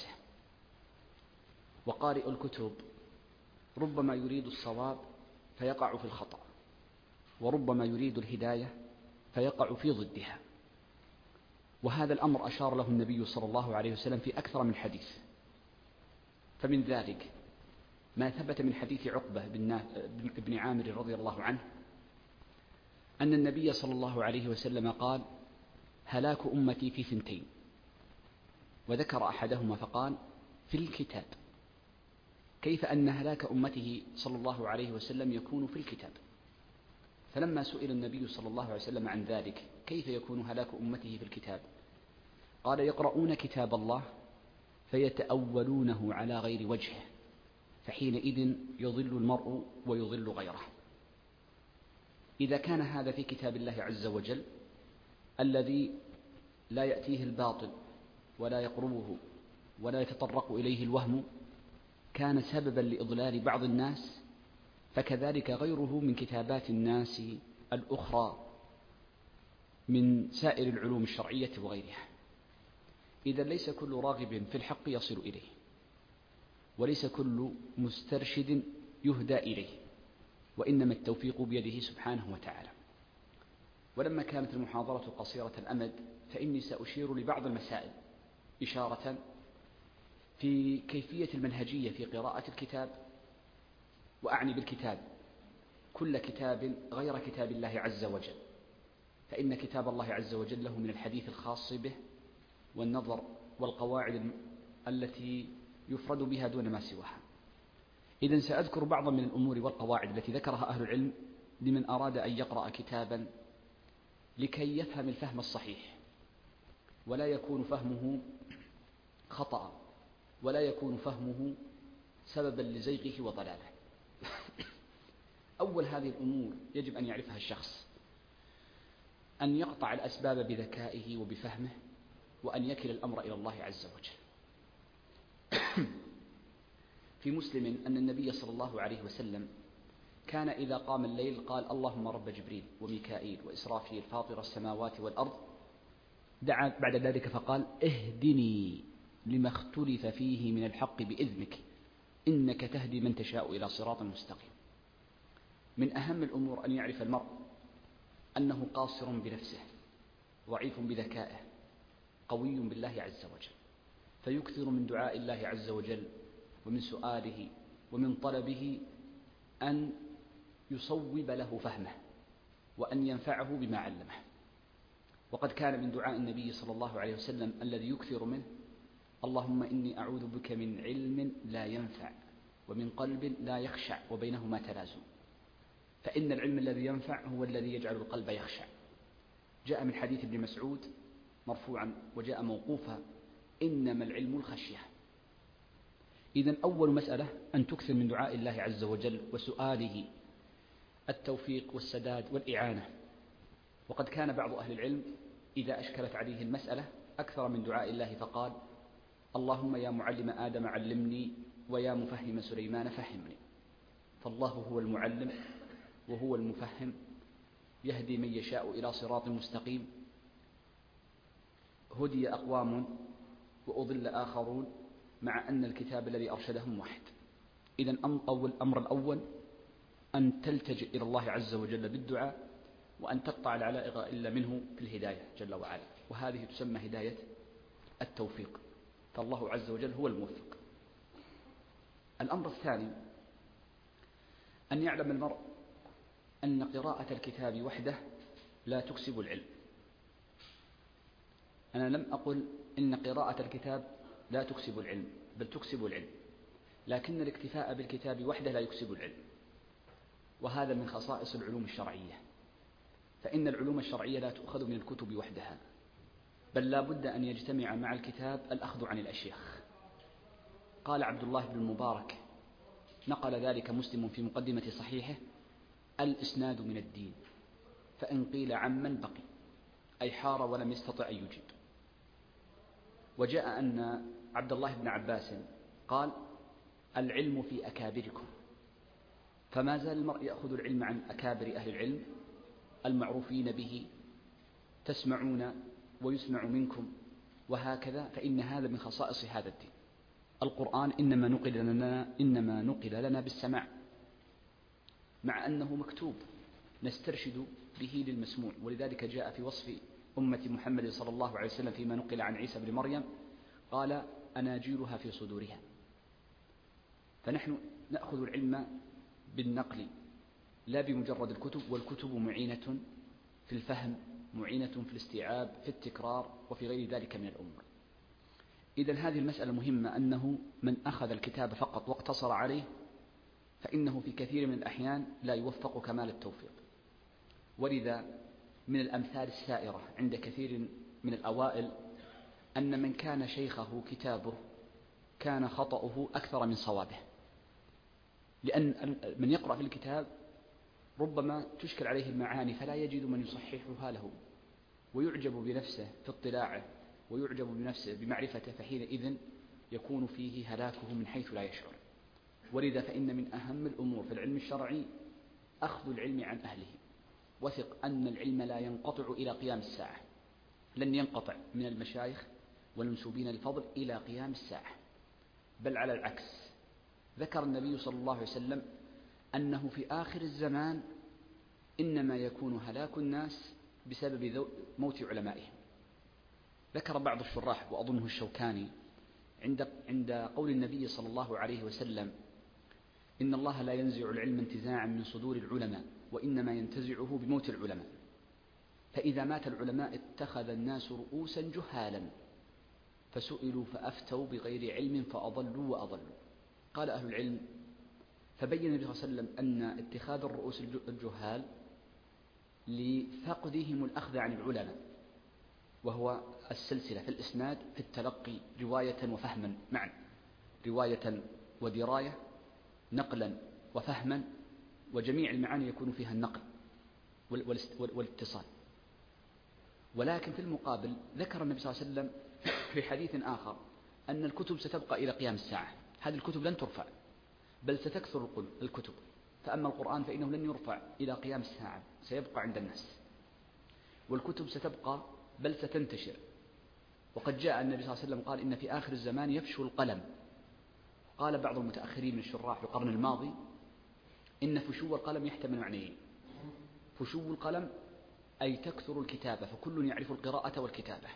وقارئ الكتب ربما يريد الصواب فيقع في الخطأ، وربما يريد الهداية فيقع في ضدها. وهذا الأمر أشار له النبي صلى الله عليه وسلم في أكثر من حديث. فمن ذلك ما ثبت من حديث عقبة بن عامر رضي الله عنه أن النبي صلى الله عليه وسلم قال: هلاك أمتي في ثنتين، وذكر أحدهما فقال: في الكتاب. كيف أن هلاك أمته صلى الله عليه وسلم يكون في الكتاب؟ فلما سئل النبي صلى الله عليه وسلم عن ذلك، كيف يكون هلاك أمته في الكتاب؟ قال: يقرؤون كتاب الله فيتأولونه على غير وجهه، فحينئذ يضل المرء ويضل غيره. إذا كان هذا في كتاب الله عز وجل الذي لا يأتيه الباطل ولا يقربه ولا يتطرق إليه الوهم كان سببا لإضلال بعض الناس، فكذلك غيره من كتابات الناس الأخرى من سائر العلوم الشرعية وغيرها. إذا ليس كل راغب في الحق يصل إليه، وليس كل مسترشد يهدى إليه، وإنما التوفيق بيده سبحانه وتعالى. ولما كانت المحاضرة قصيرة الأمد فإني سأشير لبعض المسائل إشارة في كيفية المنهجية في قراءة الكتاب، وأعني بالكتاب كل كتاب غير كتاب الله عز وجل، فإن كتاب الله عز وجل له من الحديث الخاص به والنظر والقواعد التي يفرد بها دون ما سواها. إذن سأذكر بعضا من الأمور والقواعد التي ذكرها أهل العلم لمن أراد أن يقرأ كتابا لكي يفهم الفهم الصحيح، ولا يكون فهمه خطأ، ولا يكون فهمه سببا لزيغه وضلاله. أول هذه الأمور يجب أن يعرفها الشخص، أن يقطع الأسباب بذكائه وبفهمه، وأن يكل الأمر إلى الله عز وجل. في مسلم أن النبي صلى الله عليه وسلم كان إذا قام الليل قال: اللهم رب جبريل وميكائيل وإسرافيل فاطر السماوات والأرض، دعا بعد ذلك فقال: اهدني لما اختلف فيه من الحق بإذنك إنك تهدي من تشاء إلى صراط مستقيم. من أهم الأمور أن يعرف المرء أنه قاصر بنفسه، ضعيف بذكائه، قوي بالله عز وجل، فيكثر من دعاء الله عز وجل ومن سؤاله ومن طلبه أن يصوب له فهمه وأن ينفعه بما علمه. وقد كان من دعاء النبي صلى الله عليه وسلم الذي يكثر منه: اللهم إني أعوذ بك من علم لا ينفع ومن قلب لا يخشع وبينهما تلازم. فإن العلم الذي ينفع هو الذي يجعل القلب يخشع. جاء من حديث ابن مسعود مرفوعا وجاء موقوفا: إنما العلم الخشية. إذن أول مسألة أن تكثر من دعاء الله عز وجل وسؤاله التوفيق والسداد والإعانة. وقد كان بعض أهل العلم إذا أشكلت عليه المسألة أكثر من دعاء الله فقال: اللهم يا معلم آدم علمني ويا مفهم سليمان فهمني. فالله هو المعلم وهو المفهم، يهدي من يشاء إلى صراط مستقيم. هدي أقوام وأضل آخرون، مع أن الكتاب الذي أرشدهم واحد. إذن أول الأمر الأول أن تلتجئ إلى الله عز وجل بالدعاء، وأن تقطع العلائق إلا منه في الهداية جل وعلا، وهذه تسمى هداية التوفيق، فالله عز وجل هو الموفق. الأمر الثاني أن يعلم المرء أن قراءة الكتاب وحده لا تكسب العلم. أنا لم أقل إن قراءة الكتاب لا تكسب العلم، بل تكسب العلم، لكن الاكتفاء بالكتاب وحده لا يكسب العلم، وهذا من خصائص العلوم الشرعية. فإن العلوم الشرعية لا تؤخذ من الكتب وحدها، بل لا بد أن يجتمع مع الكتاب الأخذ عن الأشياخ. قال عبد الله بن المبارك، نقل ذلك مسلم في مقدمة صحيحه: الإسناد من الدين، فإن قيل عمن بقي، أي حار ولم يستطع أن يجيب. وجاء أن عبد الله بن عباس قال: العلم في أكابركم. فما زال المرء يأخذ العلم عن أكابر أهل العلم المعروفين به: تسمعون ويسمع منكم، وهكذا. فإن هذا من خصائص هذا الدين. القرآن إنما نقل لنا إنما نقل لنا بالسماع، مع أنه مكتوب نسترشد به للمسموع. ولذلك جاء في وصف أمة محمد صلى الله عليه وسلم فيما نقل عن عيسى بن مريم قال: أناجيلها في صدورها. فنحن نأخذ العلم بالنقل لا بمجرد الكتب، والكتب معينة في الفهم، معينة في الاستيعاب، في التكرار، وفي غير ذلك من الأمور. إذن هذه المسألة مهمة، أنه من أخذ الكتاب فقط واقتصر عليه فإنه في كثير من الأحيان لا يوفق كمال التوفيق. ولذا من الأمثال السائرة عند كثير من الأوائل أن من كان شيخه كتابه كان خطأه أكثر من صوابه، لأن من يقرأ في الكتاب ربما تشكل عليه المعاني فلا يجد من يصححها له، ويعجب بنفسه في اطلاعه، ويعجب بنفسه بمعرفته، فحينئذ يكون فيه هلاكه من حيث لا يشعر. ولذا فإن من أهم الأمور في العلم الشرعي أخذ العلم عن أهله. وثق أن العلم لا ينقطع إلى قيام الساعة، لن ينقطع من المشايخ والمنسوبين للفضل إلى قيام الساعة، بل على العكس. ذكر النبي صلى الله عليه وسلم أنه في آخر الزمان إنما يكون هلاك الناس بسبب موت علمائهم. ذكر بعض الشراح وأظنه الشوكاني عند عند قول النبي صلى الله عليه وسلم: إن الله لا ينزع العلم انتزاعا من صدور العلماء، وإنما ينتزعه بموت العلماء، فإذا مات العلماء اتخذ الناس رؤوسا جهالا، فسئلوا فأفتوا بغير علم فأضلوا وأضلوا. قال أهل العلم: فبين النبي صلى الله عليه وسلم أن اتخاذ الرؤوس الجهال لفقدهم الأخذ عن العلماء، وهو السلسلة في الإسناد في التلقي رواية وفهما معا، رواية ودراية، نقلا وفهما، وجميع المعاني يكون فيها النقل والاتصال. ولكن في المقابل ذكر النبي صلى الله عليه وسلم في حديث آخر أن الكتب ستبقى إلى قيام الساعة. هذه الكتب لن ترفع، بل ستكثر الكتب. فأما القرآن فإنه لن يرفع إلى قيام الساعة، سيبقى عند الناس. والكتب ستبقى بل ستنتشر. وقد جاء النبي صلى الله عليه وسلم قال: إن في آخر الزمان يفشو القلم. قال بعض المتأخرين من الشراح في القرن الماضي: إن فشو القلم يحتمل معنيين. فشو القلم أي تكثر الكتابة، فكل يعرف القراءة والكتابة.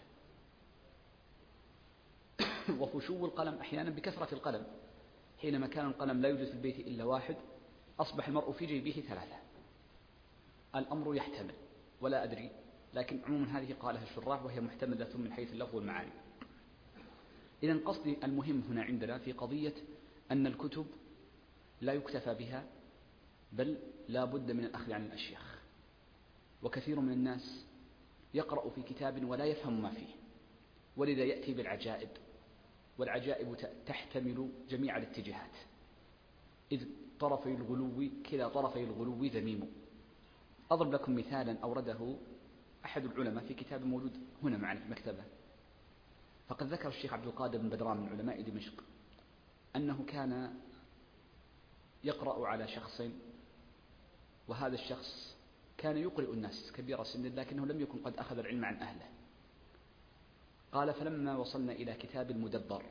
وفشو القلم أحيانا بكثرة القلم، حينما كان القلم لا يوجد في البيت إلا واحد، أصبح المرء في جيبه ثلاثة. الأمر يحتمل ولا أدري، لكن عموما هذه قالها الشراح وهي محتملة من حيث اللفظ والمعاني. إذن قصدي المهم هنا عندنا في قضية أن الكتب لا يكتفى بها، بل لا بد من الأخذ عن الأشياخ. وكثير من الناس يقرأ في كتاب ولا يفهم ما فيه، ولذا يأتي بالعجائب، والعجائب تحتمل جميع الاتجاهات، إذ طرفي الغلو كلا طرفي الغلو ذميم. أضرب لكم مثالا أورده أحد العلماء في كتاب موجود هنا معنا في المكتبة. فقد ذكر الشيخ عبد القادر بن بدران من علماء دمشق أنه كان يقرأ على شخص، وهذا الشخص كان يقرئ الناس كبير سن، لكنه لم يكن قد أخذ العلم عن أهله. قال: فلما وصلنا إلى كتاب المدبر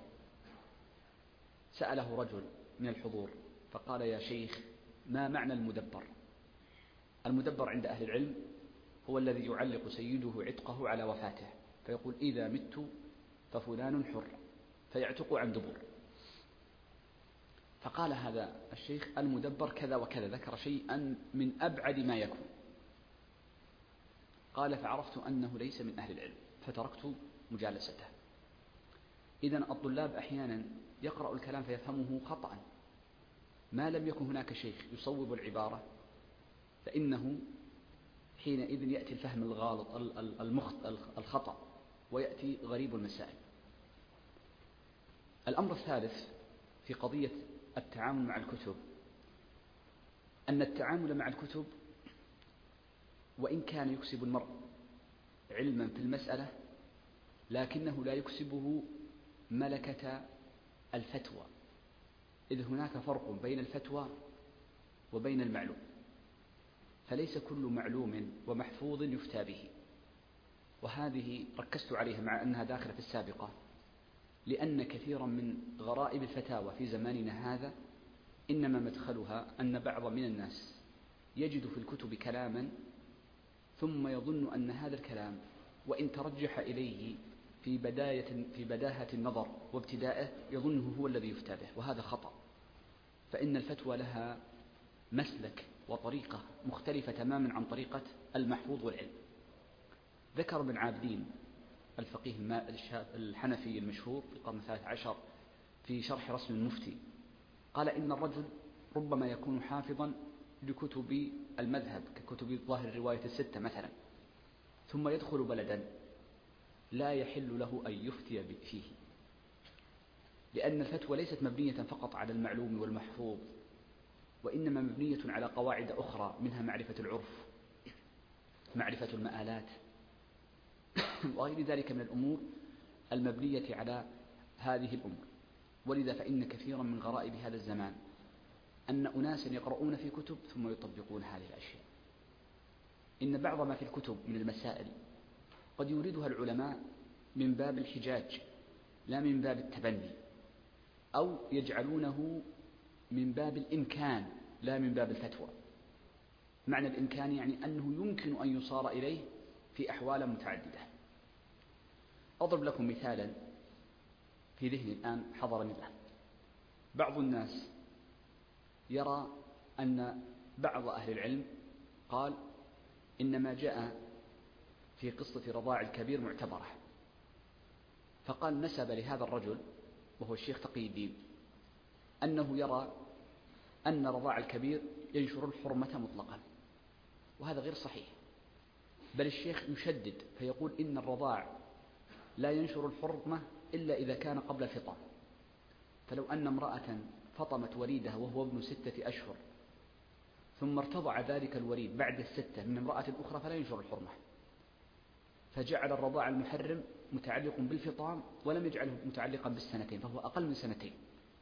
سأله رجل من الحضور فقال: يا شيخ، ما معنى المدبر؟ المدبر عند أهل العلم هو الذي يعلق سيده عتقه على وفاته، فيقول: إذا مت ففلان حر، فيعتق عن دبر. فقال هذا الشيخ: المدبر كذا وكذا، ذكر شيئا من أبعد ما يكون. قال: فعرفت أنه ليس من أهل العلم فتركت مجالسته. إذن الطلاب أحيانا يقرأ الكلام فيفهمه خطأ، ما لم يكن هناك شيخ يصوب العبارة فإنه حينئذ يأتي الفهم الغالط الخطأ ويأتي غريب المسائل. الأمر الثالث في قضية التعامل مع الكتب أن التعامل مع الكتب وإن كان يكسب المرء علما في المسألة، لكنه لا يكسبه ملكة الفتوى، إذ هناك فرق بين الفتوى وبين المعلوم، فليس كل معلوم ومحفوظ يفتى به. وهذه ركزت عليها مع أنها داخلة في السابقة، لأن كثيرا من غرائب الفتاوى في زماننا هذا إنما مدخلها أن بعض من الناس يجد في الكتب كلاما ثم يظن أن هذا الكلام وإن ترجح إليه في بداية في بداهة النظر وابتدائه يظنه هو الذي يفتى به، وهذا خطأ. فإن الفتوى لها مسلك وطريقة مختلفة تماما عن طريقة المحفوظ والعلم. ذكر ابن عابدين الفقيه الحنفي المشهور في القرن الثالث عشر في شرح رسم المفتي، قال: إن الرجل ربما يكون حافظا لكتب المذهب ككتب ظاهر الرواية الستة مثلا، ثم يدخل بلدا لا يحل له أن يفتي فيه، لأن الفتوى ليست مبنية فقط على المعلوم والمحفوظ، وإنما مبنية على قواعد أخرى، منها معرفة العرف، معرفة المآلات، وغير ذلك من الأمور المبنية على هذه الأمور. ولذا فإن كثيرا من غرائب هذا الزمان أن أناسا يقرؤون في كتب ثم يطبقون هذه الأشياء. إن بعض ما في الكتب من المسائل قد يريدها العلماء من باب الحجاج لا من باب التبني، أو يجعلونه من باب الإمكان لا من باب الفتوى. معنى الإمكان يعني أنه يمكن أن يصار إليه في أحوال متعددة. أضرب لكم مثالا في ذهني الآن حضرني الآن. بعض الناس يرى أن بعض أهل العلم قال إن ما جاء في قصة رضاع الكبير معتبرة، فقال نسب لهذا الرجل وهو الشيخ تقي الدين أنه يرى أن رضاع الكبير ينشر الحرمة مطلقا، وهذا غير صحيح، بل الشيخ يشدد فيقول إن الرضاع لا ينشر الحرمة إلا إذا كان قبل الفطام. فلو أن امرأة فطمت وليدها وهو ابن ستة أشهر ثم ارتضع ذلك الوليد بعد الستة من امرأة أخرى فلا ينشر الحرمة، فجعل الرضاع المحرم متعلق بالفطام ولم يجعله متعلقا بالسنتين، فهو أقل من سنتين،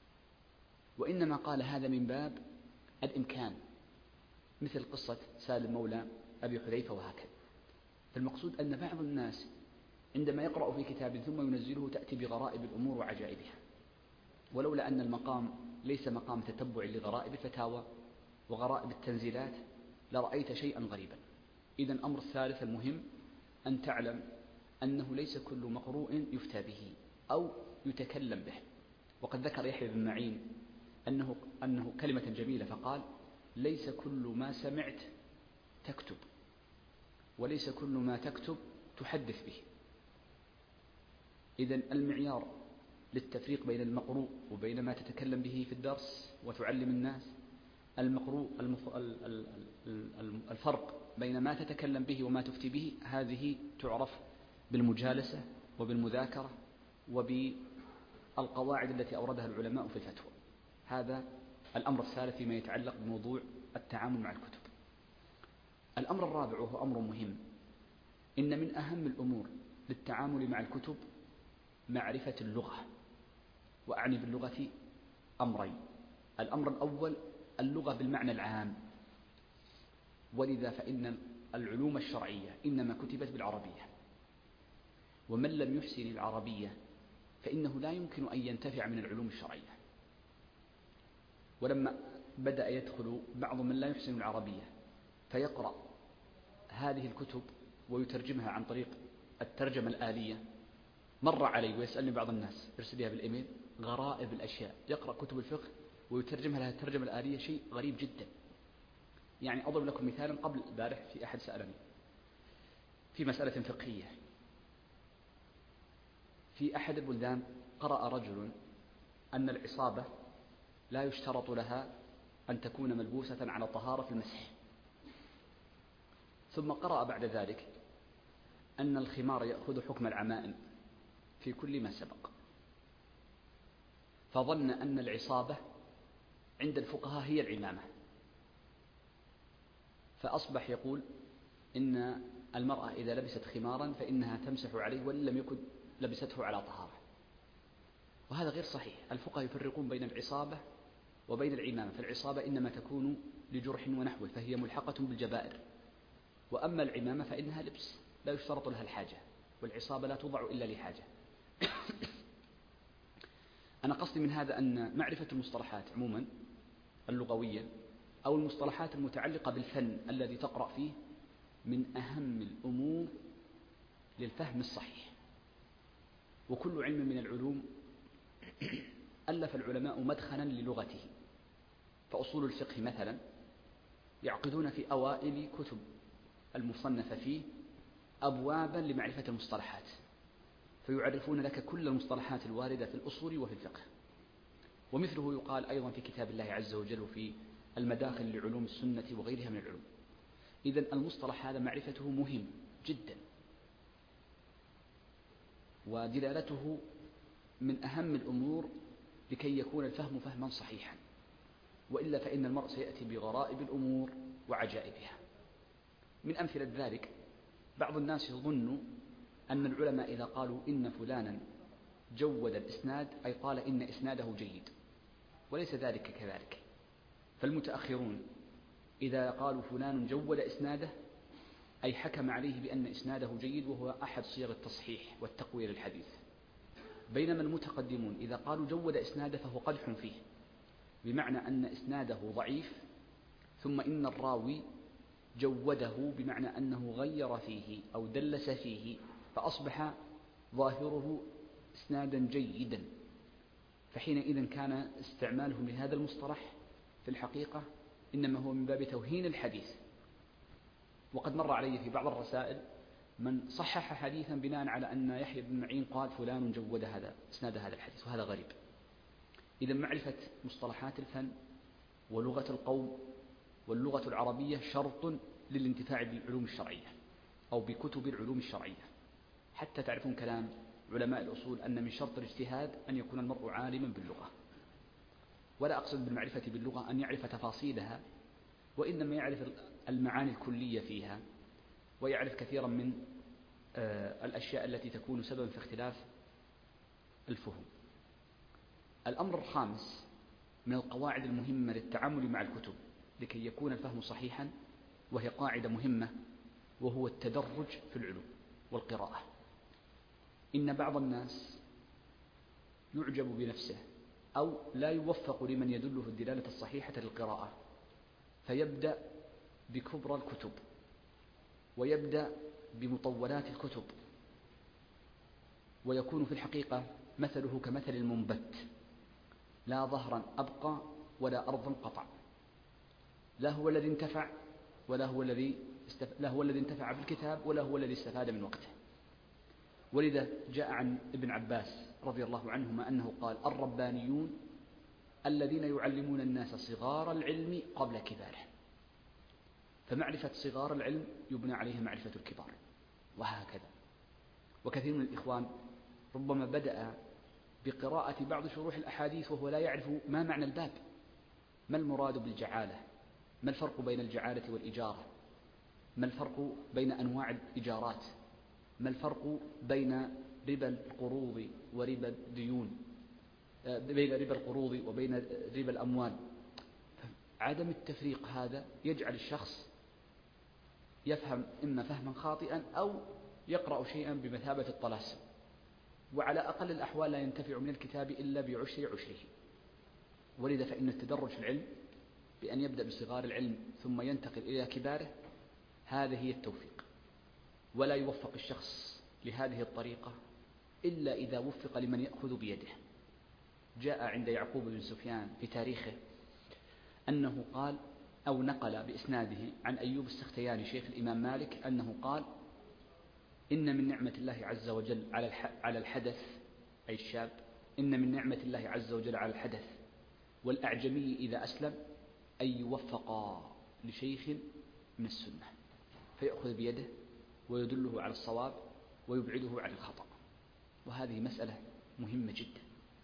وإنما قال هذا من باب الإمكان، مثل قصة سالم مولى أبي حذيفة وهكذا. فالمقصود أن بعض الناس عندما يقرأ في كتاب ثم ينزله تأتي بغرائب الأمور وعجائبها، ولولا أن المقام ليس مقام تتبع لغرائب الفتاوى وغرائب التنزيلات لرأيت شيئا غريبا. إذن الأمر الثالث المهم أن تعلم أنه ليس كل مقروء يفتى به أو يتكلم به. وقد ذكر يحيى بن معين أنه, أنه كلمة جميلة فقال: ليس كل ما سمعت تكتب، وليس كل ما تكتب تحدث به. إذن المعيار للتفريق بين المقروء وبين ما تتكلم به في الدرس وتعلم الناس، المقروء الفرق بين ما تتكلم به وما تفتي به، هذه تعرف بالمجالسة وبالمذاكرة وبالقواعد التي أوردها العلماء في الفتوى. هذا الأمر الثالث فيما يتعلق بموضوع التعامل مع الكتب. الأمر الرابع وهو أمر مهم، إن من أهم الأمور للتعامل مع الكتب معرفة اللغة، وأعني باللغة أمرين. الأمر الأول اللغة بالمعنى العام، ولذا فإن العلوم الشرعية إنما كتبت بالعربية، ومن لم يحسن العربية فإنه لا يمكن أن ينتفع من العلوم الشرعية. ولما بدأ يدخل بعض من لا يحسن العربية فيقرأ هذه الكتب ويترجمها عن طريق الترجمة الآلية، مر علي ويسألني بعض الناس يرسلها بالإيميل غرائب الأشياء، يقرأ كتب الفقه ويترجمها لها الترجمة الآلية، شيء غريب جدا. يعني أضرب لكم مثالا، قبل البارح في أحد سألني في مسألة فقهية في أحد البلدان، قرأ رجل أن العصابة لا يشترط لها أن تكون ملبوسة على طهارة في المسح، ثم قرأ بعد ذلك أن الخمار يأخذ حكم العمائم في كل ما سبق، فظن أن العصابة عند الفقهاء هي العمامة، فأصبح يقول إن المرأة إذا لبست خمارا فإنها تمسح عليه وإن لم يكن لبسته على طهارة. وهذا غير صحيح. الفقهاء يفرقون بين العصابة وبين العمامة، فالعصابة إنما تكون لجرح ونحوه فهي ملحقة بالجبائر، وأما العمامة فإنها لبس لا يشترط لها الحاجة، والعصابة لا توضع إلا لحاجة. أنا قصدي من هذا أن معرفة المصطلحات عموما اللغوية أو المصطلحات المتعلقة بالفن الذي تقرأ فيه من أهم الأمور للفهم الصحيح. وكل علم من العلوم ألف العلماء مدخلا للغته، فأصول الفقه مثلا يعقدون في أوائل كتب المصنفة فيه أبوابا لمعرفة المصطلحات، فيعرفون لك كل المصطلحات الواردة في الأصول وفي الفقه. ومثله يقال أيضا في كتاب الله عز وجل وفي المداخل لعلوم السنة وغيرها من العلوم. إذن المصطلح هذا معرفته مهم جدا، ودلالته من أهم الأمور لكي يكون الفهم فهما صحيحا، وإلا فإن المرء سيأتي بغرائب الأمور وعجائبها. من أمثلة ذلك بعض الناس يظن أن العلماء إذا قالوا إن فلانا جود الإسناد أي قال إن إسناده جيد، وليس ذلك كذلك. فالمتأخرون إذا قالوا فلان جود إسناده أي حكم عليه بأن إسناده جيد، وهو أحد صيغ التصحيح والتقوية للحديث. بينما المتقدمون إذا قالوا جود إسناده فهو قدح فيه، بمعنى أن إسناده ضعيف، ثم إن الراوي جوده بمعنى أنه غير فيه أو دلس فيه فأصبح ظاهره إسنادا جيدا. فحينئذ كان استعمالهم لهذا المصطلح في الحقيقة إنما هو من باب توهين الحديث. وقد مر علي في بعض الرسائل من صحح حديثا بناء على أن يحيى بن معين قال فلان جود هذا إسناد هذا الحديث، وهذا غريب. إذا معرفة مصطلحات الفن ولغة القوم واللغة العربية شرط للانتفاع بالعلوم الشرعية أو بكتب العلوم الشرعية. حتى تعرفون كلام علماء الأصول أن من شرط الاجتهاد أن يكون المرء عالما باللغة، ولا أقصد بالمعرفة باللغة أن يعرف تفاصيلها، وإنما يعرف المعاني الكلية فيها، ويعرف كثيرا من الأشياء التي تكون سببا في اختلاف الفهم. الأمر الخامس من القواعد المهمة للتعامل مع الكتب لكي يكون الفهم صحيحا، وهي قاعدة مهمة، وهو التدرج في العلوم والقراءة. إن بعض الناس يعجب بنفسه أو لا يوفق لمن يدله الدلالة الصحيحة للقراءة، فيبدأ بكبرى الكتب ويبدأ بمطولات الكتب، ويكون في الحقيقة مثله كمثل المنبت، لا ظهرا أبقى ولا أرضا قطع. لا هو الذي انتفع ولا هو الذي استف... لا هو الذي انتفع بالكتاب ولا هو الذي استفاد من وقته. ولذا جاء عن ابن عباس رضي الله عنهما أنه قال: الربانيون الذين يعلمون الناس صغار العلم قبل كباره. فمعرفة صغار العلم يبنى عليها معرفة الكبار، وهكذا. وكثير من الإخوان ربما بدأ بقراءة بعض شروح الأحاديث وهو لا يعرف ما معنى الباب، ما المراد بالجعالة، ما الفرق بين الجعالة والإجارة، ما الفرق بين أنواع الإجارات، ما الفرق بين ربا القروض وربا الديون، بين ربا القروض وبين ربا الأموال. عدم التفريق هذا يجعل الشخص يفهم إما فهما خاطئا أو يقرأ شيئا بمثابة الطلاسم، وعلى أقل الأحوال لا ينتفع من الكتاب إلا بعشر عشره. ولذا فإن التدرج في العلم بأن يبدأ بصغار العلم ثم ينتقل إلى كباره هذه هي التوفيق، ولا يوفق الشخص لهذه الطريقة إلا إذا وفق لمن يأخذ بيده. جاء عند يعقوب بن سفيان في تاريخه أنه قال أو نقل بإسناده عن أيوب السختياني شيخ الإمام مالك أنه قال: إن من نعمة الله عز وجل على الحدث أي الشاب، إن من نعمة الله عز وجل على الحدث والأعجمي إذا أسلم أن يوفق لشيخ من السنة فيأخذ بيده ويدله على الصواب ويبعده عن الخطأ. وهذه مسألة مهمة جدا.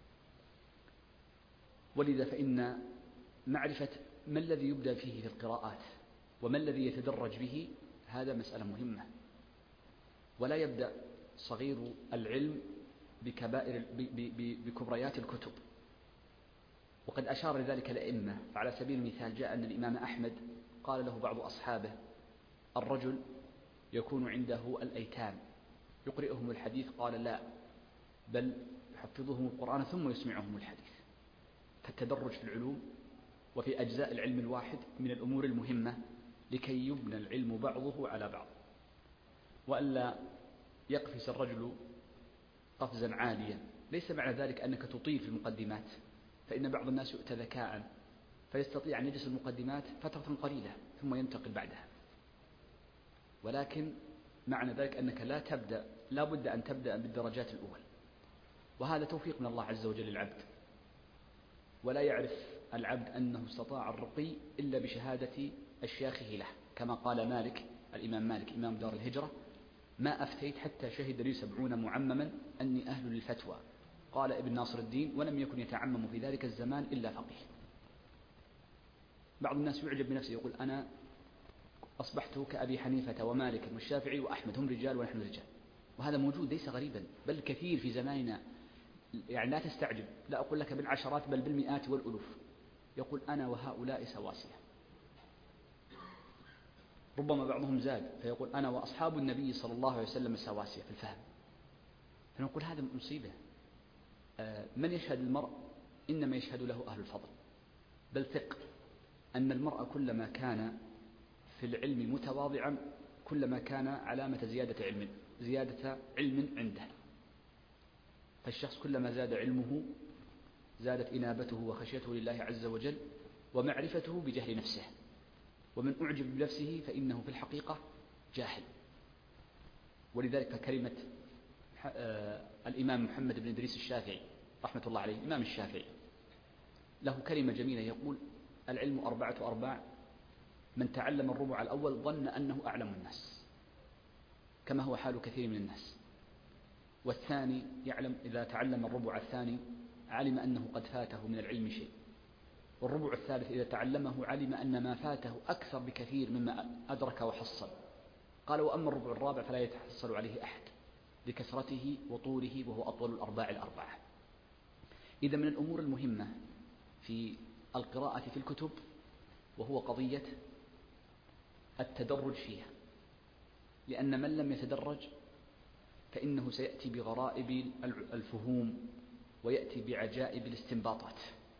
ولذا فإن معرفة ما الذي يبدأ فيه في القراءات وما الذي يتدرج به هذا مسألة مهمة. ولا يبدأ صغير العلم بكبائر بكبريات الكتب، وقد أشار لذلك الأئمة. فعلى سبيل المثال جاء أن الإمام أحمد قال له بعض أصحابه: الرجل يكون عنده الأيتام يقرئهم الحديث؟ قال: لا، بل يحفظهم القرآن ثم يسمعهم الحديث. فالتدرج في العلوم وفي أجزاء العلم الواحد من الأمور المهمة لكي يبنى العلم بعضه على بعض، وألا يقفز الرجل قفزا عاليا. ليس معنى ذلك أنك تطيل في المقدمات، فإن بعض الناس يؤتى ذكاء فيستطيع أن يجلس المقدمات فترة قليلة ثم ينتقل بعدها، ولكن معنى ذلك أنك لا تبدأ لا بد أن تبدأ بالدرجات الأول. وهذا توفيق من الله عز وجل للعبد، ولا يعرف العبد أنه استطاع الرقي إلا بشهادة أشياخه له، كما قال مالك الإمام مالك إمام دار الهجرة: ما أفتيت حتى شهد لي سبعون معمما أني أهل للفتوى. قال ابن ناصر الدين: ولم يكن يتعمم في ذلك الزمان إلا فقيه. بعض الناس يعجب بنفسه يقول: أنا أصبحت كأبي حنيفة ومالك والشافعي وأحمد، هم رجال ونحن رجال. وهذا موجود ليس غريبا، بل كثير في زماننا. يعني لا تستعجب، لا أقول لك بالعشرات بل بالمئات والألوف يقول: أنا وهؤلاء سواسية. ربما بعضهم زاد فيقول: أنا وأصحاب النبي صلى الله عليه وسلم سواسية في الفهم. فنقول هذا مصيبة. من يشهد المرء إنما يشهد له أهل الفضل، بل ثق أن المرء كلما كان في العلم متواضعا كلما كان علامة زيادة علم زيادة علم عنده. فالشخص كلما زاد علمه زادت إنابته وخشيته لله عز وجل ومعرفته بجهل نفسه. ومن أعجب بنفسه فإنه في الحقيقة جاهل. ولذلك كلمة الإمام محمد بن إدريس الشافعي رحمة الله عليه الإمام الشافعي له كلمة جميلة يقول: العلم أربعة أرباع، من تعلم الربع الأول ظن أنه أعلم الناس، كما هو حال كثير من الناس. والثاني يعلم إذا تعلم الربع الثاني علم أنه قد فاته من العلم شيء، والربع الثالث إذا تعلمه علم أن ما فاته أكثر بكثير مما أدرك وحصل. قال: وأما الربع الرابع فلا يتحصل عليه أحد لكثرته وطوله، وهو أطول الأرباع الأربعة. إذا من الأمور المهمة في القراءة في الكتب وهو قضية التدرج فيها، لأن من لم يتدرج فإنه سيأتي بغرائب الفهوم ويأتي بعجائب الاستنباطات.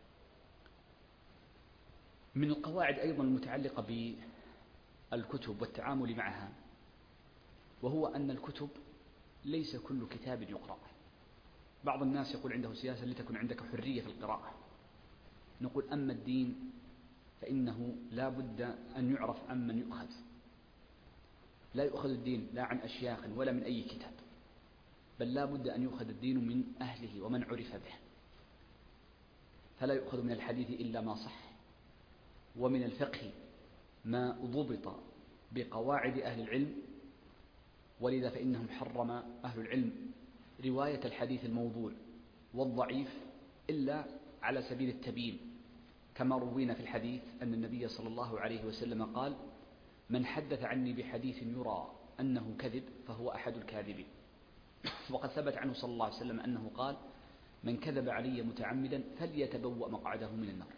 من القواعد أيضا المتعلقة بالكتب والتعامل معها، وهو أن الكتب ليس كل كتاب يقرأ. بعض الناس يقول عنده سياسة: لتكن عندك حرية في القراءة. نقول: أما الدين فإنه لا بد أن يعرف عمن يؤخذ. لا يؤخذ الدين لا عن أشياخ ولا من أي كتاب، بل لا بد أن يؤخذ الدين من أهله ومن عرف به. فلا يؤخذ من الحديث إلا ما صح، ومن الفقه ما ضبط بقواعد أهل العلم. ولذا فإنهم حرم أهل العلم رواية الحديث الموضوع والضعيف إلا على سبيل التبيين، كما روينا في الحديث أن النبي صلى الله عليه وسلم قال: من حدث عني بحديث يرى أنه كذب فهو أحد الكاذبين. وقد ثبت عنه صلى الله عليه وسلم أنه قال: من كذب علي متعمدا فليتبوأ مقعده من النار.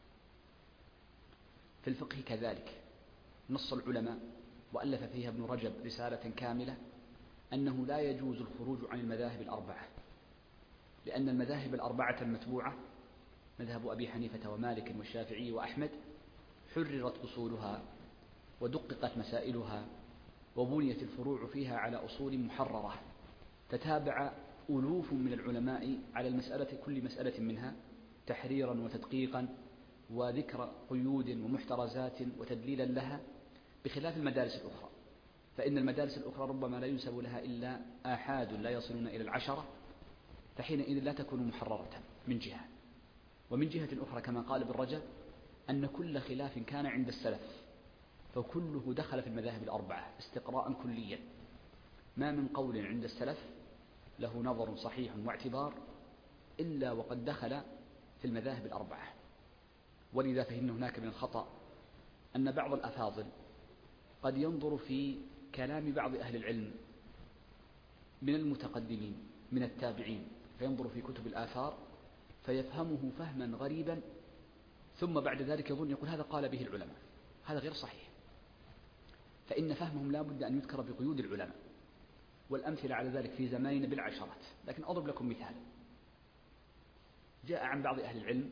في الفقه كذلك نص العلماء، وألف فيها ابن رجب رسالة كاملة، أنه لا يجوز الخروج عن المذاهب الأربعة، لأن المذاهب الأربعة المتبوعة مذهب أبي حنيفة ومالك والشافعي وأحمد حررت أصولها ودققت مسائلها وبنيت الفروع فيها على أصول محررة، تتابع ألوف من العلماء على المسألة كل مسألة منها تحريرا وتدقيقا وذكر قيود ومحترزات وتدليلا لها، بخلاف المدارس الأخرى. فإن المدارس الأخرى ربما لا ينسب لها إلا آحاد لا يصلون إلى العشرة، فحينئذ لا تكون محررة من جهة. ومن جهة أخرى كما قال ابن رجب أن كل خلاف كان عند السلف فكله دخل في المذاهب الأربعة استقراء كليا، ما من قول عند السلف له نظر صحيح واعتبار إلا وقد دخل في المذاهب الأربعة. ولذا فإن هناك من الخطأ أن بعض الأفاضل قد ينظر في كلام بعض أهل العلم من المتقدمين من التابعين، فينظر في كتب الآثار فيفهمه فهما غريبا، ثم بعد ذلك يظن يقول هذا قال به العلماء. هذا غير صحيح، فإن فهمهم لا بد أن يذكر بقيود العلماء، والأمثلة على ذلك في زماننا بالعشرات. لكن أضرب لكم مثال. جاء عن بعض أهل العلم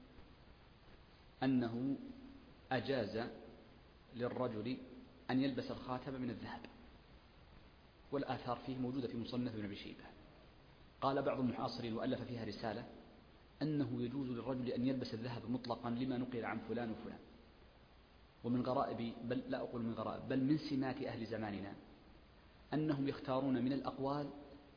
أنه أجاز للرجل أن يلبس الخاتم من الذهب، والآثار فيه موجودة في مصنف ابن أبي شيبة. قال بعض المعاصرين وألف فيها رسالة أنه يجوز للرجل أن يلبس الذهب مطلقا لما نقل عن فلان وفلان. ومن غرائب، بل لا أقول من غرائب، بل من سمات أهل زماننا أنهم يختارون من الأقوال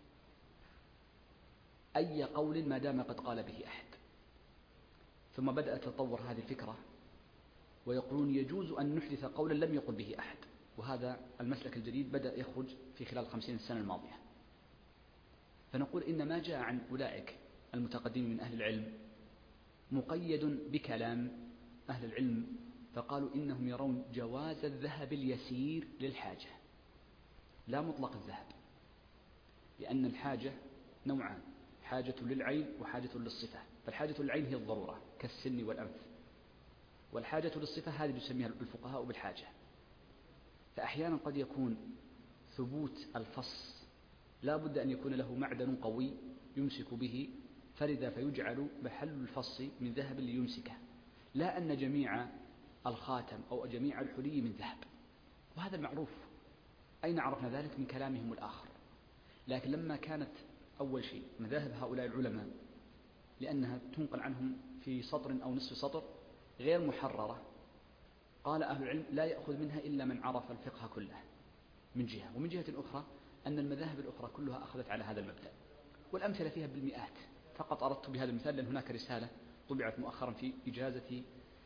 أي قول ما دام قد قال به أحد. ثم بدأت تتطور هذه الفكرة ويقولون يجوز أن نحدث قولا لم يقل به أحد، وهذا المسلك الجديد بدأ يخرج في خلال الخمسين السنة الماضية. فنقول إن ما جاء عن أولئك المتقدمين من أهل العلم مقيد بكلام أهل العلم، فقالوا إنهم يرون جواز الذهب اليسير للحاجة لا مطلق الذهب، لأن الحاجة نوعان: حاجة للعين وحاجة للصفة. فالحاجة للعين هي الضرورة كالسن والأنف، والحاجة للصفة هذه يسميها الفقهاء بالحاجة. فأحيانا قد يكون ثبوت الفص لا بد أن يكون له معدن قوي يمسك به، فلذا فيجعل محل الفص من ذهب ليمسكه، لا أن جميع الخاتم أو جميع الحلي من ذهب، وهذا المعروف. أين عرفنا ذلك؟ من كلامهم الآخر. لكن لما كانت أول شيء مذاهب هؤلاء العلماء لأنها تنقل عنهم في سطر أو نصف سطر غير محررة، قال أهل العلم لا يأخذ منها إلا من عرف الفقه كله من جهة، ومن جهة أخرى أن المذاهب الأخرى كلها أخذت على هذا المبدأ، والأمثلة فيها بالمئات. فقط أردت بهذا المثال لأن هناك رسالة طبعت مؤخرا في إجازة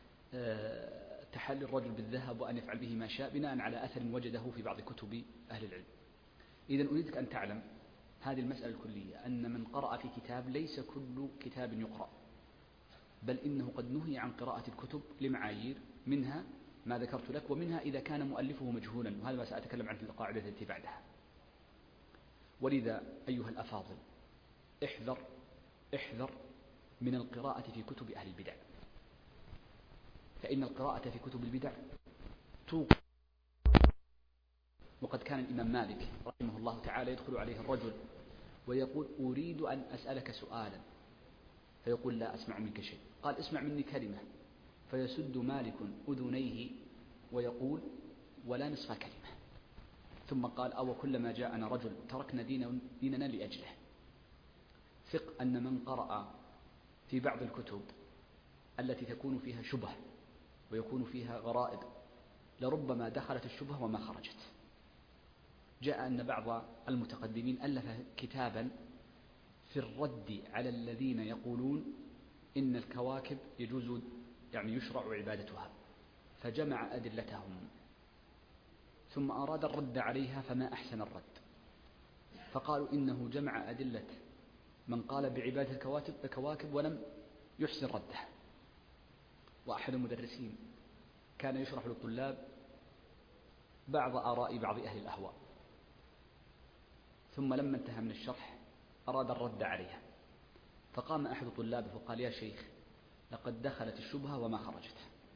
تحلي الرجل بالذهب وأن يفعل به ما شاء بناء على أثر وجده في بعض كتب أهل العلم. إذن أريدك أن تعلم هذه المسألة الكلية، أن من قرأ في كتاب ليس كل كتاب يقرأ، بل إنه قد نهي عن قراءة الكتب لمعايير، منها ما ذكرت لك، ومنها إذا كان مؤلفه مجهولا، وهذا ما سأتكلم عنه في القاعدة التي بعدها. ولذا أيها الأفاضل احذر احذر من القراءة في كتب أهل البدع، فإن القراءة في كتب البدع توقع. وقد كان الإمام مالك رحمه الله تعالى يدخل عليه الرجل ويقول أريد أن أسألك سؤالا، فيقول لا أسمع منك شيء. قال اسمع مني كلمة، فيسد مالك أذنيه ويقول ولا نصف كلمة. ثم قال أو كلما جاءنا رجل تركنا ديننا لأجله. ثق أن من قرأ في بعض الكتب التي تكون فيها شبه ويكون فيها غرائب لربما دخلت الشبهة وما خرجت. جاء أن بعض المتقدمين ألف كتابا في الرد على الذين يقولون إن الكواكب يجوز يعني يشرع عبادتها، فجمع أدلتهم ثم أراد الرد عليها فما أحسن الرد، فقالوا إنه جمع أدلة من قال بعبادة الكواكب الكواكب ولم يحسن رده. وأحد المدرسين كان يشرح للطلاب بعض آراء بعض أهل الأهواء، ثم لما انتهى من الشرح أراد الرد عليها، فقام أحد طلابه وقال: يا شيخ، لقد دخلت الشبهة وما خرجت.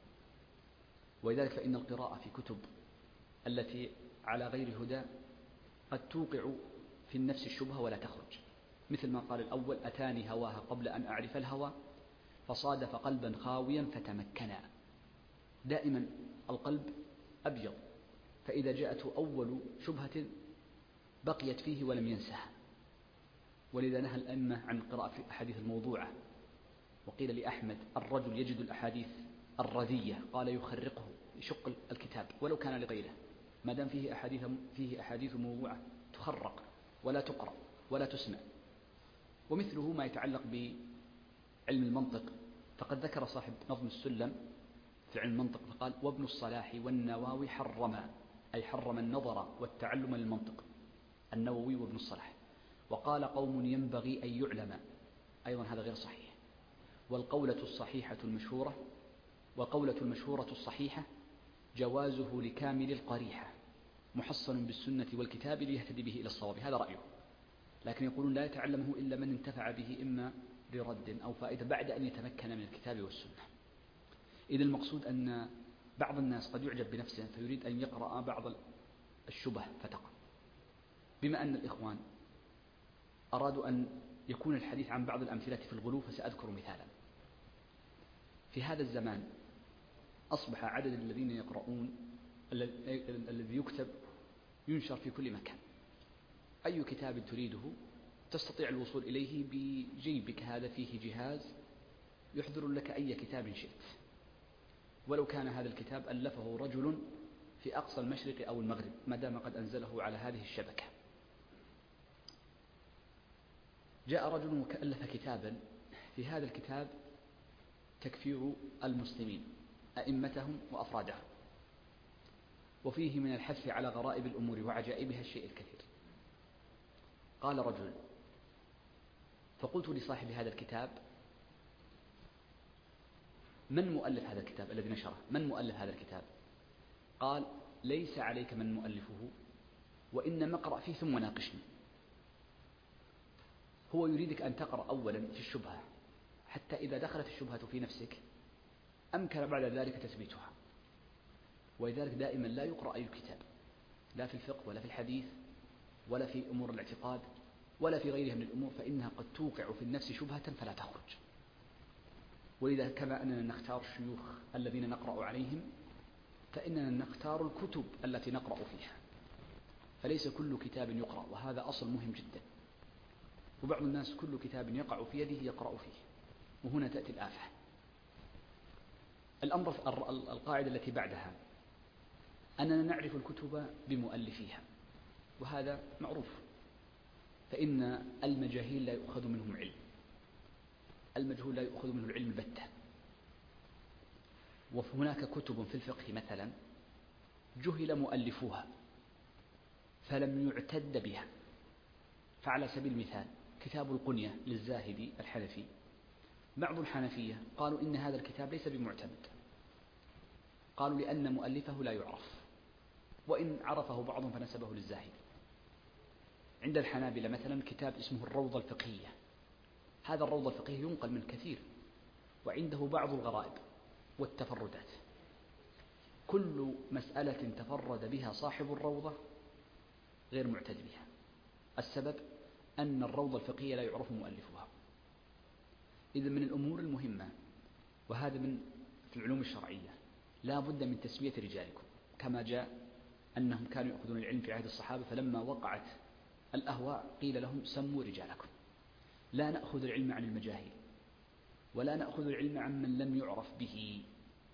ولذلك فإن القراءة في كتب التي على غير هدى قد توقع في النفس الشبهة ولا تخرج، مثل ما قال الأول: أتاني هواها قبل أن أعرف الهوى فصادف قلبا خاويا فتمكنا. دائما القلب أبيض، فإذا جاءته أول شبهة بقيت فيه ولم ينسها. ولذا نهى الأئمة عن القراءة في الأحاديث الموضوعة. وقيل لأحمد: الرجل يجد الأحاديث الردية قال يخرقه، يشق الكتاب ولو كان لغيره، ما دام فيه أحاديث فيه أحاديث موضوعة تخرق ولا تقرأ ولا تسمع. ومثله ما يتعلق بعلم المنطق، فقد ذكر صاحب نظم السلم في علم المنطق فقال: وابن الصلاح والنواوي حرما، أي حرم النظر والتعلم للمنطق، النووي وابن الصلاح. وقال قوم: ينبغي أن يعلم، أيضا هذا غير صحيح. والقولة الصحيحة المشهورة والقولة المشهورة الصحيحة جوازه لكامل القريحة، محصن بالسنة والكتاب ليهتدي به إلى الصواب. هذا رأيه، لكن يقولون لا يتعلمه إلا من انتفع به إما لرد أو فائدة بعد أن يتمكن من الكتاب والسنة. إذا المقصود أن بعض الناس قد يعجب بنفسه فيريد أن يقرأ بعض الشبه فتقع. بما أن الإخوان أرادوا أن يكون الحديث عن بعض الأمثلة في الغلو، فسأذكر مثالا. في هذا الزمان أصبح عدد الذين يقرؤون الذي يكتب ينشر في كل مكان. أي كتاب تريده تستطيع الوصول إليه بجيبك هذا، فيه جهاز يحضر لك أي كتاب شئت، ولو كان هذا الكتاب ألفه رجل في أقصى المشرق أو المغرب، ما دام قد أنزله على هذه الشبكة. جاء رجل وألف كتابا، في هذا الكتاب تكفير المسلمين أئمتهم وأفرادهم، وفيه من الحث على غرائب الأمور وعجائبها الشيء الكثير. قال رجل: فقلت لصاحب هذا الكتاب: من مؤلف هذا الكتاب الذي نشره؟ من مؤلف هذا الكتاب؟ قال: ليس عليك من مؤلفه، وإنما اقرأ فيه ثم ناقشني. هو يريدك أن تقرأ أولا في الشبهة، حتى إذا دخلت الشبهة في نفسك أمكن بعد ذلك تثبيتها. ولذلك دائما لا يقرأ أي كتاب، لا في الفقه ولا في الحديث ولا في أمور الاعتقاد ولا في غيرها من الأمور، فإنها قد توقع في النفس شبهة فلا تخرج. ولذا كما أننا نختار الشيوخ الذين نقرأ عليهم، فإننا نختار الكتب التي نقرأ فيها، فليس كل كتاب يقرأ، وهذا أصل مهم جدا. وبعض الناس كل كتاب يقع في يده يقرأ فيه، وهنا تأتي الآفة. الأمر القاعدة التي بعدها أننا نعرف الكتب بمؤلفيها، وهذا معروف، فإن المجاهيل لا يؤخذ منهم علم، المجهول لا يؤخذ منه العلم بتة. وهناك كتب في الفقه مثلا جهل مؤلفوها فلم يعتد بها، فعلى سبيل المثال كتاب القنية للزاهدي الحنفي، بعض الحنفية قالوا إن هذا الكتاب ليس بمعتمد، قالوا لأن مؤلفه لا يعرف، وإن عرفه بعضهم فنسبه للزاهدي. عند الحنابلة مثلا كتاب اسمه الروضة الفقهية، هذا الروضة الفقهية ينقل من كثير، وعنده بعض الغرائب والتفردات. كل مسألة تفرد بها صاحب الروضة غير معتد بها. السبب أن الروضة الفقهية لا يعرف مؤلفها. إذن من الأمور المهمة، وهذا من في العلوم الشرعية، لا بد من تسمية رجالكم، كما جاء أنهم كانوا يأخذون العلم في عهد الصحابة، فلما وقعت الأهواء قيل لهم سموا رجالكم. لا نأخذ العلم عن المجاهيل، ولا نأخذ العلم عن من لم يعرف به،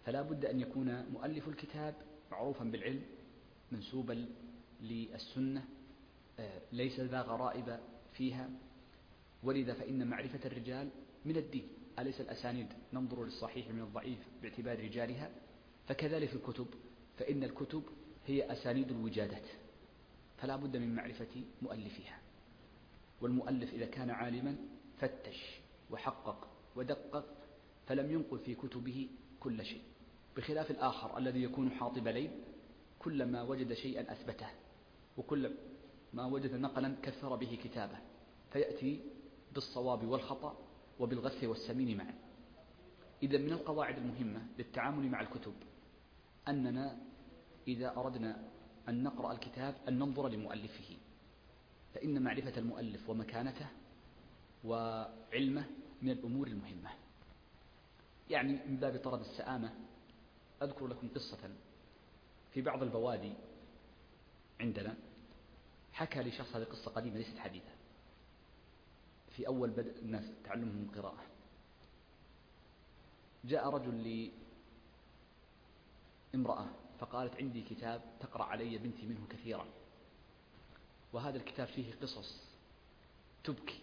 فلا بد أن يكون مؤلف الكتاب معروفا بالعلم، منسوبا للسنة، ليس ذا غرائب فيها. ولذا فإن معرفة الرجال من الدين، أليس الأسانيد ننظر للصحيح من الضعيف باعتبار رجالها؟ فكذلك الكتب، فإن الكتب هي أسانيد الوجادات، فلا بد من معرفة مؤلفها. والمؤلف إذا كان عالما فتش وحقق ودقق، فلم ينقل في كتبه كل شيء، بخلاف الآخر الذي يكون حاطب ليل، كلما وجد شيئا أثبته، وكل ما وجد نقلا كثر به كتابه، فيأتي بالصواب والخطأ وبالغث والسمين معا. إذا من القواعد المهمة للتعامل مع الكتب أننا إذا أردنا أن نقرأ الكتاب أن ننظر لمؤلفه، فإن معرفة المؤلف ومكانته وعلمه من الأمور المهمة. يعني من باب طرد السآمة أذكر لكم قصة في بعض البوادي عندنا، حكى لي شخص هذه قصة قديمة ليست حديثة، في أول بدء الناس تعلمهم القراءة. جاء رجل لامرأة فقالت: عندي كتاب تقرأ علي بنتي منه كثيرا، وهذا الكتاب فيه قصص تبكي.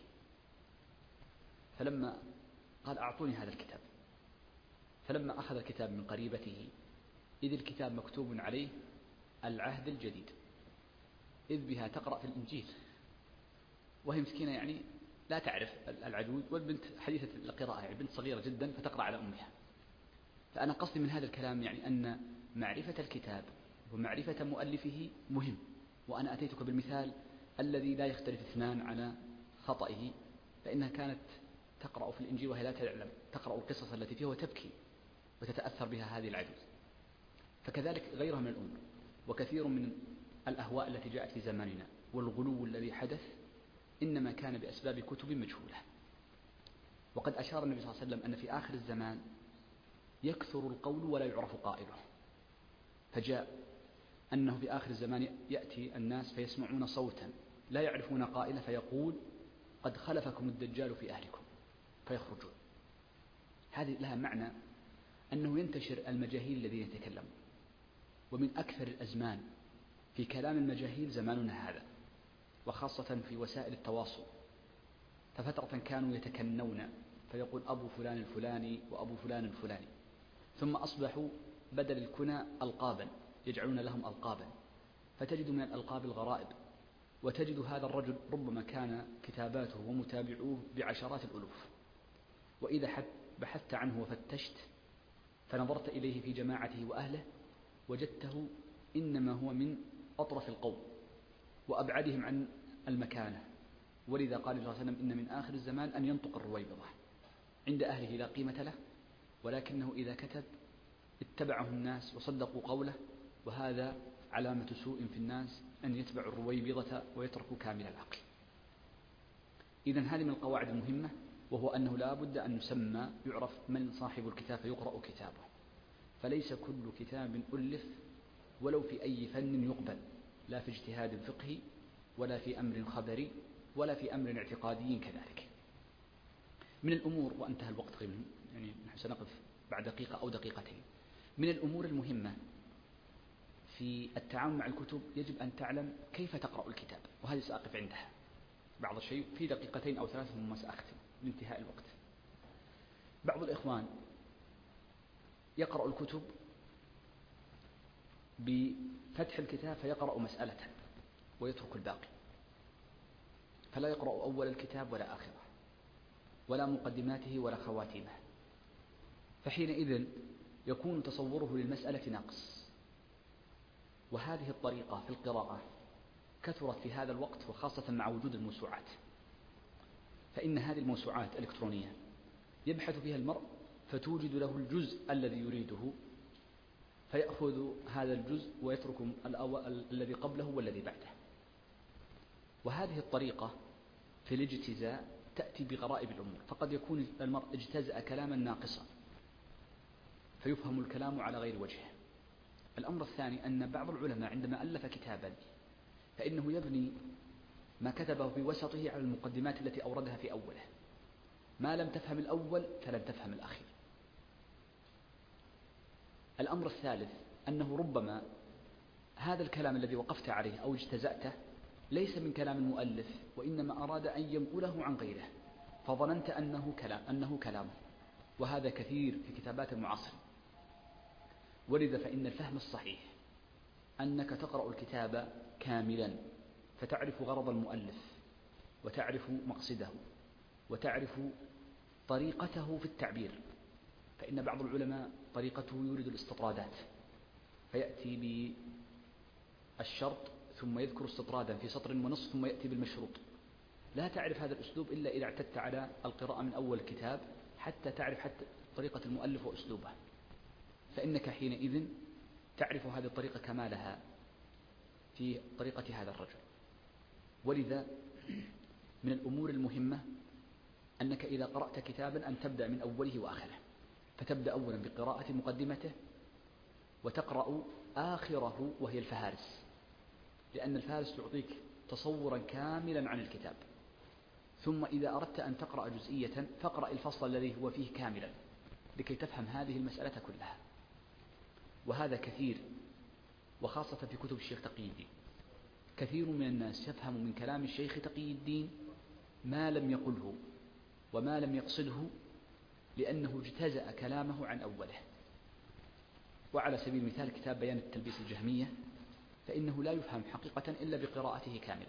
فلما قال: أعطوني هذا الكتاب. فلما أخذ الكتاب من قريبته إذ الكتاب مكتوب عليه العهد الجديد، إذ بها تقرأ في الإنجيل، وهي مسكينة يعني لا تعرف العجوز، والبنت حديثة القراءة، يعني بنت صغيرة جدا فتقرأ على أمها. فأنا قصدي من هذا الكلام يعني أن معرفة الكتاب ومعرفة مؤلفه مهم. وأنا أتيتك بالمثال الذي لا يختلف اثنان على خطئه، فإنها كانت تقرأ في الإنجيل وهي لا تعلم، تقرأ القصص التي فيها وتبكي وتتأثر بها هذه العجوز. فكذلك غيرها من الأمور. وكثير من الأهواء التي جاءت في زماننا والغلو الذي حدث إنما كان بأسباب كتب مجهولة. وقد أشار النبي صلى الله عليه وسلم أن في آخر الزمان يكثر القول ولا يعرف قائله، فجاء أنه في آخر الزمان يأتي الناس فيسمعون صوتا لا يعرفون قائله، فيقول: قد خلفكم الدجال في أهلكم، فيخرجون. هذه لها معنى أنه ينتشر المجاهيل الذين يتكلمون. ومن أكثر الأزمان في كلام المجاهيل زماننا هذا، وخاصة في وسائل التواصل. ففترة كانوا يتكنون فيقول أبو فلان الفلاني وأبو فلان الفلاني، ثم أصبحوا بدل الكنى ألقابا، يجعلون لهم ألقابا، فتجد من الألقاب الغرائب. وتجد هذا الرجل ربما كان كتاباته ومتابعوه بعشرات الألوف، وإذا بحثت عنه وفتشت فنظرت إليه في جماعته وأهله وجدته إنما هو من أطرف القوم وأبعدهم عن المكانة. ولذا قال صلى الله عليه وسلم: إن من آخر الزمان أن ينطق الرويبضة، عند أهله لا قيمة له، ولكنه إذا كتب اتبعه الناس وصدقوا قوله. وهذا علامة سوء في الناس أن يتبعوا الرويبضة ويتركوا كامل العقل. إذن هذه من القواعد المهمة، وهو أنه لا بد أن يسمى يعرف من صاحب الكتاب فيقرأ كتابه. فليس كل كتاب ألف ولو في أي فن يقبل، لا في اجتهاد فقهي ولا في أمر خبري ولا في أمر اعتقادي كذلك. من الأمور، وانتهى الوقت قبل يعني نحن سنقف بعد دقيقة أو دقيقتين، من الأمور المهمة في التعامل مع الكتب يجب أن تعلم كيف تقرأ الكتاب، وهذه سأقف عندها بعض الشيء في دقيقتين أو ثلاث ثم سأختم لانتهاء الوقت. بعض الإخوان يقرأ الكتب بفتح الكتاب فيقرأ مسألة ويترك الباقي، فلا يقرأ أول الكتاب ولا آخره ولا مقدماته ولا خواتيمه، فحينئذ يكون تصوره للمسألة ناقص. وهذه الطريقة في القراءة كثرت في هذا الوقت، وخاصة مع وجود الموسوعات. فإن هذه الموسوعات الإلكترونية يبحث فيها المرء فتوجد له الجزء الذي يريده، فيأخذ هذا الجزء ويترك الذي قبله والذي بعده. وهذه الطريقة في الاجتزاء تأتي بغرائب الأمور، فقد يكون المرء اجتزأ كلاما ناقصا فيفهم الكلام على غير وجهه. الأمر الثاني أن بعض العلماء عندما ألف كتابا فإنه يبني ما كتبه في وسطه على المقدمات التي أوردها في أوله. ما لم تفهم الأول فلن تفهم الأخير. الأمر الثالث أنه ربما هذا الكلام الذي وقفت عليه أو اجتزأته ليس من كلام المؤلف، وإنما أراد أن ينقله عن غيره، فظننت أنه كلام أنه كلامه، وهذا كثير في كتابات المعاصرين. ولذا فإن الفهم الصحيح أنك تقرأ الكتاب كاملا فتعرف غرض المؤلف وتعرف مقصده وتعرف طريقته في التعبير. فإن بعض العلماء طريقته يورد الاستطرادات، فيأتي بالشرط ثم يذكر استطرادا في سطر ونصف ثم يأتي بالمشروط. لا تعرف هذا الأسلوب إلا إذا اعتدت على القراءة من أول الكتاب حتى تعرف حتى طريقة المؤلف وأسلوبه، فإنك حينئذ تعرف هذه الطريقة كمالها في طريقة هذا الرجل. ولذا من الأمور المهمة أنك إذا قرأت كتابا أن تبدأ من أوله وآخره، فتبدأ أولا بقراءة مقدمته وتقرأ آخره وهي الفهارس، لأن الفهارس تعطيك تصورا كاملا عن الكتاب. ثم إذا أردت أن تقرأ جزئية فاقرأ الفصل الذي هو فيه كاملا لكي تفهم هذه المسألة كلها. وهذا كثير، وخاصة في كتب الشيخ تقي الدين. كثير من الناس يفهم من كلام الشيخ تقي الدين ما لم يقله وما لم يقصده، لأنه اجتزأ كلامه عن أوله. وعلى سبيل المثال كتاب بيان التلبيس الجهمية، فإنه لا يفهم حقيقة إلا بقراءته كاملا.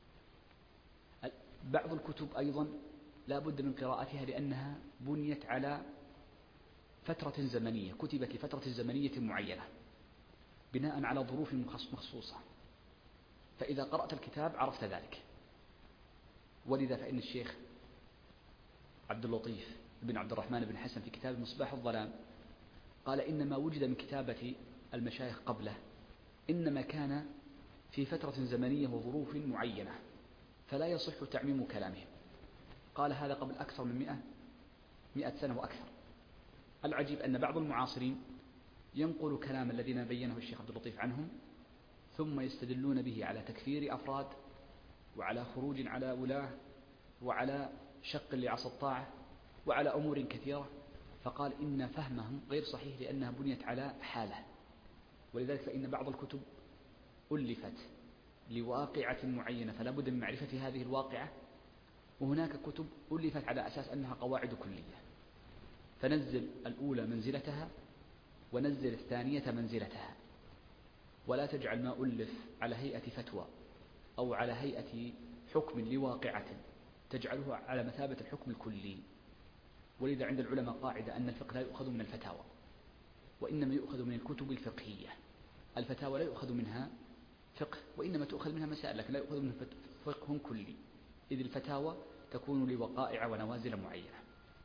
بعض الكتب أيضا لا بد من قراءتها لأنها بنيت على فترة زمنية، كتبت لفترة زمنية معينة بناء على ظروف مخصوصة، فإذا قرأت الكتاب عرفت ذلك. ولذا فإن الشيخ عبد اللطيف بن عبد الرحمن بن حسن في كتاب مصباح الظلام قال إنما وجد من كتابة المشايخ قبله إنما كان في فترة زمنية وظروف معينة، فلا يصح تعميم كلامهم. قال هذا قبل أكثر من مئة مئة سنة وأكثر. العجيب أن بعض المعاصرين ينقل كلام الذين بينه الشيخ عبد اللطيف عنهم ثم يستدلون به على تكفير أفراد وعلى خروج على ولاة وعلى شق لعصا الطاعة وعلى أمور كثيرة، فقال إن فهمهم غير صحيح لأنها بنيت على حالة. ولذلك فإن بعض الكتب ألفت لواقعة معينة فلا بد من معرفة هذه الواقعة، وهناك كتب ألفت على أساس أنها قواعد كلية، فنزل الأولى منزلتها ونزل الثانية منزلتها، ولا تجعل ما ألف على هيئة فتوى أو على هيئة حكم لواقعة تجعله على مثابة الحكم الكلي. ولذا عند العلماء قاعدة أن الفقه لا يؤخذ من الفتاوى وإنما يؤخذ من الكتب الفقهية. الفتاوى لا يؤخذ منها فقه وإنما تؤخذ منها مسائل، لكن لا يؤخذ منها فقه كلي، إذ الفتاوى تكون لوقائع ونوازل معينة.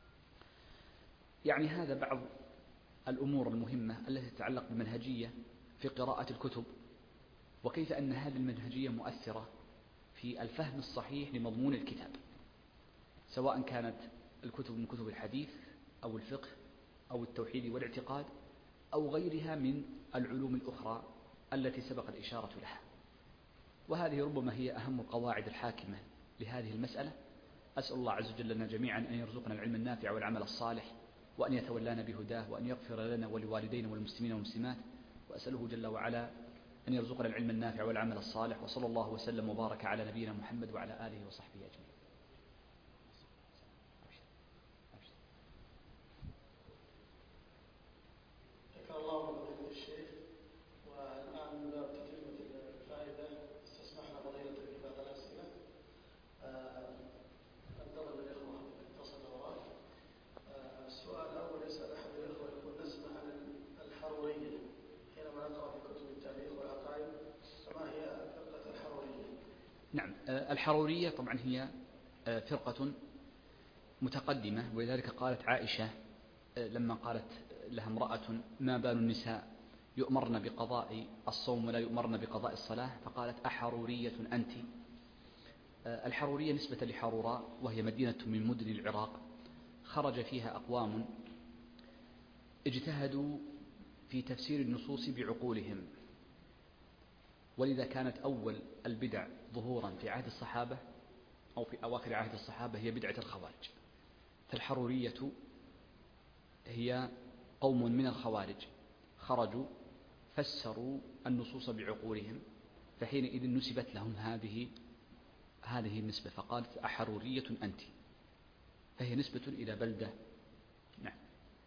يعني هذا بعض الأمور المهمة التي تتعلق بالمنهجية في قراءة الكتب، وكيف أن هذه المنهجية مؤثرة في الفهم الصحيح لمضمون الكتاب، سواء كانت الكتب من كتب الحديث أو الفقه أو التوحيد والاعتقاد أو غيرها من العلوم الأخرى التي سبق الإشارة لها. وهذه ربما هي أهم القواعد الحاكمة لهذه المسألة. أسأل الله عز وجل لنا جميعا أن يرزقنا العلم النافع والعمل الصالح، وأن يتولانا بهداه، وأن يغفر لنا ولوالدينا والمسلمين والمسلمات، وأسأله جل وعلا أن يرزقنا العلم النافع والعمل الصالح. وصلى الله وسلم وبارك على نبينا محمد وعلى آله وصحبه أجمعين. شكر الله فضيلة الشيخ. والآن من باب تتمة الفائدة استسمحنا فضيلة في بعض الأسئلة. انتظر الإخوة اتصل وراك. السؤال الأول يسأل أحد الإخوة يقول نسمع عن الحرورية حينما نقرأ في كتب التاريخ والعقائد، فما هي فرقة الحرورية؟ نعم، الحرورية طبعا هي فرقة متقدمة، ولذلك قالت عائشة لما قالت لها امرأة ما بال النساء يؤمرن بقضاء الصوم ولا يؤمرن بقضاء الصلاة، فقالت أحرورية أنت. الحرورية نسبة لحروراء، وهي مدينة من مدن العراق خرج فيها أقوام اجتهدوا في تفسير النصوص بعقولهم، ولذا كانت أول البدع ظهورا في عهد الصحابة أو في أواخر عهد الصحابة هي بدعة الخوارج. فالحرورية هي قوم من الخوارج خرجوا فسروا النصوص بعقولهم، فحينئذ نسبت لهم هذه هذه النسبة، فقالت أحرورية أنت، فهي نسبة إلى بلدة. نعم.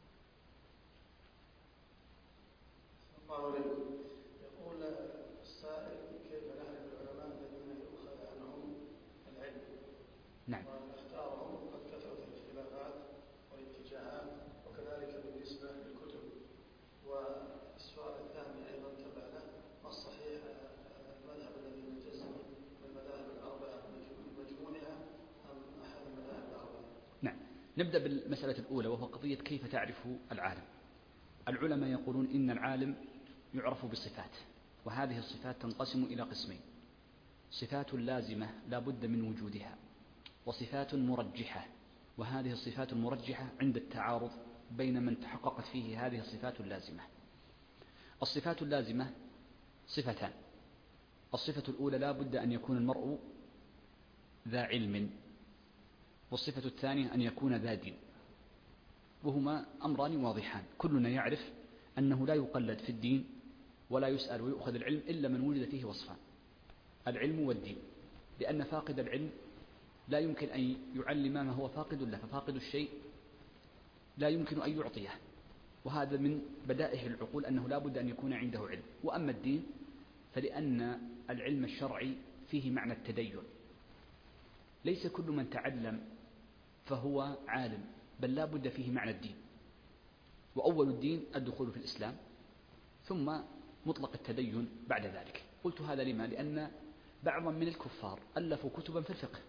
يقول السائل: كيف نعرف العلماء الذين يؤخذ عنهم العلم؟ نعم. ونختارهم وقد كثرت الاختلافات والاتجاهات، وكذلك بالنسبة للكتب. والسؤال الثاني أيضا تبع له: ما الصحيح المذهب الذي يلتزم بالمذاهب الأربعة مجموعها أم أحد المذاهب الأربعة؟ نعم. نبدأ بالمسألة الأولى، وهو قضية كيف تعرف العالم. العلماء يقولون إن العالم يعرف بصفات، وهذه الصفات تنقسم إلى قسمين: صفات لازمة لا بد من وجودها، وصفات مرجحة، وهذه الصفات المرجحة عند التعارض بين من تحققت فيه هذه الصفات اللازمة. الصفات اللازمة صفتان: الصفة الأولى لا بد أن يكون المرء ذا علم، والصفة الثانية أن يكون ذا دين، وهما أمران واضحان. كلنا يعرف أنه لا يقلد في الدين ولا يسأل ويؤخذ العلم إلا من وجد فيه وصفان: العلم والدين، لأن فاقد العلم لا يمكن أن يعلم ما هو فاقد له، ففاقد الشيء لا يمكن أن يعطيه، وهذا من بدائه العقول أنه لا بد أن يكون عنده علم. وأما الدين فلأن العلم الشرعي فيه معنى التدين، ليس كل من تعلم فهو عالم، بل لا بد فيه معنى الدين، وأول الدين الدخول في الإسلام، ثم مطلق التدين بعد ذلك. قلت هذا لما؟ لأن بعضا من الكفار ألفوا كتبا في الفقه.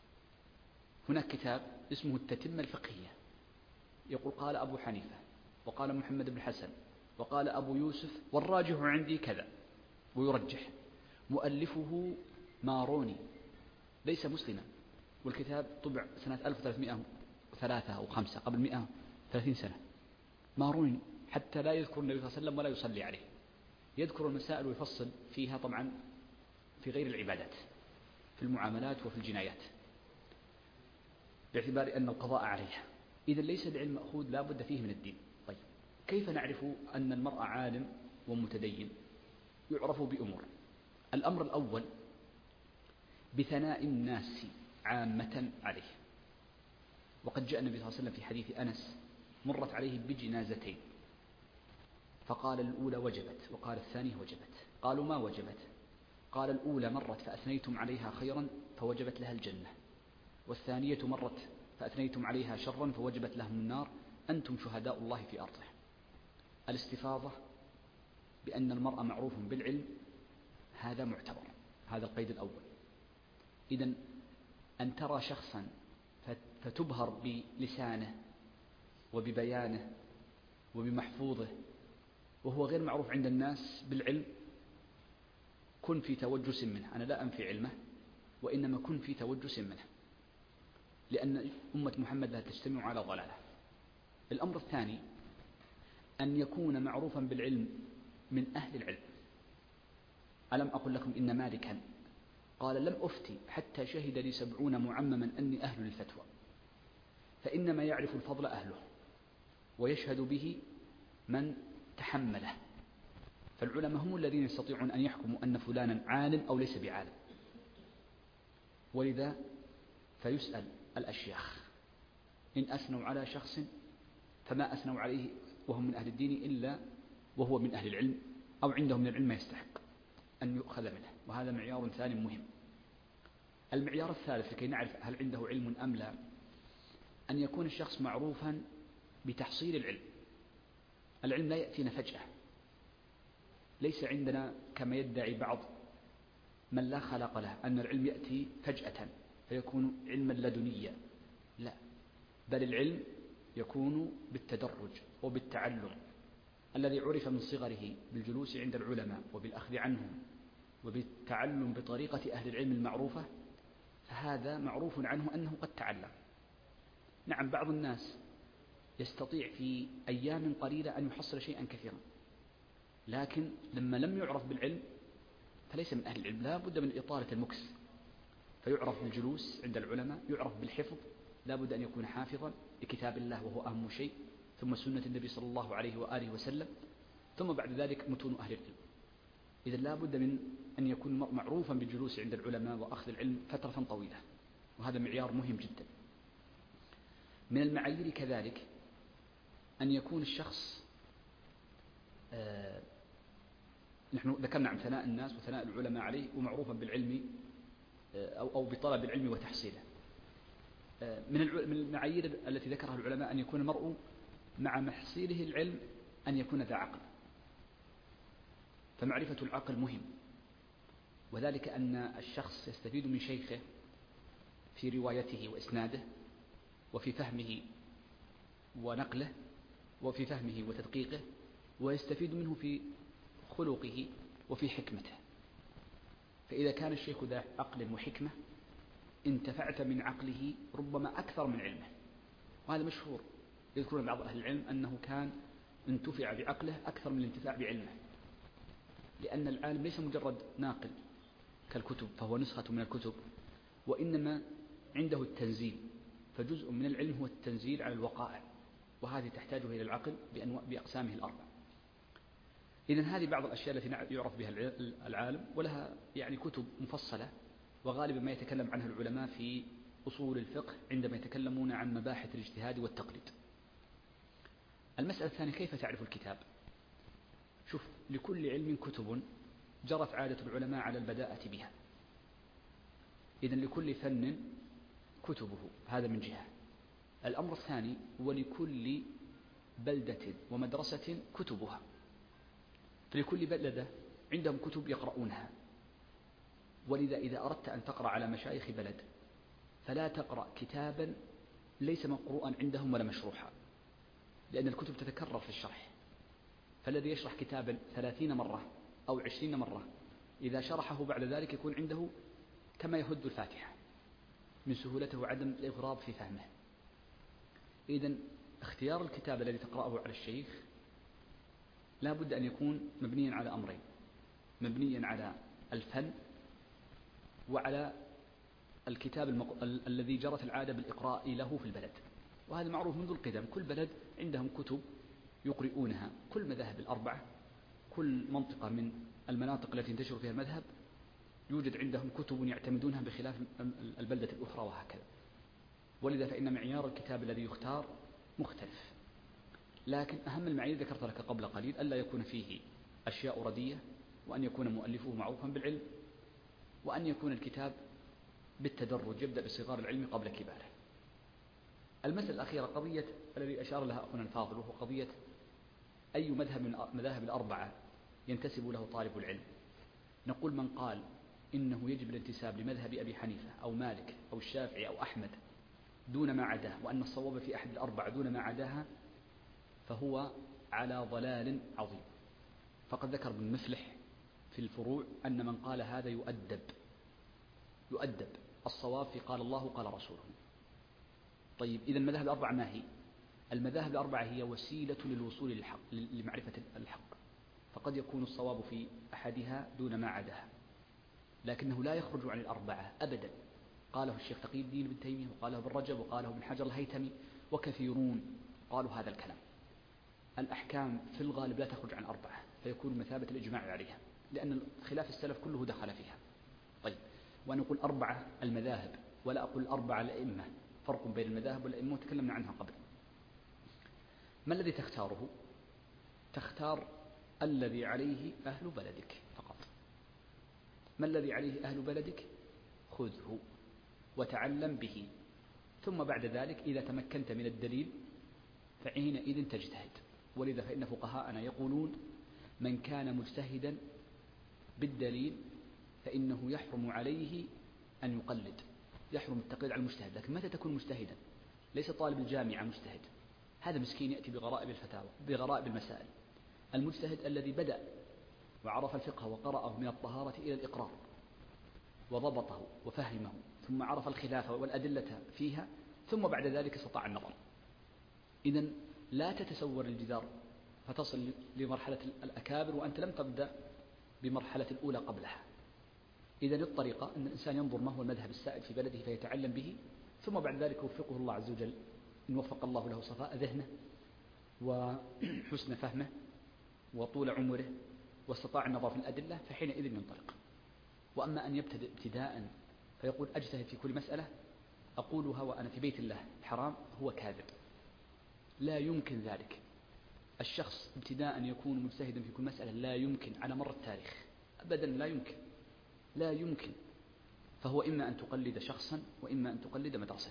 هناك كتاب اسمه التتمة الفقهية، يقول قال أبو حنيفة، وقال محمد بن حسن، وقال أبو يوسف، والراجح عندي كذا، ويرجح. مؤلفه ماروني، ليس مسلما، والكتاب طبع سنة ألف وثلاثمائة وثلاثة أو خمسة، قبل مئة وثلاثين سنة. ماروني حتى لا يذكر النبي صلى الله عليه وسلم ولا يصلي عليه، يذكر المسائل ويفصل فيها، طبعا في غير العبادات، في المعاملات وفي الجنايات، باعتبار أن القضاء عليها. إذا ليس العلم مأخوذ لا بد فيه من الدين. طيب، كيف نعرف أن المرء عالم ومتدين؟ يعرف بأمور. الأمر الأول بثناء الناس عامة عليه، وقد جاء النبي صلى الله عليه وسلم في حديث أنس: مرت عليه بجنازتين، فقال الأولى وجبت، وقال الثانية وجبت. قالوا: ما وجبت؟ قال: الأولى مرت فأثنيتم عليها خيرا فوجبت لها الجنة، والثانية مرت فأثنيتم عليها شرا فوجبت لهم النار، أنتم شهداء الله في أرضه. الاستفاضة بأن المرء معروف بالعلم هذا معتبر، هذا القيد الأول. إذن أن ترى شخصا فتبهر بلسانه وببيانه وبمحفوظه وهو غير معروف عند الناس بالعلم، كن في توجس منه. أنا لا أنفي علمه، وإنما كن في توجس منه، لأن أمة محمد لا تجتمع على ضلاله. الأمر الثاني أن يكون معروفا بالعلم من أهل العلم. ألم أقل لكم إن مالكا قال: لم أفتي حتى شهد لي سبعون معمما أني أهل للفتوى، فإنما يعرف الفضل أهله ويشهد به من تحمله. فالعلماء هم الذين يستطيعون أن يحكموا أن فلانا عالم أو ليس بعالم. ولذا فيسأل الأشياخ إن أثنوا على شخص فما أثنوا عليه وهم من أهل الدين إلا وهو من أهل العلم، أو عنده من العلم ما يستحق أن يؤخذ منه. وهذا معيار ثاني مهم. المعيار الثالث لكي نعرف هل عنده علم أم لا، أن يكون الشخص معروفا بتحصيل العلم. العلم لا يأتينا فجأة، ليس عندنا كما يدعي بعض من لا خلق له أن العلم يأتي فجأة فيكون علما لدنيا، لا، بل العلم يكون بالتدرج وبالتعلم. الذي عرف من صغره بالجلوس عند العلماء وبالأخذ عنهم وبالتعلم بطريقة أهل العلم المعروفة، فهذا معروف عنه أنه قد تعلم. نعم، بعض الناس يستطيع في أيام قليلة أن يحصل شيئا كثيرا، لكن لما لم يعرف بالعلم فليس من أهل العلم. لا بد من إطالة المكس، فيعرف بالجلوس عند العلماء، يعرف بالحفظ، لا بد أن يكون حافظا لكتاب الله وهو أهم شيء، ثم سنة النبي صلى الله عليه وآله وسلم، ثم بعد ذلك متون أهل العلم. إذا لا بد من أن يكون المرء معروفا بالجلوس عند العلماء وأخذ العلم فترة طويلة، وهذا معيار مهم جدا. من المعايير كذلك أن يكون الشخص آه نحن ذكرنا عن ثناء الناس وثناء العلماء عليه ومعروفا بالعلم آه أو, أو بطلب العلم وتحصيله. آه من المعايير التي ذكرها العلماء أن يكون المرء مع محصيله العلم أن يكون ذا عقل، فمعرفة العقل مهم، وذلك أن الشخص يستفيد من شيخه في روايته وإسناده وفي فهمه ونقله وفي فهمه وتدقيقه، ويستفيد منه في خلقه وفي حكمته. فإذا كان الشيخ ذا عقل وحكمة انتفعت من عقله ربما أكثر من علمه، وهذا مشهور. يذكرون بعض أهل العلم أنه كان انتفع بعقله أكثر من الانتفاع بعلمه، لأن العالم ليس مجرد ناقل كالكتب فهو نسخة من الكتب، وإنما عنده التنزيل، فجزء من العلم هو التنزيل على الوقائع، وهذه تحتاج إلى العقل بأقسامه الأربع. إذن هذه بعض الأشياء التي يعرف بها العالم، ولها يعني كتب مفصلة، وغالبا ما يتكلم عنها العلماء في أصول الفقه عندما يتكلمون عن مباحث الاجتهاد والتقليد. المسألة الثانية: كيف تعرف الكتاب؟ شوف، لكل علم كتب جرت عادة العلماء على البداءة بها. إذن لكل فن كتبه، هذا من جهة. الأمر الثاني: ولكل بلدة ومدرسة كتبها، فلكل بلدة عندهم كتب يقرؤونها. ولذا إذا أردت أن تقرأ على مشايخ بلد فلا تقرأ كتابا ليس مقروءا عندهم ولا مشروحا، لأن الكتب تتكرر في الشرح. فالذي يشرح كتابا ثلاثين مرة أو عشرين مرة إذا شرحه بعد ذلك يكون عنده كما يهد الفاتحة من سهولته وعدم الإغراب في فهمه. إذن اختيار الكتاب الذي تقرأه على الشيخ لا بد أن يكون مبنيا على أمرين: مبنيا على الفن وعلى الكتاب المق... ال... الذي جرت العادة بالإقراء له في البلد. وهذا معروف منذ القدم، كل بلد عندهم كتب يقرؤونها، كل مذاهب الأربعة، كل منطقة من المناطق التي ينتشر فيها المذهب يوجد عندهم كتب يعتمدونها بخلاف البلدة الأخرى، وهكذا. ولذا فإن معيار الكتاب الذي يختار مختلف. لكن أهم المعايير ذكرت لك قبل قليل: ألا يكون فيه أشياء ردية، وأن يكون مؤلفه معروفا بالعلم، وأن يكون الكتاب بالتدرج، يبدأ بصغار العلم قبل كباره. المسألة الأخيرة قضية الذي أشار لها أخونا الفاضل، وهو قضية أي مذهب من مذاهب الأربعة ينتسب له طالب العلم. نقول: من قال إنه يجب الانتساب لمذهب أبي حنيفة أو مالك أو الشافعي أو أحمد دون ما عداه، وأن الصواب في أحد الأربعة دون ما عداها، فهو على ضلال عظيم. فقد ذكر ابن مفلح في الفروع أن من قال هذا يؤدب يؤدب الصواب في قال الله قال رسوله. طيب، إذا المذاهب الأربعة ما هي؟ المذاهب الأربعة هي وسيلة للوصول للحق، لمعرفة الحق، فقد يكون الصواب في أحدها دون ما عداها، لكنه لا يخرج عن الأربعة أبدا. قاله الشيخ تقي الدين ابن تيمية، وقاله ابن رجب، وقاله ابن حجر الهيثمي، وكثيرون قالوا هذا الكلام. الأحكام في الغالب لا تخرج عن أربعة، فيكون مثابة الإجماع عليها، لأن خلاف السلف كله دخل فيها. طيب، وأنا أقول أربعة المذاهب ولا أقول أربعة الأئمة، فرق بين المذاهب والأئمة وتكلمنا عنها قبل. ما الذي تختاره؟ تختار الذي عليه أهل بلدك فقط. ما الذي عليه أهل بلدك؟ خذه وتعلم به، ثم بعد ذلك إذا تمكنت من الدليل فحينئذ تجتهد. ولذا فإن فقهاءنا يقولون: من كان مجتهدا بالدليل فإنه يحرم عليه أن يقلد، يحرم التقليد على المجتهد. لكن متى تكون مجتهدا؟ ليس طالب الجامعة مجتهد، هذا مسكين يأتي بغرائب الفتاوى بغرائب المسائل. المجتهد الذي بدأ وعرف الفقه وقرأه من الطهارة إلى الإقرار وضبطه وفهمه، ثم عرف الخلافة والأدلة فيها، ثم بعد ذلك استطاع النظر. إذن لا تتسور الجدار فتصل لمرحلة الأكابر وأنت لم تبدأ بمرحلة الأولى قبلها. إذن الطريقة أن الإنسان ينظر ما هو المذهب السائد في بلده فيتعلم به، ثم بعد ذلك يوفقه الله عز وجل إن وفق الله له صفاء ذهنه وحسن فهمه وطول عمره واستطاع النظر في الأدلة فحينئذ ينطلق. وأما أن يبتدئ ابتداء فيقول أجتهد في كل مسألة أقولها وأنا في بيت الله الحرام، هو كاذب. لا يمكن ذلك. الشخص ابتداء يكون مجتهدا في كل مسألة، لا يمكن على مر التاريخ أبدا، لا يمكن لا يمكن. فهو إما أن تقلد شخصا وإما أن تقلد مدرسة.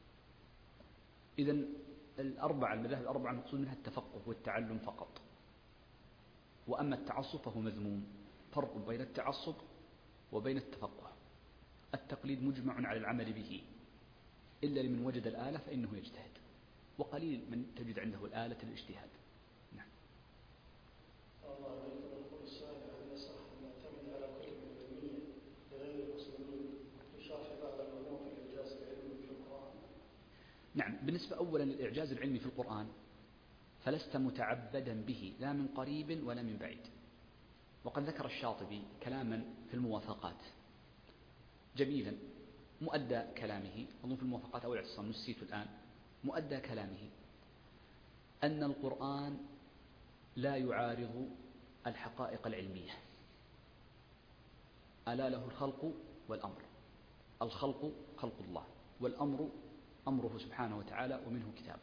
إذن الأربعة المذاهب الأربعة المقصود منها التفقه والتعلم فقط. وأما التعصب فهو مذموم. فرق بين التعصب وبين التفقه. التقليد مجمع على العمل به إلا لمن وجد الآلة فإنه يجتهد، وقليل من تجد عنده الآلة الاجتهاد. نعم. الله عليكم. يقول السائل هل يصح أن نعتمد على كتب علمية لغير المسلمين لشرح بعض العلوم في الإعجاز العلمي في القرآن؟ نعم. بالنسبة أولا للإعجاز العلمي في القرآن فلست متعبدا به لا من قريب ولا من بعيد. وقد ذكر الشاطبي كلاما في الموافقات جميلا، مؤدى كلامه أظن في الموافقات أو الاعتصام نسيت الآن، مؤدى كلامه أن القرآن لا يعارض الحقائق العلمية. ألا له الخلق والأمر. الخلق خلق الله، والأمر أمره سبحانه وتعالى ومنه كتابه.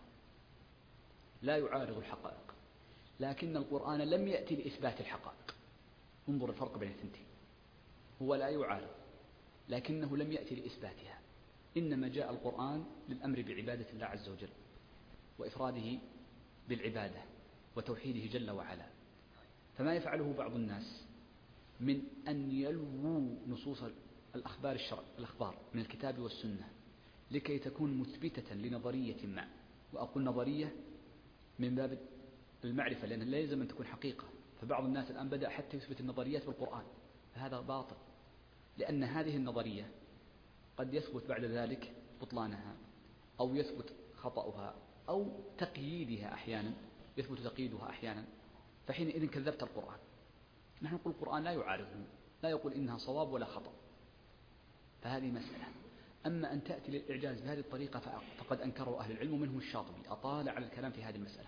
لا يعارض الحقائق، لكن القرآن لم يأتي لإثبات الحقائق. انظر الفرق بين الثنتين. هو لا يعارض لكنه لم يأتي لإثباتها، إنما جاء القرآن للأمر بعبادة الله عز وجل وإفراده بالعبادة وتوحيده جل وعلا. فما يفعله بعض الناس من أن يلووا نصوص الأخبار الشرع الأخبار من الكتاب والسنة لكي تكون مثبتة لنظرية ما، وأقول نظرية من باب المعرفة لأنها لا يلزم أن تكون حقيقة. فبعض الناس الآن بدأ حتى يثبت النظريات بالقرآن، فهذا باطل، لأن هذه النظرية قد يثبت بعد ذلك بطلانها أو يثبت خطأها أو تقييدها أحيانا، يثبت تقييدها أحيانا، فحينئذ كذبت القرآن. نحن نقول القرآن لا يعارضه، لا يقول إنها صواب ولا خطأ، فهذه مسألة. أما أن تأتي للإعجاز بهذه الطريقة فقد أنكره أهل العلم ومنهم الشاطبي أطال على الكلام في هذه المسألة.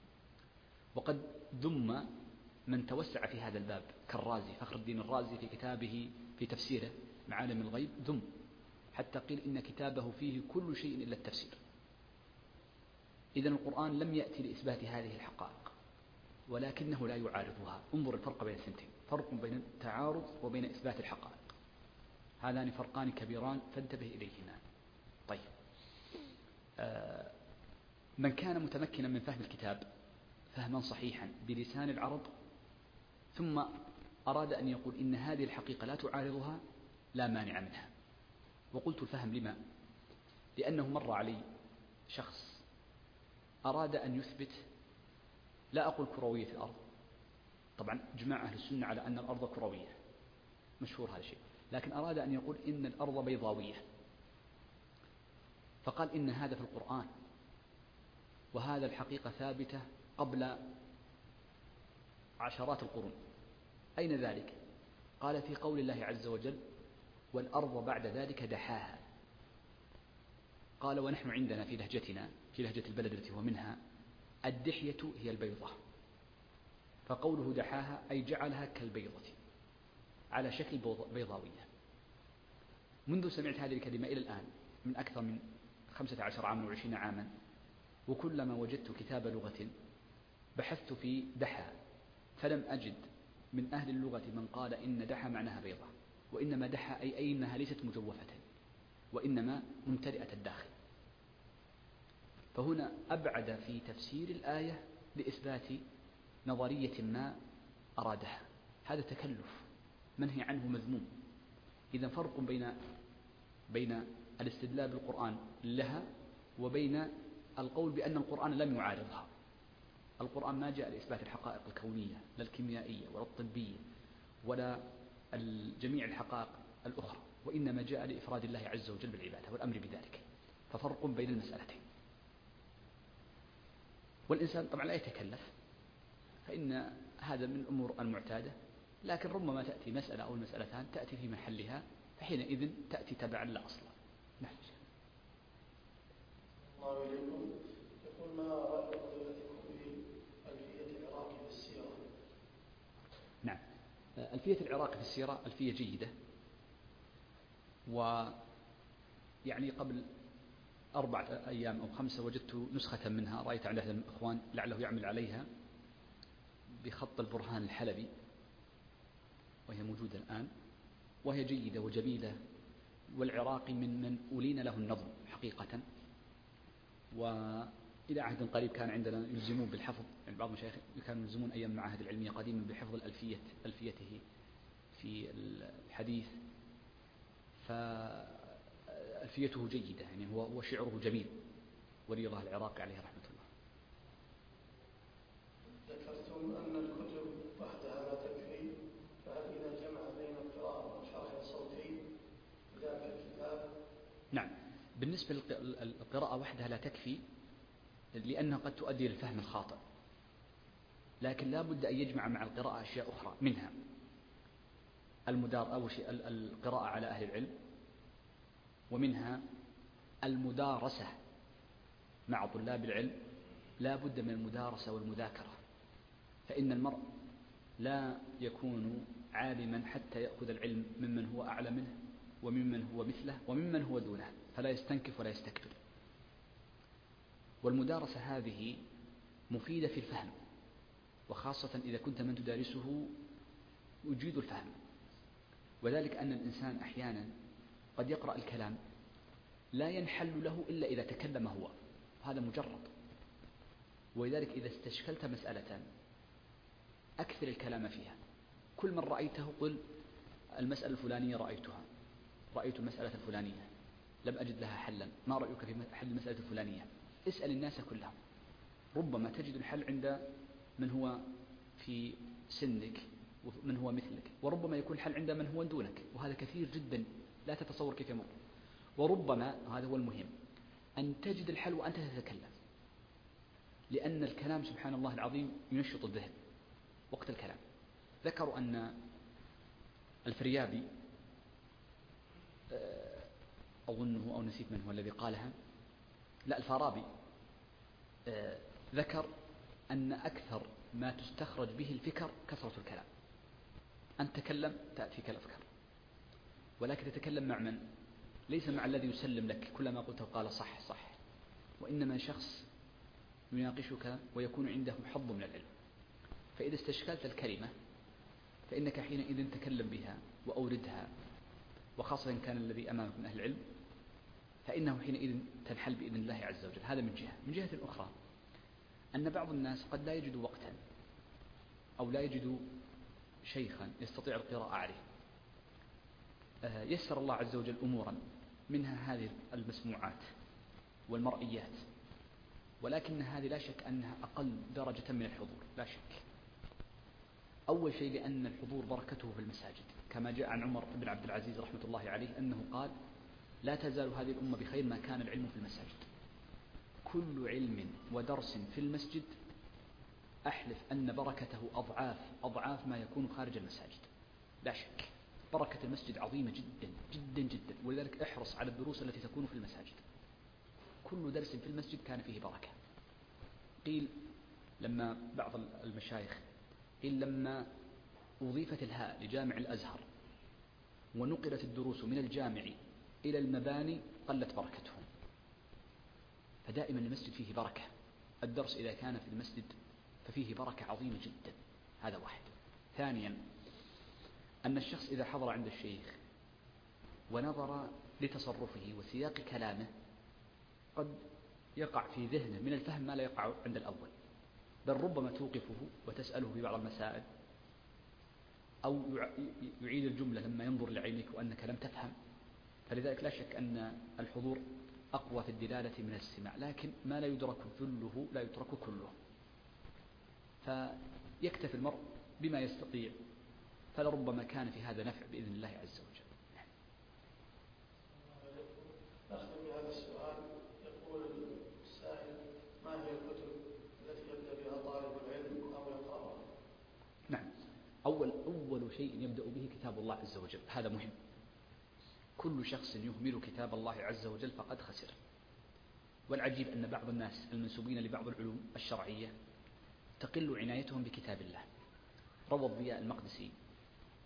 وقد ذم من توسع في هذا الباب كالرازي، فخر الدين الرازي في كتابه في تفسيره معالم الغيب ذم، حتى قيل إن كتابه فيه كل شيء إلا التفسير. إذن القرآن لم يأتي لإثبات هذه الحقائق ولكنه لا يعارضها. انظر الفرق بين الثنتين، فرق بين التعارض وبين إثبات الحقائق، هذان فرقان كبيران فانتبه إليهما. طيب، آه من كان متمكنا من فهم الكتاب فهما صحيحا بلسان العرب ثم أراد أن يقول إن هذه الحقيقة لا تعارضها لا مانع منها. وقلت الفهم لما؟ لأنه مر علي شخص أراد أن يثبت، لا أقول كروية الأرض، طبعا جماعة أهل السنة على أن الأرض كروية مشهور هذا الشيء، لكن أراد أن يقول إن الأرض بيضاوية، فقال إن هذا في القرآن وهذا الحقيقة ثابتة قبل عشرات القرون. أين ذلك؟ قال في قول الله عز وجل والأرض بعد ذلك دحاها. قال ونحن عندنا في لهجتنا في لهجة البلد التي هو منها الدحية هي البيضة، فقوله دحاها أي جعلها كالبيضة على شكل بيضاوية. منذ سمعت هذه الكلمة إلى الآن من أكثر من خمسة عشر عاما وعشرين عاما، وكلما وجدت كتاب لغة بحثت في دحى فلم أجد من أهل اللغة من قال إن دحى معناها بيضة، وإنما دحى أي, أي إنها ليست مجوفة وإنما ممتلئة الداخل. فهنا أبعد في تفسير الآية لإثبات نظرية ما أرادها، هذا تكلف منهي عنه مذموم. إذا فرق بين بين الاستدلال بالقرآن لها وبين القول بأن القرآن لم يعارضها. القرآن ما جاء لإثبات الحقائق الكونية لا الكيميائية ولا الطبية ولا جميع الحقائق الأخرى، وإنما جاء لإفراد الله عز وجل بالعبادة والأمر بذلك. ففرق بين المسألتين. والإنسان طبعا لا يتكلف، فإن هذا من الأمور المعتادة، لكن ربما تأتي مسألة أو المسألتان تأتي في محلها فحينئذ تأتي تبعا لا أصلا. نعم. الله إليكم. يقول ما رأي فضيلتكم في ألفية العراقي في السيرة ألفية العراقي في السيرة ألفية جيدة، ويعني قبل أربعة أيام أو خمسة وجدت نسخة منها، رأيت عند أحد الإخوان لعله يعمل عليها بخط البرهان الحلبي، وهي موجودة الآن، وهي جيدة وجميلة. والعراقي من من أولين له النظم حقيقة، وإلى عهد قريب كان عندنا يلزمون بالحفظ، يعني بعض المشايخ كانوا يلزمون أيام المعاهد العلمية قديما بحفظ الألفية ألفيته في الحديث، فألفيته جيدة، يعني هو وشعره جميل، ولي الله العراقي عليه رحمة الله. ذكرتم أن الكتب وحدها لا تكفي، فهل إذا جمع بين القراءة والشرح الصوتي ذاك الكتاب؟ نعم، بالنسبة للقراءة وحدها لا تكفي، لأنها قد تؤدي للفهم الخاطئ، لكن لا بد أن يجمع مع القراءة أشياء أخرى، منها المدار أو شيء القراءة على أهل العلم، ومنها المدارسة مع طلاب العلم، لا بد من المدارسة والمذاكرة، فإن المرء لا يكون عالما حتى يأخذ العلم ممن هو أعلى منه وممن هو مثله وممن هو دونه، فلا يستنكف ولا يستكبر. والمدارسة هذه مفيدة في الفهم، وخاصة إذا كنت من تدارسه يجيد الفهم، وذلك أن الإنسان أحيانا قد يقرأ الكلام لا ينحل له إلا إذا تكلم هو، هذا مجرد. ولذلك إذا استشكلت مسألة أكثر الكلام فيها، كل من رأيته قل المسألة الفلانية رأيتها، رأيت المسألة الفلانية لم أجد لها حلا، ما رأيك في حل المسألة الفلانية؟ اسأل الناس كلهم، ربما تجد الحل عند من هو في سنك ومن هو مثلك، وربما يكون الحل عند من هو دونك، وهذا كثير جدا لا تتصور كيف يمر. وربما هذا هو المهم أن تجد الحل وأنت تتكلم، لأن الكلام سبحان الله العظيم ينشط الذهن وقت الكلام. ذكروا أن الفريابي أظنه أو نسيت من هو الذي قالها، لا الفارابي، ذكر أن أكثر ما تستخرج به الفكر كثرة الكلام. أن تكلم تأتيك الأفكار، ولكن تتكلم مع من؟ ليس مع الذي يسلم لك كل ما قلته قال صح صح، وإنما شخص يناقشك ويكون عنده حظ من العلم. فإذا استشكلت الكلمة فإنك حينئذ تكلم بها وأوردها، وخاصة إن كان الذي أمامك من أهل العلم، فإنه حينئذ تنحل بإذن الله عز وجل. هذا من جهة. من جهة أخرى أن بعض الناس قد لا يجد وقتا أو لا يجد شيخا يستطيع القراءة عليه، يسر الله عز وجل أمورا منها هذه المسموعات والمرئيات، ولكن هذه لا شك أنها أقل درجة من الحضور، لا شك. أول شيء لأن الحضور بركته في المساجد، كما جاء عن عمر بن عبد العزيز رحمة الله عليه أنه قال: لا تزال هذه الأمة بخير ما كان العلم في المساجد. كل علم ودرس في المسجد أحلف أن بركته أضعاف أضعاف ما يكون خارج المساجد، لا شك. بركة المسجد عظيمة جدا جدا جدا، ولذلك احرص على الدروس التي تكون في المساجد. كل درس في المسجد كان فيه بركة. قيل لما بعض المشايخ قيل لما أضيفت الهاء لجامع الأزهر ونقلت الدروس من الجامع إلى المباني قلت بركتهم. فدائما المسجد فيه بركة، الدرس إذا كان في المسجد ففيه بركة عظيمة جدا. هذا واحد. ثانيا أن الشخص إذا حضر عند الشيخ ونظر لتصرفه وسياق كلامه قد يقع في ذهنه من الفهم ما لا يقع عند الأول، بل ربما توقفه وتسأله في بعض المسائل، أو يعيد الجملة لما ينظر لعينك وأنك لم تفهم. فلذلك لا شك أن الحضور أقوى في الدلالة من السماع، لكن ما لا يدرك ذله لا يترك كله، فيكتفي المرء بما يستطيع، فلربما كان في هذا نفع بإذن الله عز وجل. أختم بهذا السؤال. يقول السائل: ما هي الكتب التي يبدأ بها طالب العلم أو يقرأها؟ نعم، أول أول شيء يبدأ به كتاب الله عز وجل، هذا مهم. كل شخص يهمل كتاب الله عز وجل فقد خسر. والعجيب أن بعض الناس المنسوبين لبعض العلوم الشرعية تقل عنايتهم بكتاب الله. روى الضياء المقدسي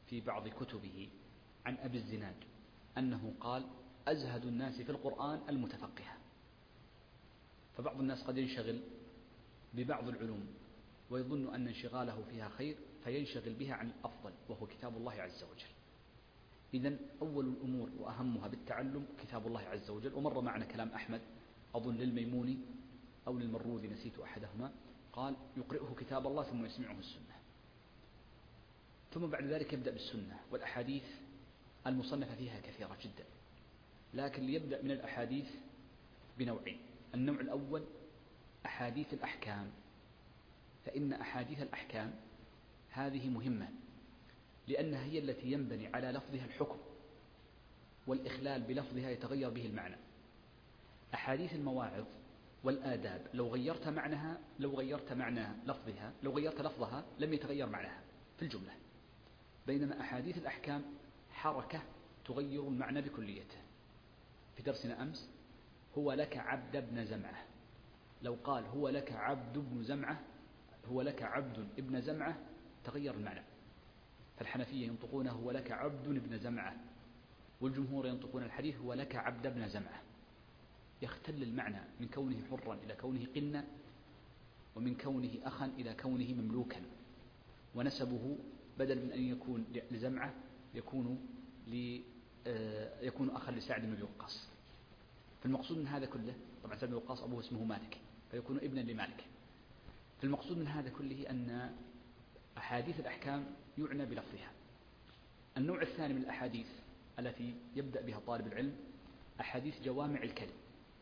في بعض كتبه عن أبي الزناد أنه قال: أزهد الناس في القرآن المتفقهة. فبعض الناس قد ينشغل ببعض العلوم ويظن أن انشغاله فيها خير فينشغل بها عن الأفضل وهو كتاب الله عز وجل. إذن أول الأمور وأهمها بالتعلم كتاب الله عز وجل. ومر معنا كلام أحمد أظن للميموني أو للمروذي نسيت أحدهما، قال: يقرئه كتاب الله ثم يسمعه السنة، ثم بعد ذلك يبدأ بالسنة. والأحاديث المصنفة فيها كثيرة جدا، لكن ليبدأ من الأحاديث بنوعين. النوع الأول أحاديث الأحكام، فإن أحاديث الأحكام هذه مهمة لأنها هي التي ينبني على لفظها الحكم، والإخلال بلفظها يتغير به المعنى. أحاديث المواعظ والآداب لو غيرت معناها لو غيرت معنى لفظها لو غيرت لفظها لم يتغير معناها في الجملة، بينما أحاديث الأحكام حركة تغير المعنى بكليته. في درسنا أمس: هو لك عبد ابن زمعة، لو قال هو لك عبد ابن زمعة هو لك عبد ابن زمعة تغير المعنى. فالحنفية ينطقون هو لك عبد ابن زمعة، والجمهور ينطقون الحديث هو لك عبد ابن زمعة. يختل المعنى من كونه حرا إلى كونه قنا، ومن كونه أخا إلى كونه مملوكا، ونسبه بدل من أن يكون لزمعة يكون يكون أخا لسعد بن أبي وقاص. فالمقصود من هذا كله، طبعا سعد بن أبي وقاص أبوه اسمه مالك فيكون ابنا لمالك. فالمقصود من هذا كله أن أحاديث الأحكام يعنى بلفظها. النوع الثاني من الأحاديث التي يبدأ بها طالب العلم أحاديث جوامع الكلم.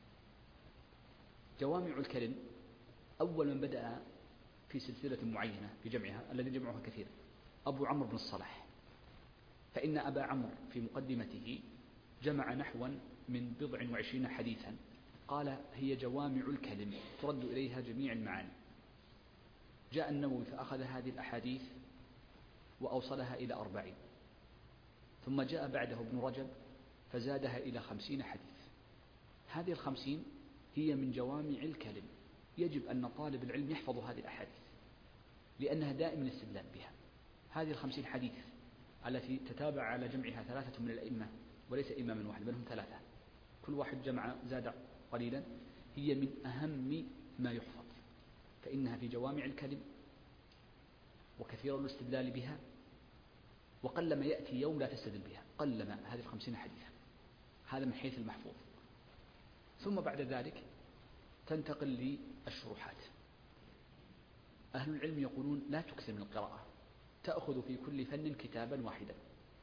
جوامع الكلم أول من بدأ في سلسلة معينة بجمعها الذي جمعها كثير أبو عمرو بن الصلاح، فإن أبا عمرو في مقدمته جمع نحوا من بضع وعشرين حديثا، قال: هي جوامع الكلم ترد إليها جميع المعاني. جاء النووي فأخذ هذه الأحاديث وأوصلها إلى أربعين، ثم جاء بعده ابن رجب فزادها إلى خمسين حديث. هذه الخمسين هي من جوامع الكلم، يجب أن طالب العلم يحفظ هذه الأحاديث لأنها دائما الاستدلال بها. هذه الخمسين حديث التي تتابع على جمعها ثلاثة من الأئمة وليس إماما واحد بل هم ثلاثة، كل واحد جمع زاد قليلا، هي من أهم ما يحفظ، فإنها في جوامع الكلم وكثير الاستدلال بها، وقلما يأتي يوم لا تستدل بها، قلما هذه الخمسين حديثا. هذا من حيث المحفوظ. ثم بعد ذلك تنتقل للشروحات. أهل العلم يقولون: لا تكثر من القراءة، تأخذ في كل فن كتابا واحدا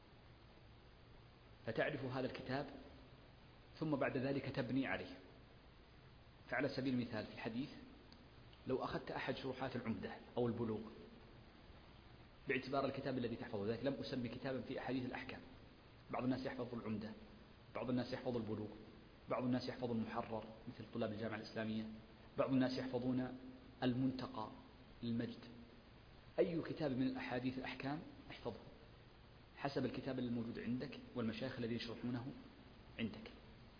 فتعرف هذا الكتاب، ثم بعد ذلك تبني عليه. فعلى سبيل المثال في الحديث لو أخذت أحد شروحات العمدة أو البلوغ باعتبار الكتاب الذي تحفظه، ذلك لم أسمي كتابا في أحاديث الأحكام. بعض الناس يحفظ العمدة، بعض الناس يحفظ البلوغ، بعض الناس يحفظ المحرر مثل طلاب الجامعة الإسلامية، بعض الناس يحفظون المنتقى للمجد. أي كتاب من الأحاديث الأحكام احفظه حسب الكتاب الموجود عندك والمشايخ الذين يشرحونه عندك.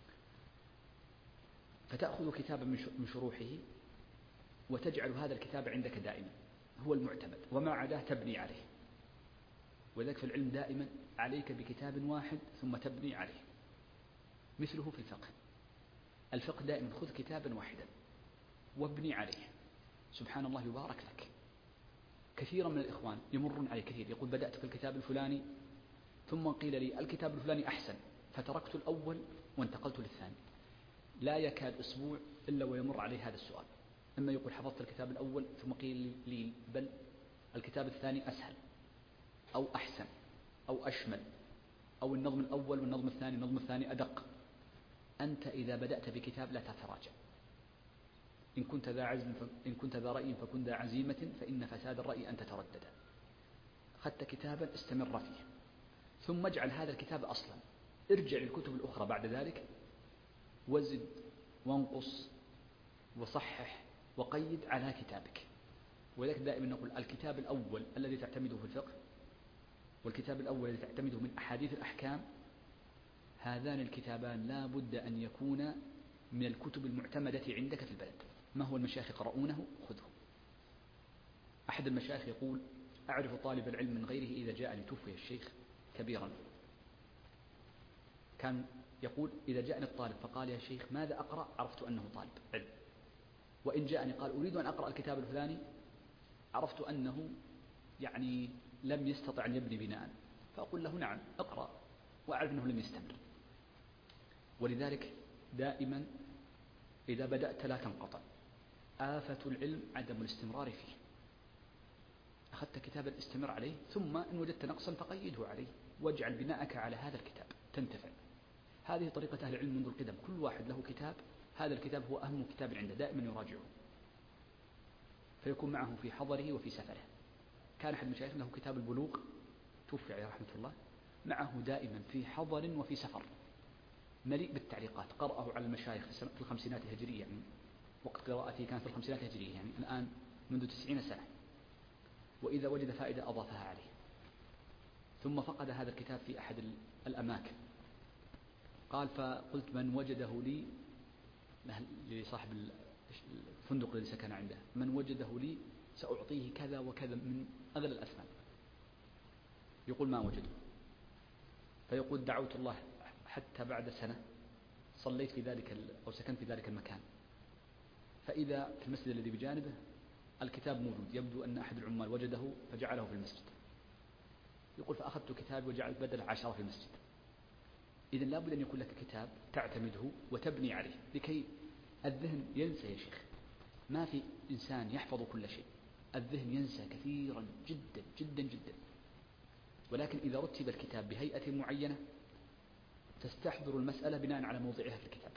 فتأخذ كتابا من شروحه وتجعل هذا الكتاب عندك دائما هو المعتمد، وما عداه تبني عليه. وذلك في العلم دائما عليك بكتاب واحد ثم تبني عليه. مثله في الفقه، الفقه دائما خذ كتابا واحدا وابني عليه. سبحان الله يبارك لك. كثيرا من الإخوان يمرون عليه كثير، يقول: بدأت في الكتاب الفلاني ثم قيل لي الكتاب الفلاني أحسن فتركت الأول وانتقلت للثاني. لا يكاد أسبوع إلا ويمر عليه هذا السؤال، إما يقول حفظت الكتاب الأول ثم قيل لي بل الكتاب الثاني أسهل أو أحسن أو أشمل، أو النظم الأول والنظم الثاني النظم الثاني أدق. أنت إذا بدأت بكتاب لا تتراجع. إن كنت ذا عزم إن كنت ذا رأي فكن ذا عزيمة، فإن فساد الرأي أن تتردد. أخذت كتابا استمر فيه، ثم اجعل هذا الكتاب أصلا، ارجع للكتب الأخرى بعد ذلك وزد وانقص وصحح وقيد على كتابك. ولذلك دائما نقول: الكتاب الأول الذي تعتمده في الفقه والكتاب الأول الذي تعتمده من أحاديث الأحكام، هذان الكتابان لا بد أن يكون من الكتب المعتمدة عندك في البلد. ما هو المشايخ يقرؤونه خذه. أحد المشايخ يقول: أعرف طالب العلم من غيره إذا جاءني توفي الشيخ كبيرا كان يقول إذا جاءني الطالب فقال يا شيخ ماذا أقرأ عرفت أنه طالب علم، وإن جاءني قال أريد أن أقرأ الكتاب الفلاني عرفت أنه يعني لم يستطع أن يبني بناء، فأقول له نعم أقرأ، وأعرف أنه لم يستمر. ولذلك دائما إذا بدأت لا تنقطع. آفة العلم عدم الاستمرار فيه. أخذت كتابا استمر عليه، ثم إن وجدت نقصا فقيده عليه، واجعل بناءك على هذا الكتاب تنتفع. هذه طريقة أهل العلم منذ القدم، كل واحد له كتاب، هذا الكتاب هو أهم كتاب عنده دائما يراجعه، فيكون معه في حضره وفي سفره. كان أحد مشايخنا له كتاب البلوغ توفي عليه رحمة الله، معه دائما في حضر وفي سفر، مليء بالتعليقات، قرأه على المشايخ في الخمسينات الهجرية، يعني وقت قراءتي كانت في الخمسينات الهجرية، يعني الآن منذ تسعين سنة، وإذا وجد فائدة أضافها عليه. ثم فقد هذا الكتاب في أحد الأماكن، قال فقلت من وجده لي، لصاحب الفندق الذي سكن عنده، من وجده لي سأعطيه كذا وكذا من أغلى الأثمان. يقول ما وجده، فيقول دعوت الله حتى بعد سنة صليت في ذلك أو سكنت في ذلك المكان، فإذا في المسجد الذي بجانبه الكتاب موجود، يبدو أن أحد العمال وجده فجعله في المسجد. يقول فأخذت كتاب وجعلت بدل عشرة في المسجد. إذن لابد أن يكون لك كتاب تعتمده وتبني عليه، لكي الذهن ينسى يا شيخ. ما في إنسان يحفظ كل شيء، الذهن ينسى كثيرا جدا جدا جدا. ولكن إذا رتب الكتاب بهيئة معينة تستحضر المسألة بناء على موضعها في الكتاب.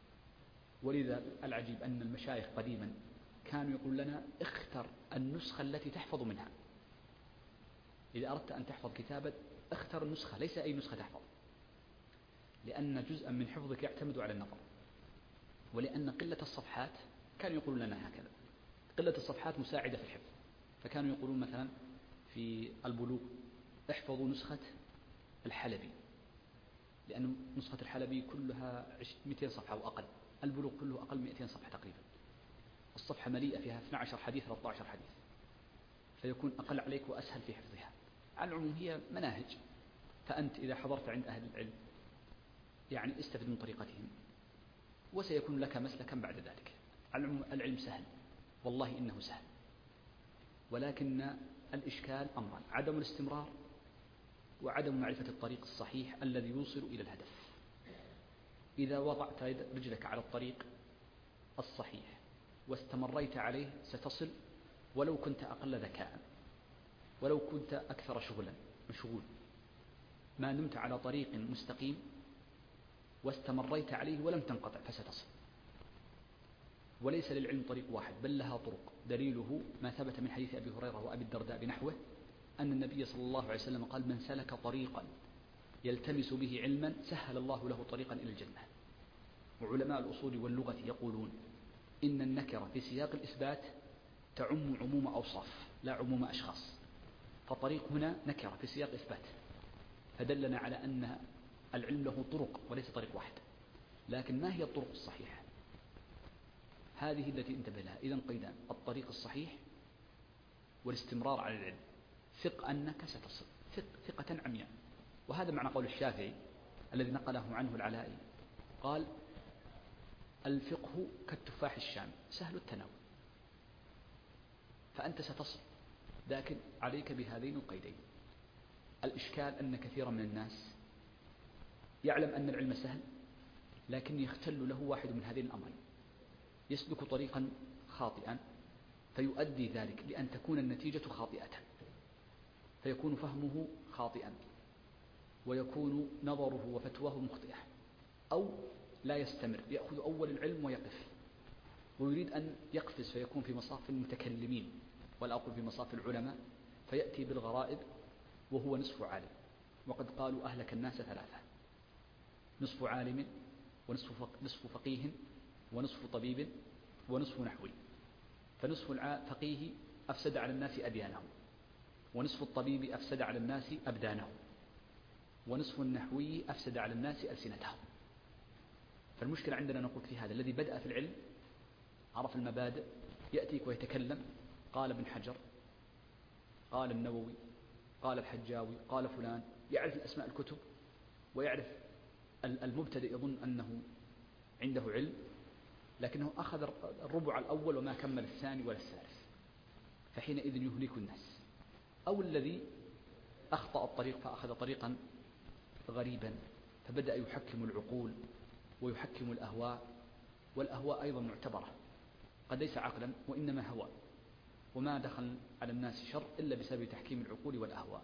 ولذا العجيب أن المشايخ قديما كانوا يقول لنا اختر النسخة التي تحفظ منها. إذا أردت أن تحفظ كتابا اختر النسخة، ليس أي نسخة تحفظ، لأن جزءا من حفظك يعتمد على النظر، ولأن قلة الصفحات كانوا يقولون لنا هكذا، قلة الصفحات مساعدة في الحفظ. فكانوا يقولون مثلا في البلوغ احفظوا نسخة الحلبي، لأن نسخة الحلبي كلها مئتين صفحة وأقل، البلوغ كله أقل من مئتين صفحة تقريبا، الصفحة مليئة فيها اثنا عشر حديث ثلاثة عشر حديث، فيكون أقل عليك وأسهل في حفظها. على العموم هي مناهج، فأنت إذا حضرت عند أهل العلم يعني استفد من طريقتهم، وسيكون لك مسلكا بعد ذلك. على العموم العلم سهل، والله إنه سهل، ولكن الإشكال أمران: عدم الاستمرار، وعدم معرفة الطريق الصحيح الذي يوصل إلى الهدف. إذا وضعت رجلك على الطريق الصحيح واستمريت عليه ستصل، ولو كنت أقل ذكاء، ولو كنت أكثر شغلا مشغول، ما دمت على طريق مستقيم واستمريت عليه ولم تنقطع فستصل. وليس للعلم طريق واحد، بل لها طرق. دليله ما ثبت من حديث أبي هريرة وأبي الدرداء بنحوه، أن النبي صلى الله عليه وسلم قال: من سلك طريقا يلتمس به علما سهل الله له طريقا إلى الجنة. وعلماء الأصول واللغة يقولون إن النكرة في سياق الإثبات تعم عموم أوصاف لا عموم أشخاص، فطريق هنا نكرة في سياق إثبات، فدلنا على أن العلم له طرق وليس طريق واحد. لكن ما هي الطرق الصحيحة؟ هذه التي انتبه لها. إذن قيدان: الطريق الصحيح والاستمرار على العلم. ثق أنك ستصل، ثق ثقة عمياء. وهذا معنى قول الشافعي الذي نقله عنه العلائي، قال: الفقه كالتفاح الشام سهل التناول. فأنت ستصل، لكن عليك بهذين القيدين. الإشكال أن كثيرا من الناس يعلم أن العلم سهل، لكن يختل له واحد من هذين الأمرين: يسلك طريقا خاطئا فيؤدي ذلك لأن تكون النتيجة خاطئة، فيكون فهمه خاطئا ويكون نظره وفتواه مخطئة، أو لا يستمر، يأخذ أول العلم ويقف، ويريد أن يقفز فيكون في مصاف المتكلمين ولا أقول في مصاف العلماء، فيأتي بالغرائب وهو نصف عالم. وقد قالوا أهلك الناس ثلاثة: نصف عالم، ونصف فقيه، ونصف طبيب، ونصف نحوي. فنصف الفقيه أفسد على الناس أديانهم، ونصف الطبيب أفسد على الناس أبدانهم، ونصف النحوي أفسد على الناس ألسنتهم. فالمشكلة عندنا نقول في هذا: الذي بدأ في العلم عرف المبادئ، يأتيك ويتكلم. قال ابن حجر: قال النووي، قال الحجاوي، قال فلان، يعرف الأسماء الكتب ويعرف المبتدئ يظن أنه عنده علم، لكنه أخذ الربع الأول وما كمل الثاني ولا الثالث، فحينئذ يهلك الناس. أو الذي أخطأ الطريق فأخذ طريقا غريبا فبدأ يحكم العقول ويحكم الأهواء، والأهواء أيضا معتبرة، قد ليس عقلا وإنما هوى، وما دخل على الناس شر إلا بسبب تحكيم العقول والأهواء.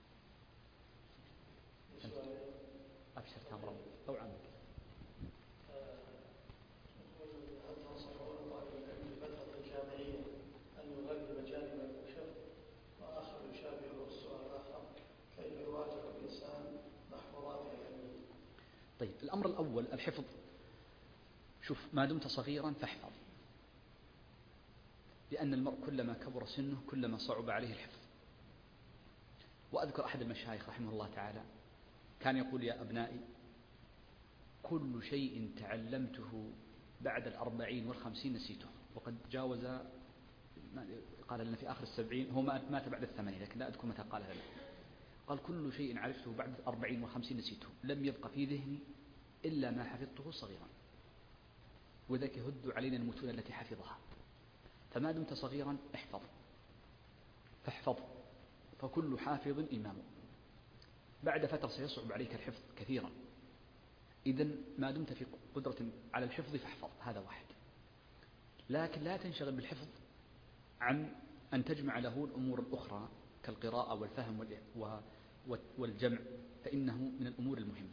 أبشر تامر أو عمك. هل تنصحون طالب العلم في فترة الجامعية أن يغلب جانب الحفظ وآخر يشابه السؤال الآخر، كيف يواجه الإنسان محفوظات العلم؟ طيب، الأمر الأول الحفظ. شوف، ما دمت صغيرا فاحفظ، لأن المرء كلما كبر سنه كلما صعب عليه الحفظ. وأذكر أحد المشايخ رحمه الله تعالى كان يقول: يا أبنائي، كل شيء تعلمته بعد الأربعين والخمسين نسيته. وقد جاوز، قال لنا في آخر السبعين، هو مات بعد الثمانين لكن لا أذكر متى قال لنا. قال: كل شيء عرفته بعد الأربعين والخمسين نسيته، لم يبق في ذهني إلا ما حفظته صغيرا، وذاك يهد علينا المتون التي حفظها. فما دمت صغيرا احفظ، فاحفظ، فكل حافظ إمام. بعد فترة سيصعب عليك الحفظ كثيرا، إذن ما دمت في قدرة على الحفظ فاحفظ، هذا واحد. لكن لا تنشغل بالحفظ عن أن تجمع له الأمور الأخرى كالقراءة والفهم والجمع، فإنه من الأمور المهمة.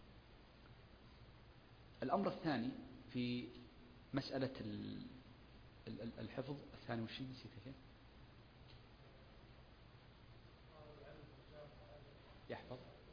الأمر الثاني في مسألة الحفظ الثاني وش نسيت فيه؟ يحفظ.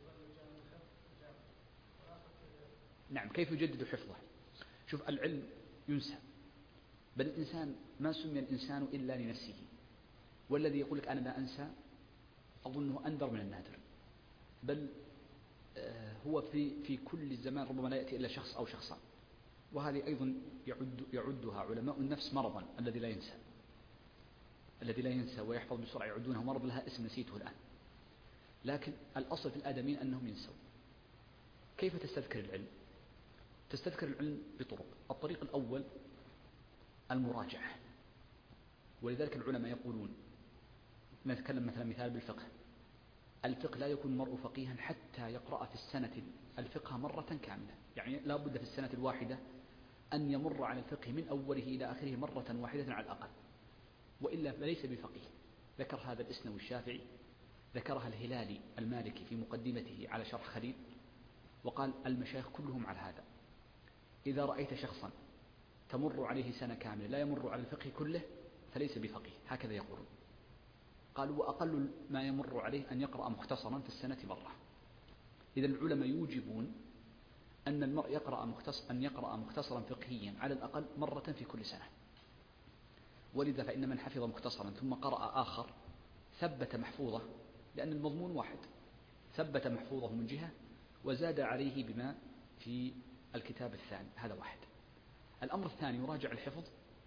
نعم، كيف يجدد حفظه؟ شوف، العلم ينسى، بل الإنسان ما سمي الإنسان إلا لنفسه، والذي يقول لك أنا لا أنسى أظنه أندر من النادر، بل هو في في كل زمان ربما لا يأتي إلا شخص أو شخصان. وهذه أيضا يعد يعدها علماء النفس مرضا، الذي لا ينسى الذي لا ينسى ويحفظ بسرعة يعدونه مرض، لها اسم نسيته الآن. لكن الأصل في الآدمين أنهم ينسوا. كيف تستذكر العلم؟ تستذكر العلم بطرق. الطريق الأول المراجعة، ولذلك العلماء يقولون، نتكلم مثلا مثال بالفقه، الفقه لا يكون المرء فقيها حتى يقرأ في السنة الفقه مرة كاملة، يعني لا بد في السنة الواحدة أن يمر على الفقه من أوله إلى آخره مرة واحدة على الأقل، وإلا فليس بفقيه. ذكر هذا الإسنوي الشافعي، ذكرها الهلالي المالكي في مقدمته على شرح خليل، وقال: المشايخ كلهم على هذا. إذا رأيت شخصا تمر عليه سنة كاملة لا يمر على الفقه كله فليس بفقيه، هكذا يقولون. قالوا: وأقل ما يمر عليه أن يقرأ مختصرا في السنة مرة. إذا العلماء يوجبون أن المرء يقرأ مختص أن يقرأ مختصرا فقهيا على الأقل مرة في كل سنة. ولذا فإن من حفظ مختصرا ثم قرأ آخر ثبت محفوظه، لأن المضمون واحد، ثبت محفوظه من جهة وزاد عليه بما في الكتاب الثاني، هذا واحد. الأمر الثاني يراجع الحفظ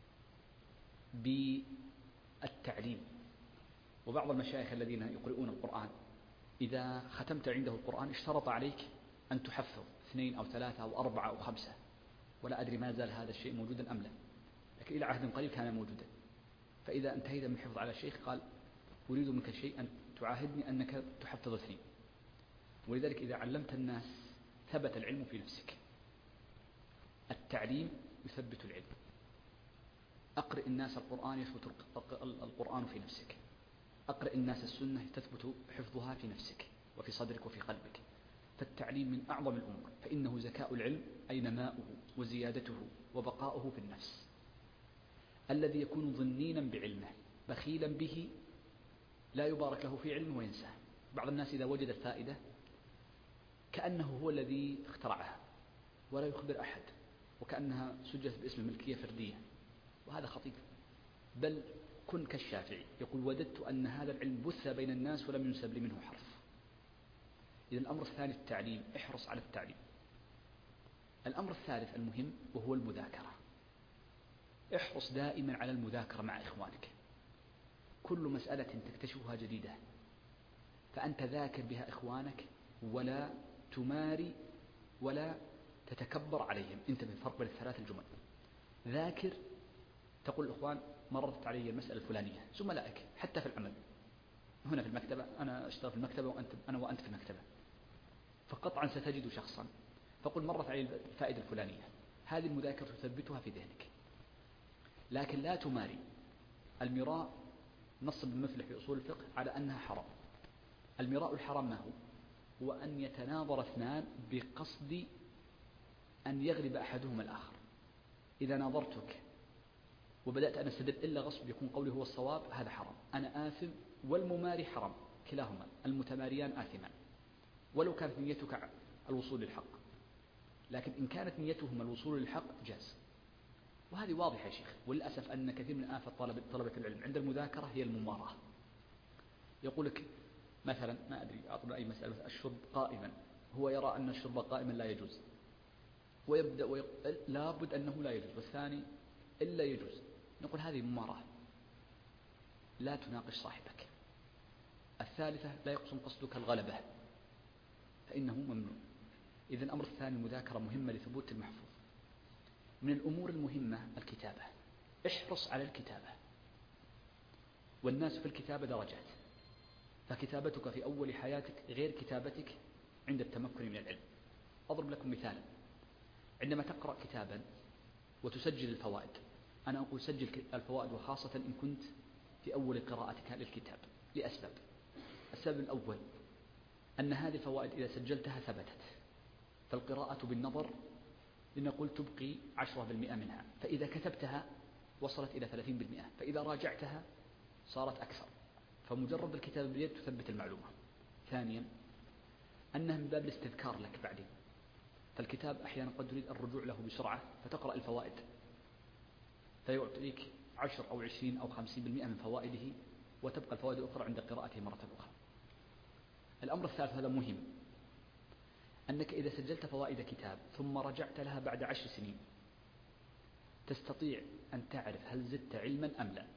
بالتعليم. وبعض المشايخ الذين يقرؤون القرآن إذا ختمت عنده القرآن اشترط عليك أن تحفظ اثنين أو ثلاثة أو أربعة أو خمسة، ولا أدري ما زال هذا الشيء موجودا أم لا، لكن إلى عهد قريب كان موجودا. فإذا انتهيت من الحفظ على الشيخ قال: أريد منك شيء، أن تعاهدني أنك تحفظ اثنين. ولذلك إذا علمت الناس ثبت العلم في نفسك. التعليم يثبت العلم. أقرئ الناس القرآن يثبت القرآن في نفسك، أقرئ الناس السنة تثبت حفظها في نفسك وفي صدرك وفي قلبك. فالتعليم من أعظم الأمور، فإنه زكاء العلم، أي نماؤه وزيادته وبقاؤه في النفس. الذي يكون ظنينا بعلمه بخيلا به لا يبارك له في علمه وينساه. بعض الناس إذا وجد الفائدة كأنه هو الذي اخترعها ولا يخبر أحد، وكأنها سجلت باسم ملكية فردية، وهذا خطير. بل كن كالشافعي يقول: وددت أن هذا العلم بث بين الناس ولم ينسب لي منه حرف. إذن الأمر الثاني التعليم، احرص على التعليم. الأمر الثالث المهم وهو المذاكرة. احرص دائما على المذاكرة مع إخوانك. كل مسألة تكتشفها جديدة فأنت ذاكر بها إخوانك ولا تماري ولا تتكبر عليهم. انتبه الفرق بين الثلاث الجمل. ذاكر تقول الإخوان مرت علي المسألة الفلانية، زملائك حتى في العمل هنا في المكتبة، أنا أشتغل في المكتبة وأنت أنا وأنت في المكتبة، فقطعا ستجد شخصا فقل مرت علي الفائدة الفلانية، هذه المذاكرة تثبتها في ذهنك. لكن لا تماري. المراء نص ابن مفلح في أصول الفقه على أنها حرام. المراء الحرام ما هو؟ هو أن يتناظر اثنان بقصد أن يغلب أحدهما الآخر. إذا ناظرتك وبدأت أن أستدل إلا غصب يكون قولي هو الصواب، هذا حرام، أنا آثم والمماري حرام، كلاهما المتماريان آثمان ولو كانت نيتك الوصول للحق. لكن إن كانت نيتهما الوصول للحق جاز. وهذه واضحة يا شيخ. وللأسف أن كثير من آفة طلبة, طلبة العلم عند المذاكرة هي المماراه. يقول لك مثلا ما أدري أعطنا أي مسألة الشرب قائما، هو يرى أن الشرب قائما لا يجوز ويبدأ ويقول لابد أنه لا يجوز، والثاني إلا يجوز. نقول هذه مماراه، لا تناقش صاحبك. الثالثة لا يقصد قصدك الغلبة فإنه ممنوع. إذن الأمر الثاني المذاكرة مهمة لثبوت المحفوظ. من الأمور المهمة الكتابة، احرص على الكتابة. والناس في الكتابة درجات، فكتابتك في أول حياتك غير كتابتك عند التمكن من العلم. أضرب لكم مثالا. عندما تقرأ كتابا وتسجل الفوائد، أنا أقول سجل الفوائد وخاصة إن كنت في أول قراءتك للكتاب لأسباب. السبب الأول أن هذه الفوائد إذا سجلتها ثبتت، فالقراءة بالنظر لنقول تبقي عشرة بالمئة منها، فإذا كتبتها وصلت إلى ثلاثين بالمئة، فإذا راجعتها صارت أكثر. فمجرد الكتابة باليد تثبت المعلومة. ثانيا أنها من باب الاستذكار لك بعدين، فالكتاب أحيانا قد تريد الرجوع له بسرعة فتقرأ الفوائد فيعطيك عشر أو عشرين أو خمسين بالمئة من فوائده، وتبقى الفوائد الأخرى عند قراءته مرة أخرى. الأمر الثالث هذا مهم، أنك إذا سجلت فوائد كتاب ثم رجعت لها بعد عشر سنين تستطيع أن تعرف هل زدت علما أم لا.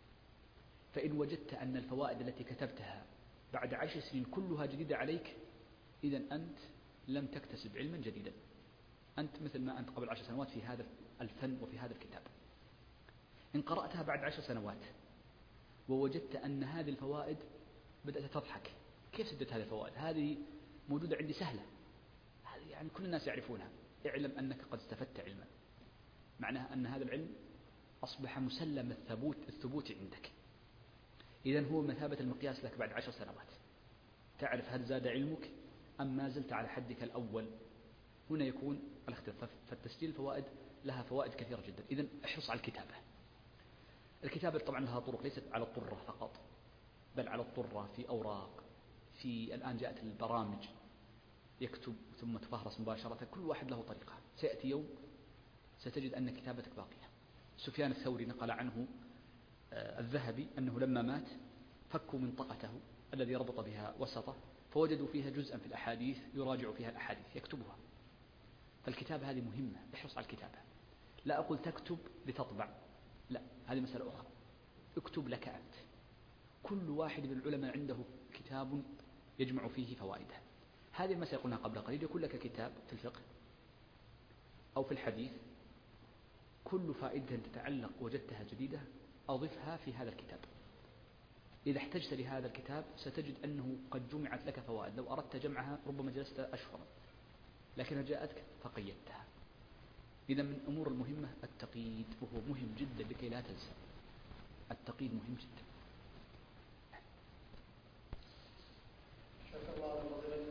فإن وجدت أن الفوائد التي كتبتها بعد عشر سنين كلها جديدة عليك، إذن أنت لم تكتسب علما جديدا، أنت مثل ما أنت قبل عشر سنوات في هذا الفن وفي هذا الكتاب. إن قرأتها بعد عشر سنوات ووجدت أن هذه الفوائد بدأت تضحك، كيف سدت هذه الفوائد؟ هذه موجودة عندي سهلة، هذه يعني كل الناس يعرفونها. اعلم أنك قد استفدت علما، معناها أن هذا العلم أصبح مسلم الثبوت الثبوت عندك. إذن هو مثابة المقياس لك بعد عشر سنوات، تعرف هل زاد علمك أم ما زلت على حدك الأول. هنا يكون الاختلاف. فالتسجيل الفوائد لها فوائد كثيرة جدا. إذن احرص على الكتابة. الكتابة طبعا لها طرق، ليست على الطرة فقط، بل على الطرة في أوراق، في الآن جاءت البرامج يكتب ثم تفهرس مباشرة، كل واحد له طريقة. سيأتي يوم ستجد أن كتابتك باقية. سفيان الثوري نقل عنه الذهبي أنه لما مات فكوا منطقته الذي ربط بها وسطه فوجدوا فيها جزءا في الأحاديث يراجع فيها الأحاديث يكتبها. فالكتابة هذه مهمة، احرص على الكتابة. لا أقول تكتب لتطبع، لا، هذه مسألة أخرى. اكتب لك أنت. كل واحد من العلماء عنده كتاب يجمع فيه فوائده. هذه المسألة قلنا قبل قليل، يكون لك كتاب في الفقه أو في الحديث كل فائدة تتعلق وجدتها جديدة أضفها في هذا الكتاب. إذا احتجت لهذا الكتاب ستجد أنه قد جمعت لك فوائد لو أردت جمعها ربما جلست أشهر، لكنها جاءتك فقيدتها. إذا من الأمور المهمة التقييد، وهو مهم جدا لكي لا تنسى. التقييد مهم جدا. شكرا الله على